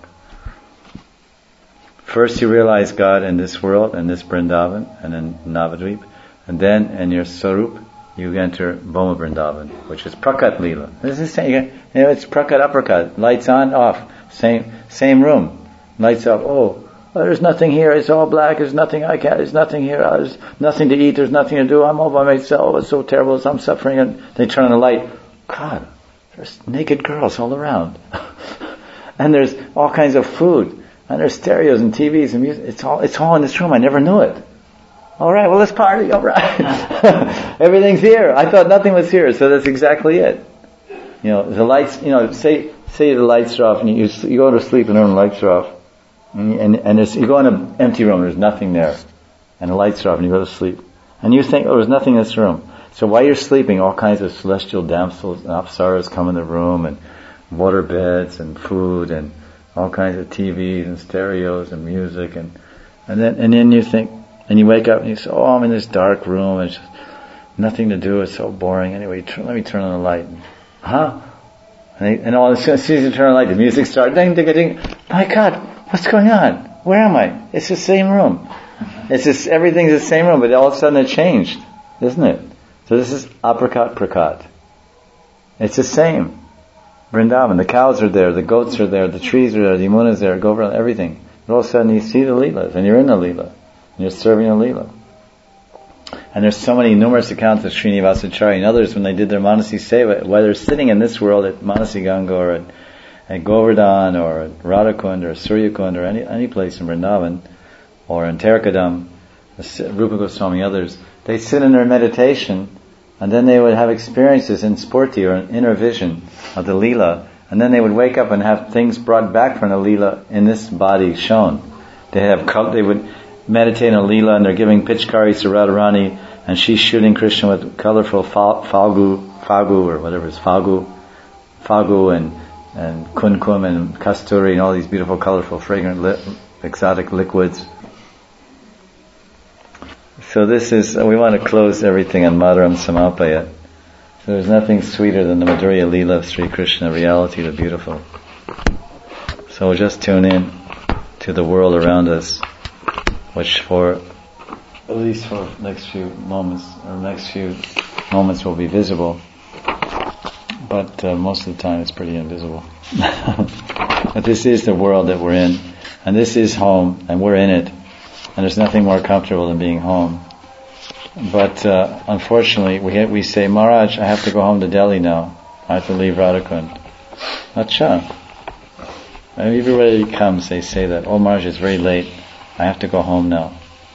First you realize God in this world, in this Vrindavan, and in Navadvip, and then in your Sarup, you enter Bhoma Vrindavan, which is Prakat Leela. This is it's Prakat Uppercut. Lights on, off. Same room. Lights off. Oh, there's nothing here. It's all black. There's nothing there's nothing here. There's nothing to eat. There's nothing to do. I'm all by myself. It's so terrible. I'm suffering. And they turn on the light. God, there's naked girls all around. And there's all kinds of food. And there's stereos and TVs and music. It's all in this room. I never knew it. All right, well, let's party. All right. Everything's here. I thought nothing was here. So that's exactly it. The lights, say the lights are off and you go to sleep and the lights are off. And you go in an empty room, there's nothing there. And the lights are off and you go to sleep. And you think, there's nothing in this room. So while you're sleeping, all kinds of celestial damsels and apsaras come in the room, and water beds and food and all kinds of TVs and stereos and music and then you think, and you wake up and you say, I'm in this dark room, and it's just nothing to do, it's so boring. Anyway, let me turn on the light. Huh? And all as soon as you turn on the light, the music starts, ding, ding, ding. My God, what's going on? Where am I? It's the same room. Everything's the same room, but all of a sudden it changed, isn't it? So this is Aprakat Prakat. It's the same. Vrindavan, the cows are there, the goats are there, the trees are there, the Yamuna's there, Govardhan, everything. But all of a sudden you see the Leelas, and you're in the Leela. And you're serving a Leela. And there's so many numerous accounts of Srinivasacharya and others when they did their Manasi Seva, whether sitting in this world at Manasi Ganga or at Govardhan or at Radhakund or Suryakund or any place in Vrindavan or in Terkadam, Rupa Goswami, others, they sit in their meditation and then they would have experiences in Spurti or an inner vision of the Leela, and then they would wake up and have things brought back from the Leela in this body shown. They would meditate on Leela, and they're giving pitchkaris to Radharani, and she's shooting Krishna with colorful Fagu or whatever it's Fagu and Kunkum and Kasturi and all these beautiful, colorful, fragrant, exotic liquids. So we want to close everything on Madhuram Samapaya. So there's nothing sweeter than the Madhurya Leela of Sri Krishna, reality, the beautiful. So we'll just tune in to the world around us, which at least for next few moments will be visible, but most of the time it's pretty invisible. But this is the world that we're in, and this is home, and we're in it, and there's nothing more comfortable than being home. But unfortunately, we say, Maharaj, I have to go home to Delhi now. I have to leave Radhakund. Acha. Everybody comes, they say that, oh Maharaj, it's very late. I have to go home now.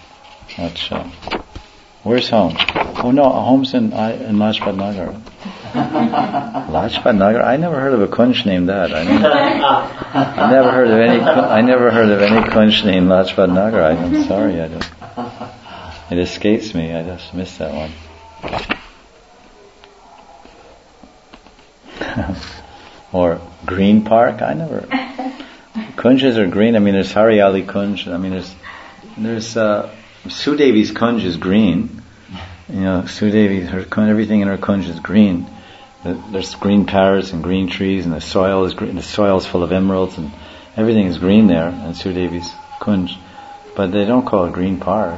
Where's home? Oh no, home's in Lajpat Nagar. Lajpat Nagar? I never heard of a kunj named that. I never heard of any kunj named Lajpat Nagar. I'm sorry, it escapes me. I just missed that one. Or Green Park? I never. Kunjas are green. I mean, there's Hariali Kunj. I mean, there's Sudevi's Kunj is green. Sudevi, everything in her Kunj is green. There's green parrots and green trees, and the soil is green. The soil is full of emeralds, and everything is green there in Sudevi's Kunj. But they don't call it Green Park.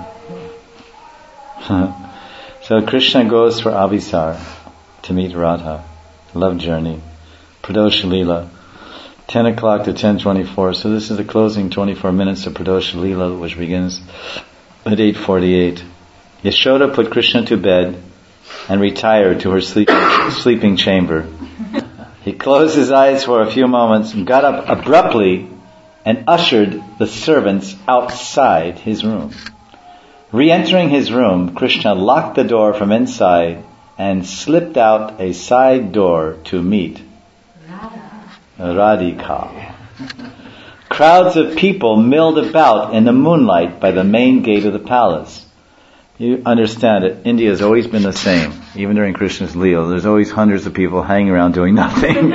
So Krishna goes for Abhisar to meet Radha. Love journey. Pradosh Leela. 10 o'clock to 10:24. So this is the closing 24 minutes of Pradosh Leela, which begins at 8:48. Yashoda put Krishna to bed and retired to her sleeping chamber. He closed his eyes for a few moments and got up abruptly and ushered the servants outside his room. Re-entering his room, Krishna locked the door from inside and slipped out a side door to meet Radhika. Crowds of people milled about in the moonlight by the main gate of the palace. You understand it, India has always been the same. Even during Krishna's Leela, there's always hundreds of people hanging around doing nothing.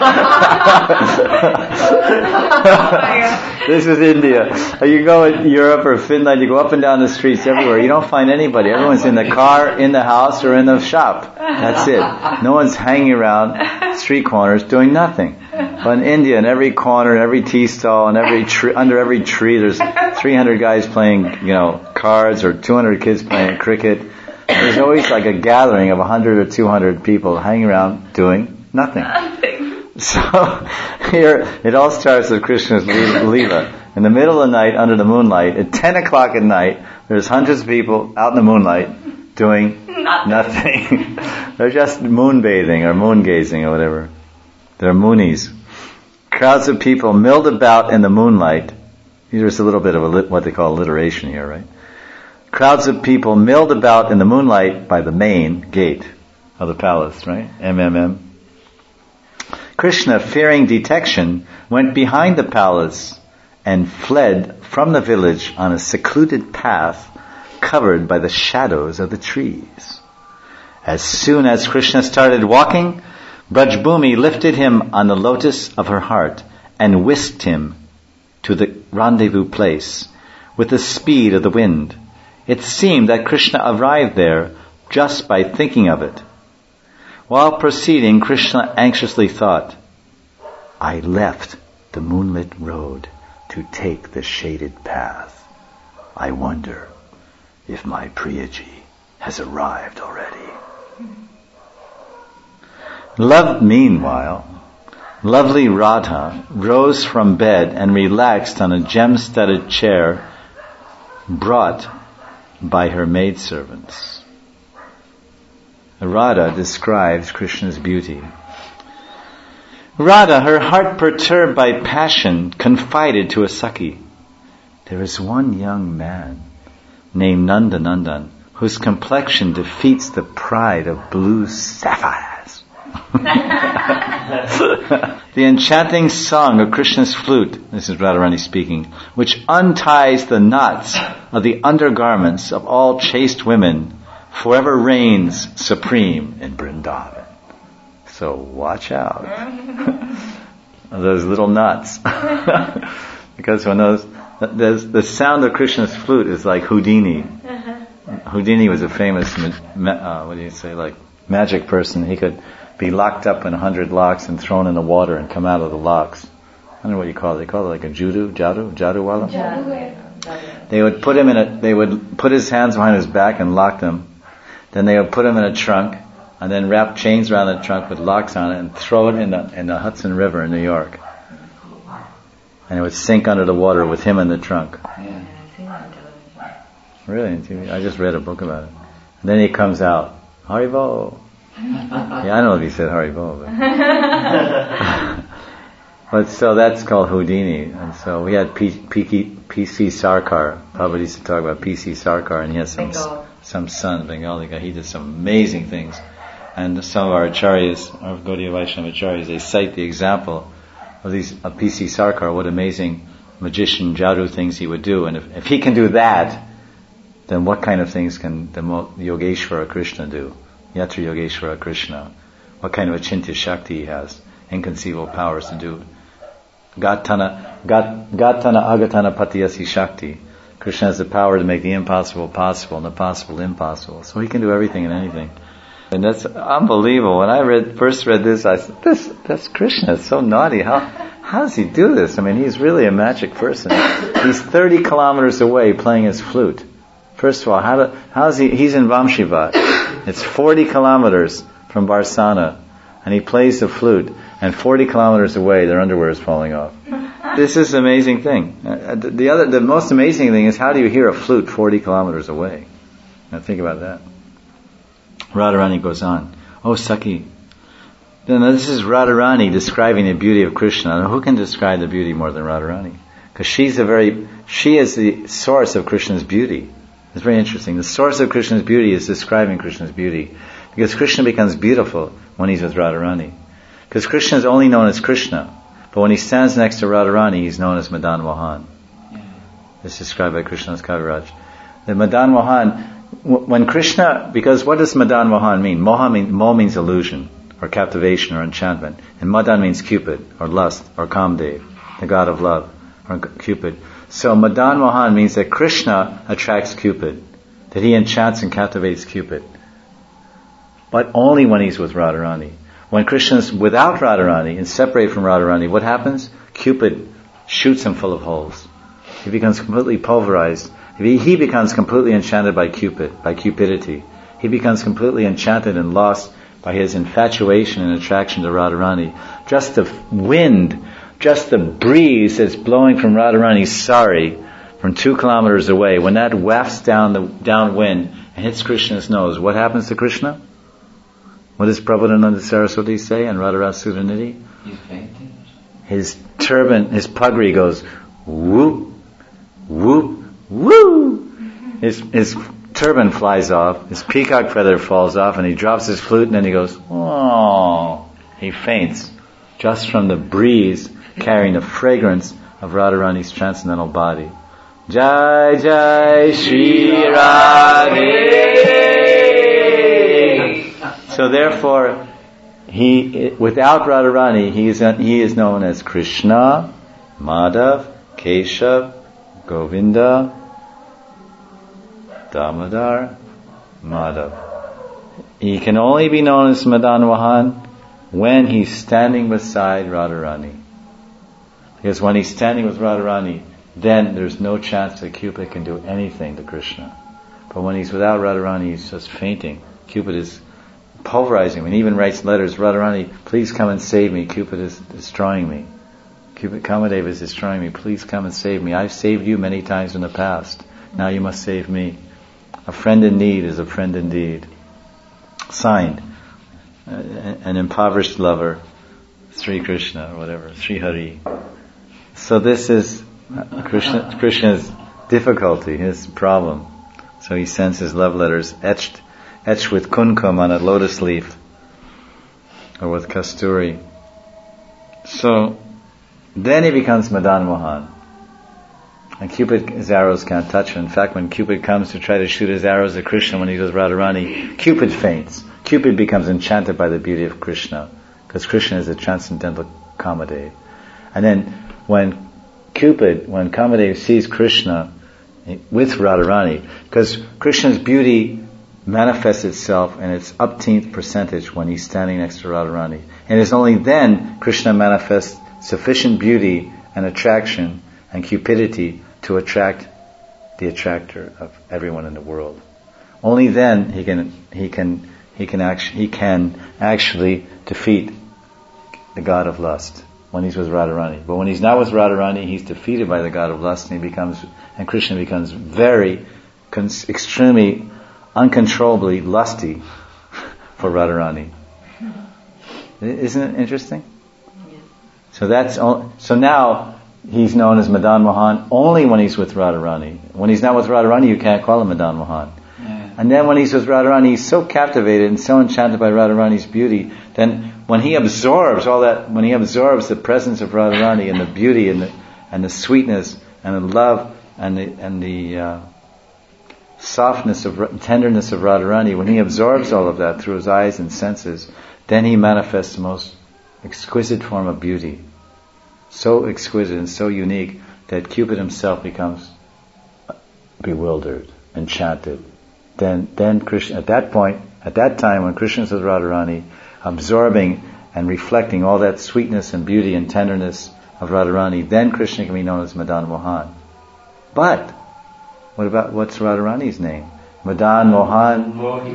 This is India. You go in Europe or Finland, you go up and down the streets everywhere, you don't find anybody. Everyone's in the car, in the house, or in the shop. That's it. No one's hanging around street corners doing nothing. But in India, in every corner, in every tea stall, in every tree, under every tree, there's 300 guys playing, cards, or 200 kids playing cricket. There's always like a gathering of 100 or 200 people hanging around doing nothing. So here, it all starts with Krishna's Leela. In the middle of the night, under the moonlight, at 10 o'clock at night, there's hundreds of people out in the moonlight doing nothing. They're just moonbathing or moon gazing or whatever. They're moonies. Crowds of people milled about in the moonlight. Here's a little bit of what they call alliteration here, right? Crowds of people milled about in the moonlight by the main gate of the palace, right? MMM. Krishna, fearing detection, went behind the palace and fled from the village on a secluded path covered by the shadows of the trees. As soon as Krishna started walking, Brajbhumi lifted him on the lotus of her heart and whisked him to the rendezvous place with the speed of the wind. It seemed that Krishna arrived there just by thinking of it. While proceeding, Krishna anxiously thought, I left the moonlit road to take the shaded path. I wonder if my Priyaji has arrived already. Meanwhile, lovely Radha rose from bed and relaxed on a gem-studded chair brought by her maidservants. Radha describes Krishna's beauty. Radha, her heart perturbed by passion, confided to a Sakhi, there is one young man named Nandanandan whose complexion defeats the pride of blue sapphires. The enchanting song of Krishna's flute, this is Radharani speaking, which unties the knots of the undergarments of all chaste women, forever reigns supreme in Vrindavan. So watch out. Those little knots. Because when the sound of Krishna's flute is like Houdini. Houdini was a famous, magic person. He could be locked up in 100 locks and thrown in the water and come out of the locks. I don't know what you call it. They call it like a jaduwala? They would put his hands behind his back and lock them. Then they would put him in a trunk and then wrap chains around the trunk with locks on it and throw it in the Hudson River in New York. And it would sink under the water with him in the trunk. Yeah. Really? I just read a book about it. And then he comes out, Haribo. Yeah, I don't know if he said Haribo, but But so that's called Houdini. And so we had P.C. Sarkar. Prabhupada used to talk about P.C. Sarkar, and he has some son, Bengali guy. He did some amazing things. And some of our acharyas, our Gaudiya Vaishnava acharyas, they cite the example of P.C. Sarkar, what amazing magician, jadoo things he would do. And if he can do that, then what kind of things can the Yogeshwara Krishna do? Yatra Yogeshwara Krishna. What kind of achintya shakti he has? Inconceivable powers to do. Gatana agatana patiyasi shakti. Krishna has the power to make the impossible possible and the possible impossible. So he can do everything and anything. And that's unbelievable. When I first read this, I said, that's Krishna. It's so naughty. How does he do this? I mean, he's really a magic person. He's 30 kilometers away playing his flute. First of all, how is he? He's in Vamshivat. It's 40 kilometers from Barsana, and he plays the flute, and 40 kilometers away, their underwear is falling off. This is an amazing thing. The most amazing thing is, how do you hear a flute 40 kilometers away? Now think about that. Radharani goes on. Oh, Saki. Then this is Radharani describing the beauty of Krishna. Now, who can describe the beauty more than Radharani? Because she is the source of Krishna's beauty. It's very interesting. The source of Krishna's beauty is describing Krishna's beauty. Because Krishna becomes beautiful when he's with Radharani. Because Krishna is only known as Krishna. But when he stands next to Radharani, he's known as Madan Mohan. It's described by Krishna's Kaviraj. The Madan Mohan, when Krishna, because what does Madan Mohan mean? Mo means illusion, or captivation, or enchantment. And Madan means Cupid, or lust, or Kamdev, the god of love, or Cupid. So Madan Mohan means that Krishna attracts Cupid, that he enchants and captivates Cupid. But only when he's with Radharani. When Krishna's without Radharani and separated from Radharani, what happens? Cupid shoots him full of holes. He becomes completely pulverized. He becomes completely enchanted by Cupid, by cupidity. He becomes completely enchanted and lost by his infatuation and attraction to Radharani. Just the wind, just the breeze that's blowing from Radharani's sari from 2 kilometers away, when that wafts downwind and hits Krishna's nose, what happens to Krishna? What does Prabhupada Saraswati say in Radharasa Sudhanidhi? He's fainting. His turban, his pagri goes whoop, whoop, woo. His turban flies off, his peacock feather falls off, and he drops his flute, and then he goes, oh, he faints just from the breeze carrying the fragrance of Radharani's transcendental body. Jai Jai Shri Radhe. So therefore, without Radharani, he is known as Krishna, Madhav, Keshav, Govinda, Damodar, Madhav. He can only be known as Madan Mohan when he's standing beside Radharani. Because when he's standing with Radharani, then there's no chance that Cupid can do anything to Krishna. But when he's without Radharani, he's just fainting. Cupid is pulverizing him. And he even writes letters, Radharani, please come and save me. Cupid is destroying me. Kamadeva is destroying me. Please come and save me. I've saved you many times in the past. Now you must save me. A friend in need is a friend indeed. Signed, an impoverished lover, Sri Krishna or whatever, Sri Hari. So this is Krishna's difficulty, his problem. So he sends his love letters etched with kumkum on a lotus leaf, or with kasturi. So then he becomes Madan Mohan. And Cupid's arrows can't touch him. In fact, when Cupid comes to try to shoot his arrows at Krishna when he does Radharani, Cupid faints. Cupid becomes enchanted by the beauty of Krishna, because Krishna is a transcendental Kamadev. And then when Kamadev sees Krishna with Radharani, because Krishna's beauty manifests itself in its upteenth percentage when he's standing next to Radharani. And it's only then Krishna manifests sufficient beauty and attraction and cupidity to attract the attractor of everyone in the world. Only then he can actually defeat the god of lust, when he's with Radharani. But when he's not with Radharani, he's defeated by the god of lust, and Krishna becomes extremely uncontrollably lusty for Radharani. Isn't it interesting? So now he's known as Madan Mohan only when he's with Radharani. When he's not with Radharani, you can't call him Madan Mohan. Yeah. And then when he's with Radharani, he's so captivated and so enchanted by Radharani's beauty, then when he absorbs the presence of Radharani and the beauty and the sweetness and the love and the softness tenderness of Radharani, when he absorbs all of that through his eyes and senses, then he manifests the most exquisite form of beauty. So exquisite and so unique that Cupid himself becomes bewildered, enchanted. Then Krishna, at that time when Krishna is with Radharani, absorbing and reflecting all that sweetness and beauty and tenderness of Radharani, then Krishna can be known as Madan Mohan. But what's Radharani's name? Madan Mohan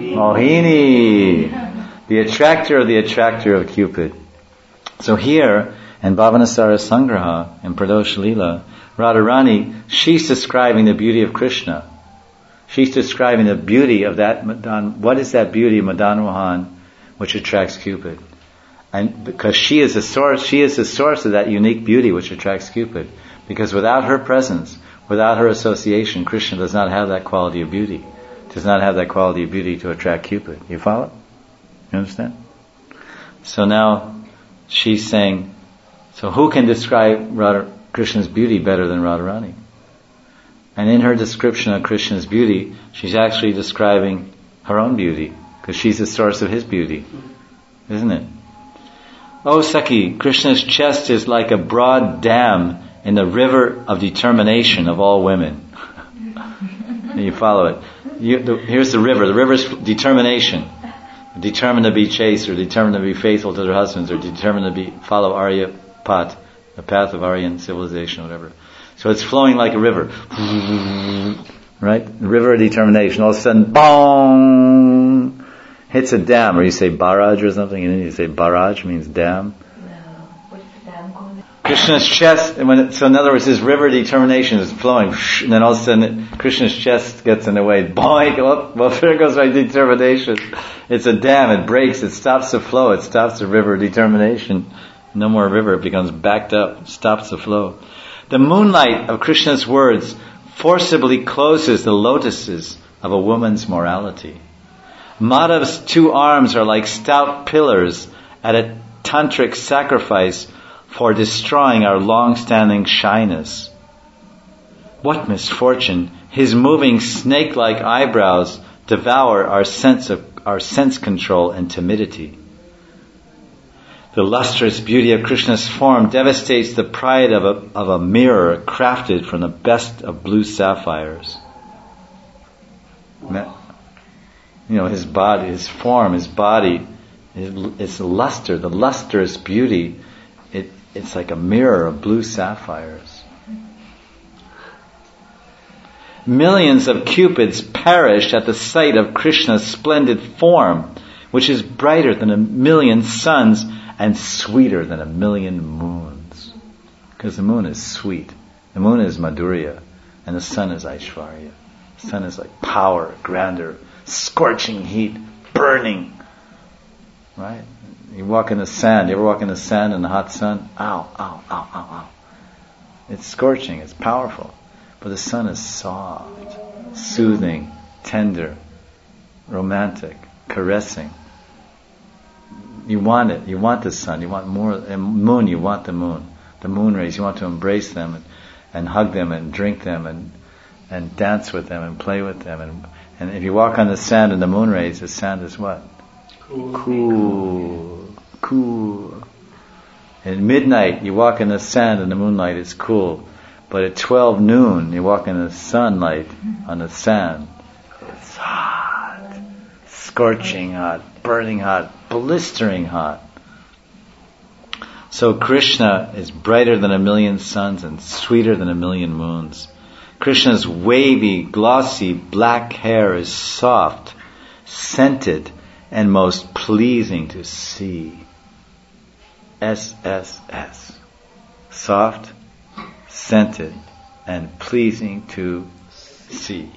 Mohini. The attractor of Cupid. So here, in Bhavanasara Sangraha, in Pradosha Leela, Radharani, she's describing the beauty of Krishna. She's describing the beauty of that Madan. What is that beauty of Madan Mohan which attracts Cupid? And because she is the source of that unique beauty which attracts Cupid. Because without her presence, without her association, Krishna does not have that quality of beauty. Does not have that quality of beauty to attract Cupid. You follow? You understand? So now she's saying, so who can describe Krishna's beauty better than Radharani? And in her description of Krishna's beauty, she's actually describing her own beauty, because she's the source of his beauty. Isn't it? Oh Sakhi, Krishna's chest is like a broad dam in the river of determination of all women. You follow it. Here's the river. The river's determination. Determined to be chaste, or determined to be faithful to their husbands, or determined to follow Arya Path, the path of Aryan civilization, whatever. So it's flowing like a river. Right? The river of determination. All of a sudden, bong! Hits a dam, or you say barrage or something, and then you say barrage means dam. What's the dam called? Krishna's chest, so in other words, this river of determination is flowing, and then all of a sudden Krishna's chest gets in the way. Boink! Oh, well, there goes my determination. It's a dam, it breaks, it stops the flow, it stops the river of determination. No more river, it becomes backed up, stops the flow. The moonlight of Krishna's words forcibly closes the lotuses of a woman's morality. Madhav's two arms are like stout pillars at a tantric sacrifice for destroying our long-standing shyness. What misfortune! His moving snake-like eyebrows devour our sense control and timidity. The lustrous beauty of Krishna's form devastates the pride of a mirror crafted from the best of blue sapphires. His body, his form, his body, its luster, the lustrous beauty, it's like a mirror of blue sapphires. Millions of cupids perished at the sight of Krishna's splendid form, which is brighter than 1,000,000 suns and sweeter than 1,000,000 moons. Because the moon is sweet. The moon is Madhurya, and the sun is Aishvarya. The sun is like power, grandeur, scorching heat, burning. Right? You walk in the sand. You ever walk in the sand in the hot sun? Ow, ow, ow, ow, ow. It's scorching. It's powerful. But the sun is soft, soothing, tender, romantic, caressing. You want it. You want the sun. You want more. And moon, you want the moon. The moon rays, you want to embrace them and hug them and drink them and dance with them and play with them. And if you walk on the sand in the moon rays, the sand is what? Cool. At midnight, you walk in the sand in the moonlight, it's cool. But at 12 noon, you walk in the sunlight on the sand, it's hot. Scorching hot, burning hot, blistering hot. So Krishna is brighter than 1,000,000 suns and sweeter than 1,000,000 moons. Krishna's wavy, glossy, black hair is soft, scented, and most pleasing to see. SSS. Soft, scented, and pleasing to see.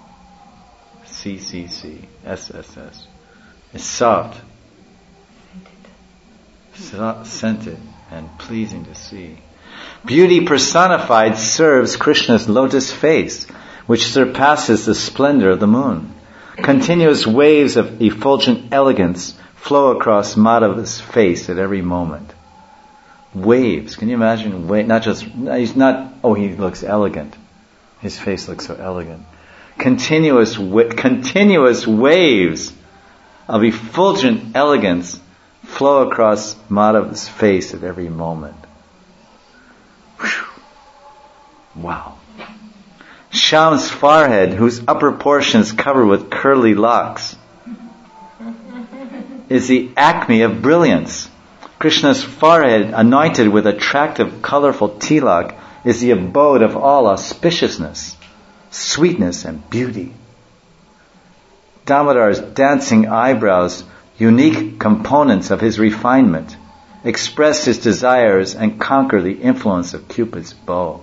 CCC. SSS. It's soft, scented, and pleasing to see. Beauty personified serves Krishna's lotus face, which surpasses the splendor of the moon. Continuous waves of effulgent elegance flow across Madhava's face at every moment. Waves. Can you imagine? Not just, he's not, he looks elegant. His face looks so elegant. Continuous waves of effulgent elegance flow across Madhava's face at every moment. Whew. Wow. Shyam's forehead, whose upper portion is covered with curly locks, is the acme of brilliance. Krishna's forehead, anointed with attractive, colorful tilak, is the abode of all auspiciousness, sweetness, and beauty. Damodar's dancing eyebrows, unique components of his refinement, express his desires and conquer the influence of Cupid's bow.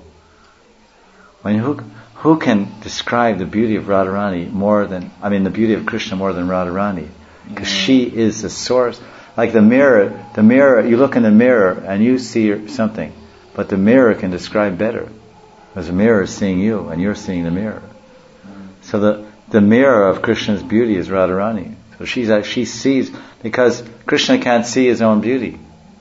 Who can describe the beauty of Radharani the beauty of Krishna more than Radharani? Because she is the source. Like the mirror, you look in the mirror and you see something, but the mirror can describe better. Because the mirror is seeing you and you're seeing the mirror. So the mirror of Krishna's beauty is Radharani. So she sees, because Krishna can't see his own beauty.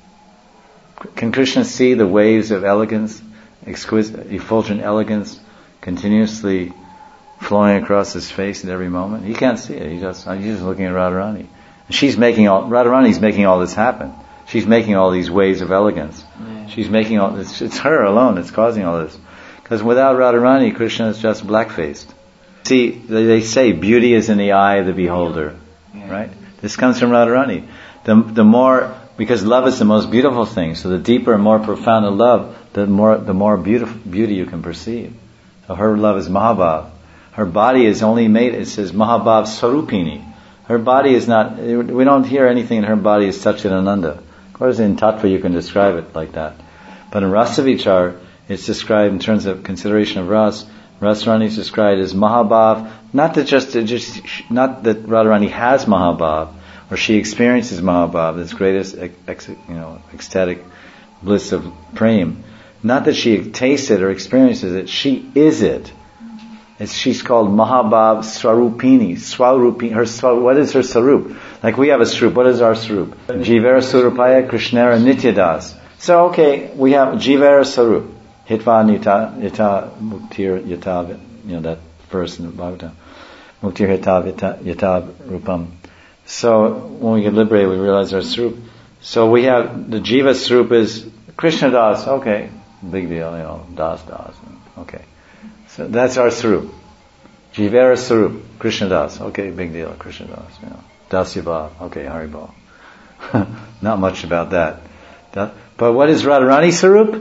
Can Krishna see the waves of elegance, exquisite, effulgent elegance, continuously flowing across his face at every moment? He can't see it. He's just looking at Radharani. Radharani's making all this happen. She's making all these waves of elegance. Yeah. She's making all this. It's her alone that's causing all this. Because without Radharani, Krishna is just black-faced. See, they say beauty is in the eye of the beholder. Yeah. Right? This comes from Radharani. The more, because love is the most beautiful thing, so the deeper and more profound the love, the more beauty you can perceive. So her love is Mahabhav. Her body is only made, it says Mahabhav Sarupini. Her body is not, we don't hear anything in her body as Satchidananda. Of course in Tattva you can describe it like that. But in Rasavichar, it's described in terms of consideration of Ras. Radharani is described as Mahabhav, not that Radharani has Mahabhav, or she experiences Mahabhav, this greatest ecstatic bliss of Prem. Not that she tastes it or experiences it, she is it. She's called Mahabhav Swarupini. What is her Swarup? Like we have a Swarup. What is our Swarup? Jivera Surupaya Krishnara Nityadas. So we have Jivera Swarup. Hitva Yata Muktir Yata, that verse in the Bhagavatam. Muktir Yata Rupam. So when we get liberated, we realize our Swarup. So we have, the Jiva Swarup is Krishna Das. Okay. Big deal, Das. Okay. So that's our Swarup. Jivera Swarup, Krishna Das. Okay, big deal, Krishna Das. Dasyabhav. Okay, Haribhav. Not much about that. But what is Radharani Swarup?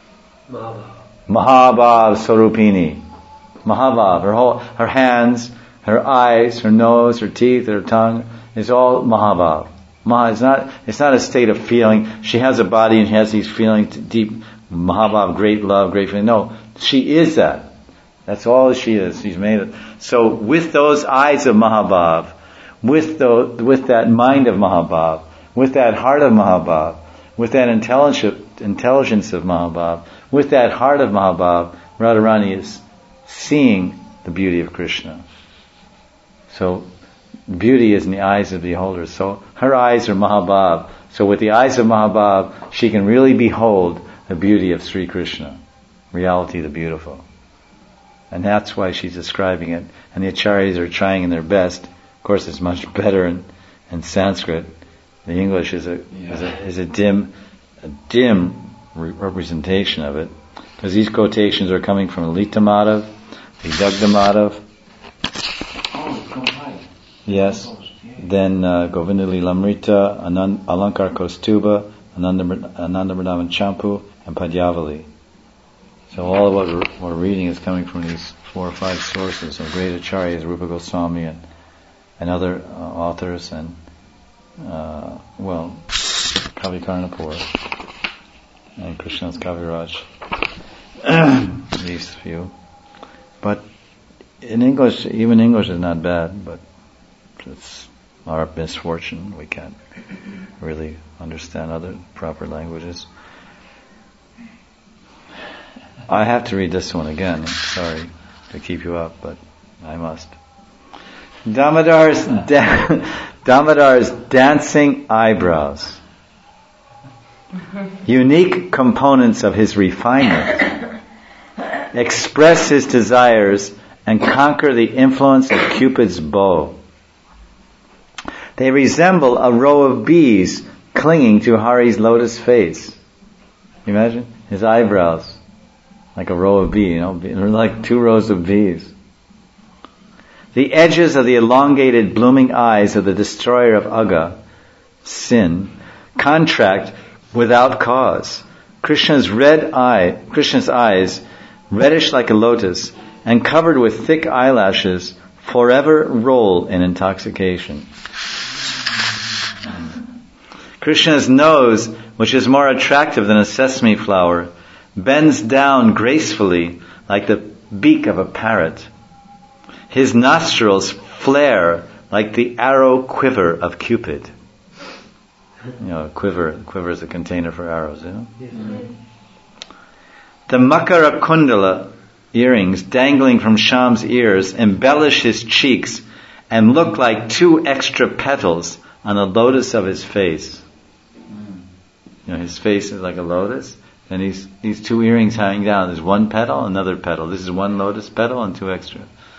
Mahabhav Swarupini. Mahabhav. Her hands, her eyes, her nose, her teeth, her tongue is all Mahabhav. It's not a state of feeling. She has a body and she has these feelings, deep Mahabhav, great love, great feeling. No, she is that. That's all she is. She's made it. So with those eyes of Mahabhav, with that mind of Mahabhav, with that heart of Mahabhav, with that intelligence of Mahabhav, with that heart of Mahabhav, Radharani is seeing the beauty of Krishna. So beauty is in the eyes of the beholder. So her eyes are Mahabhav. So with the eyes of Mahabhav, she can really behold the beauty of Sri Krishna, reality, the beautiful. And that's why she's describing it. And the acharyas are trying in their best. Of course, it's much better in Sanskrit. The English is a dim representation of it, because these quotations are coming from Lita Madhav, Vidagdha Madhav. Yes. Then Govinda Lilamrita, Alankar Kostuba, Ananda Vrindavan Champu, and Padyavali. So all of what we're reading is coming from these 4 or 5 sources of great acharyas, Rupa Goswami and other authors, and Kavi Karnapur and Krishna's Kaviraj. These few. But in English, even English is not bad, but it's our misfortune. We can't really understand other proper languages. I have to read this one again. I'm sorry to keep you up, but I must. Damodar's dancing eyebrows. Unique components of his refinement express his desires and conquer the influence of Cupid's bow. They resemble a row of bees clinging to Hari's lotus face. You imagine? His eyebrows, like a row of bees, they're like 2 rows of bees. The edges of the elongated blooming eyes of the destroyer of Agga, sin, contract without cause. Krishna's eyes, reddish like a lotus, and covered with thick eyelashes, forever roll in intoxication. Krishna's nose, which is more attractive than a sesame flower, bends down gracefully like the beak of a parrot. His nostrils flare like the arrow quiver of Cupid. A quiver is a container for arrows, Yes. The Makara Kundala earrings dangling from Shyam's ears embellish his cheeks and look like 2 extra petals on the lotus of his face. His face is like a lotus, and these 2 earrings hanging down. There's 1 petal, another petal. This is 1 lotus petal and 2 extra.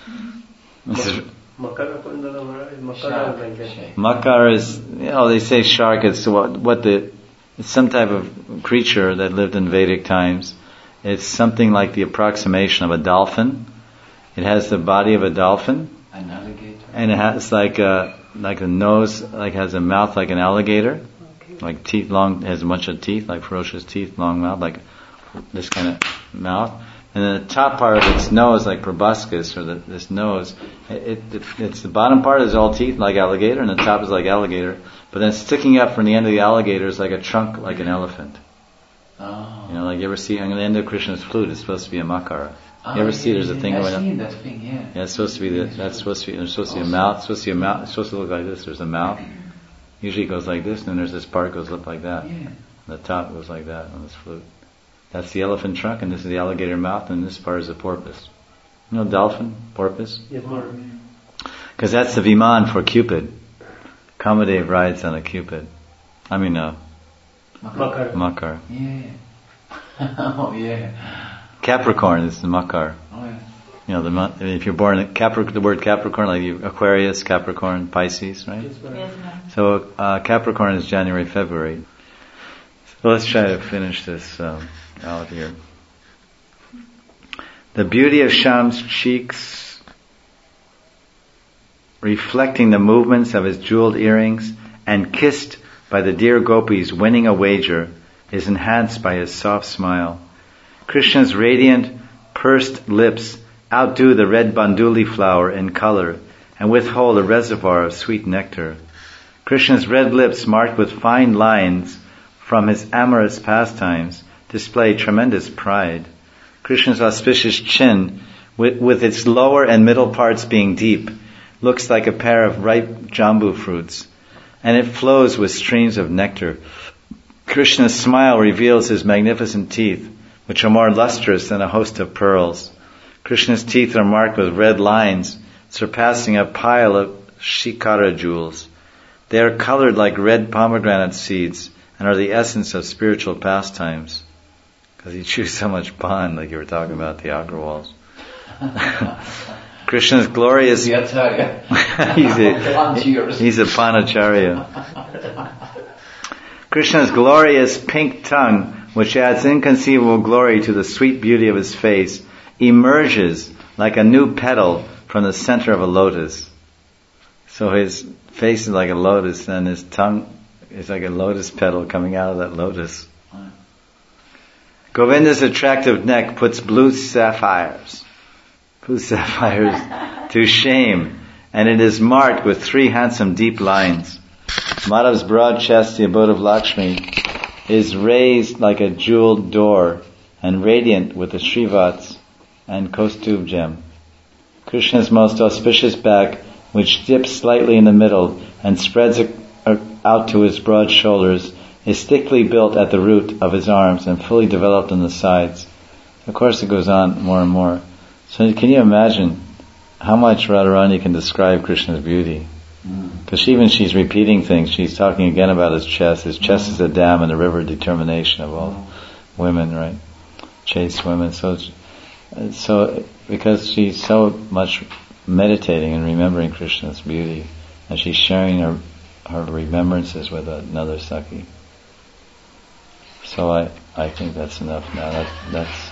Makara Kundala is Makara like that. Makar is, they say shark. It's it's some type of creature that lived in Vedic times. It's something like the approximation of a dolphin. It has the body of a dolphin. An alligator. And it has like a nose, has a mouth like an alligator. Like teeth long, has a bunch of teeth, like ferocious teeth, long mouth, like this kind of mouth. And then the top part of its nose, like proboscis, or this nose, it's the bottom part is all teeth, like alligator, and the top is like alligator. But then sticking up from the end of the alligator is like a trunk, like an elephant. Oh. Like you ever see on the end of Krishna's flute, it's supposed to be a makara. You ever see there's a thing going on? I've seen that thing, yeah. Yeah, it's supposed to be there's supposed to be a mouth. It's supposed to look like this. There's a mouth. Usually it goes like this, and then there's this part goes up like that. Yeah. The top goes like that on this flute. That's the elephant trunk, and this is the alligator mouth, and this part is the porpoise. Dolphin, porpoise? Yes, more. Because that's the Viman for Cupid. Kamadev rides on a Cupid. Makar. Yeah. Oh, yeah. Capricorn is the Makar. Oh, yeah. If you're born in the word Capricorn, like Aquarius, Capricorn, Pisces, right? Yes, Yes, So Capricorn is January, February. So let's try to finish this out here. The beauty of Shyam's cheeks, reflecting the movements of his jeweled earrings, and kissed by the dear gopis winning a wager, is enhanced by his soft smile. Krishna's radiant, pursed lips outdo the red banduli flower in color and withhold a reservoir of sweet nectar. Krishna's red lips, marked with fine lines from his amorous pastimes, display tremendous pride. Krishna's auspicious chin, with its lower and middle parts being deep, looks like a pair of ripe jambu fruits, and it flows with streams of nectar. Krishna's smile reveals his magnificent teeth, which are more lustrous than a host of pearls. Krishna's teeth are marked with red lines, surpassing a pile of shikara jewels. They are colored like red pomegranate seeds, and are the essence of spiritual pastimes. Because he chews so much pan, like you were talking about the Agrawals. Krishna's glorious... The Acharya. he's a panacharya. Krishna's glorious pink tongue, which adds inconceivable glory to the sweet beauty of his face, emerges like a new petal from the center of a lotus. So his face is like a lotus, and his tongue is like a lotus petal coming out of that lotus. Govinda's attractive neck puts blue sapphires to shame, and it is marked with 3 handsome deep lines. Madhav's broad chest, the abode of Lakshmi, is raised like a jeweled door and radiant with the Shrivats and Kaustubh gem. Krishna's most auspicious back, which dips slightly in the middle and spreads out to his broad shoulders, is thickly built at the root of his arms and fully developed on the sides. Of course it goes on more and more. So can you imagine how much Radharani can describe Krishna's beauty? Because she's repeating things. She's talking again about his chest. His chest is a dam and a river of determination of all women, right? Chaste women. So because she's so much meditating and remembering Krishna's beauty, and she's sharing her remembrances with another Sakhi. So I think that's enough now. That's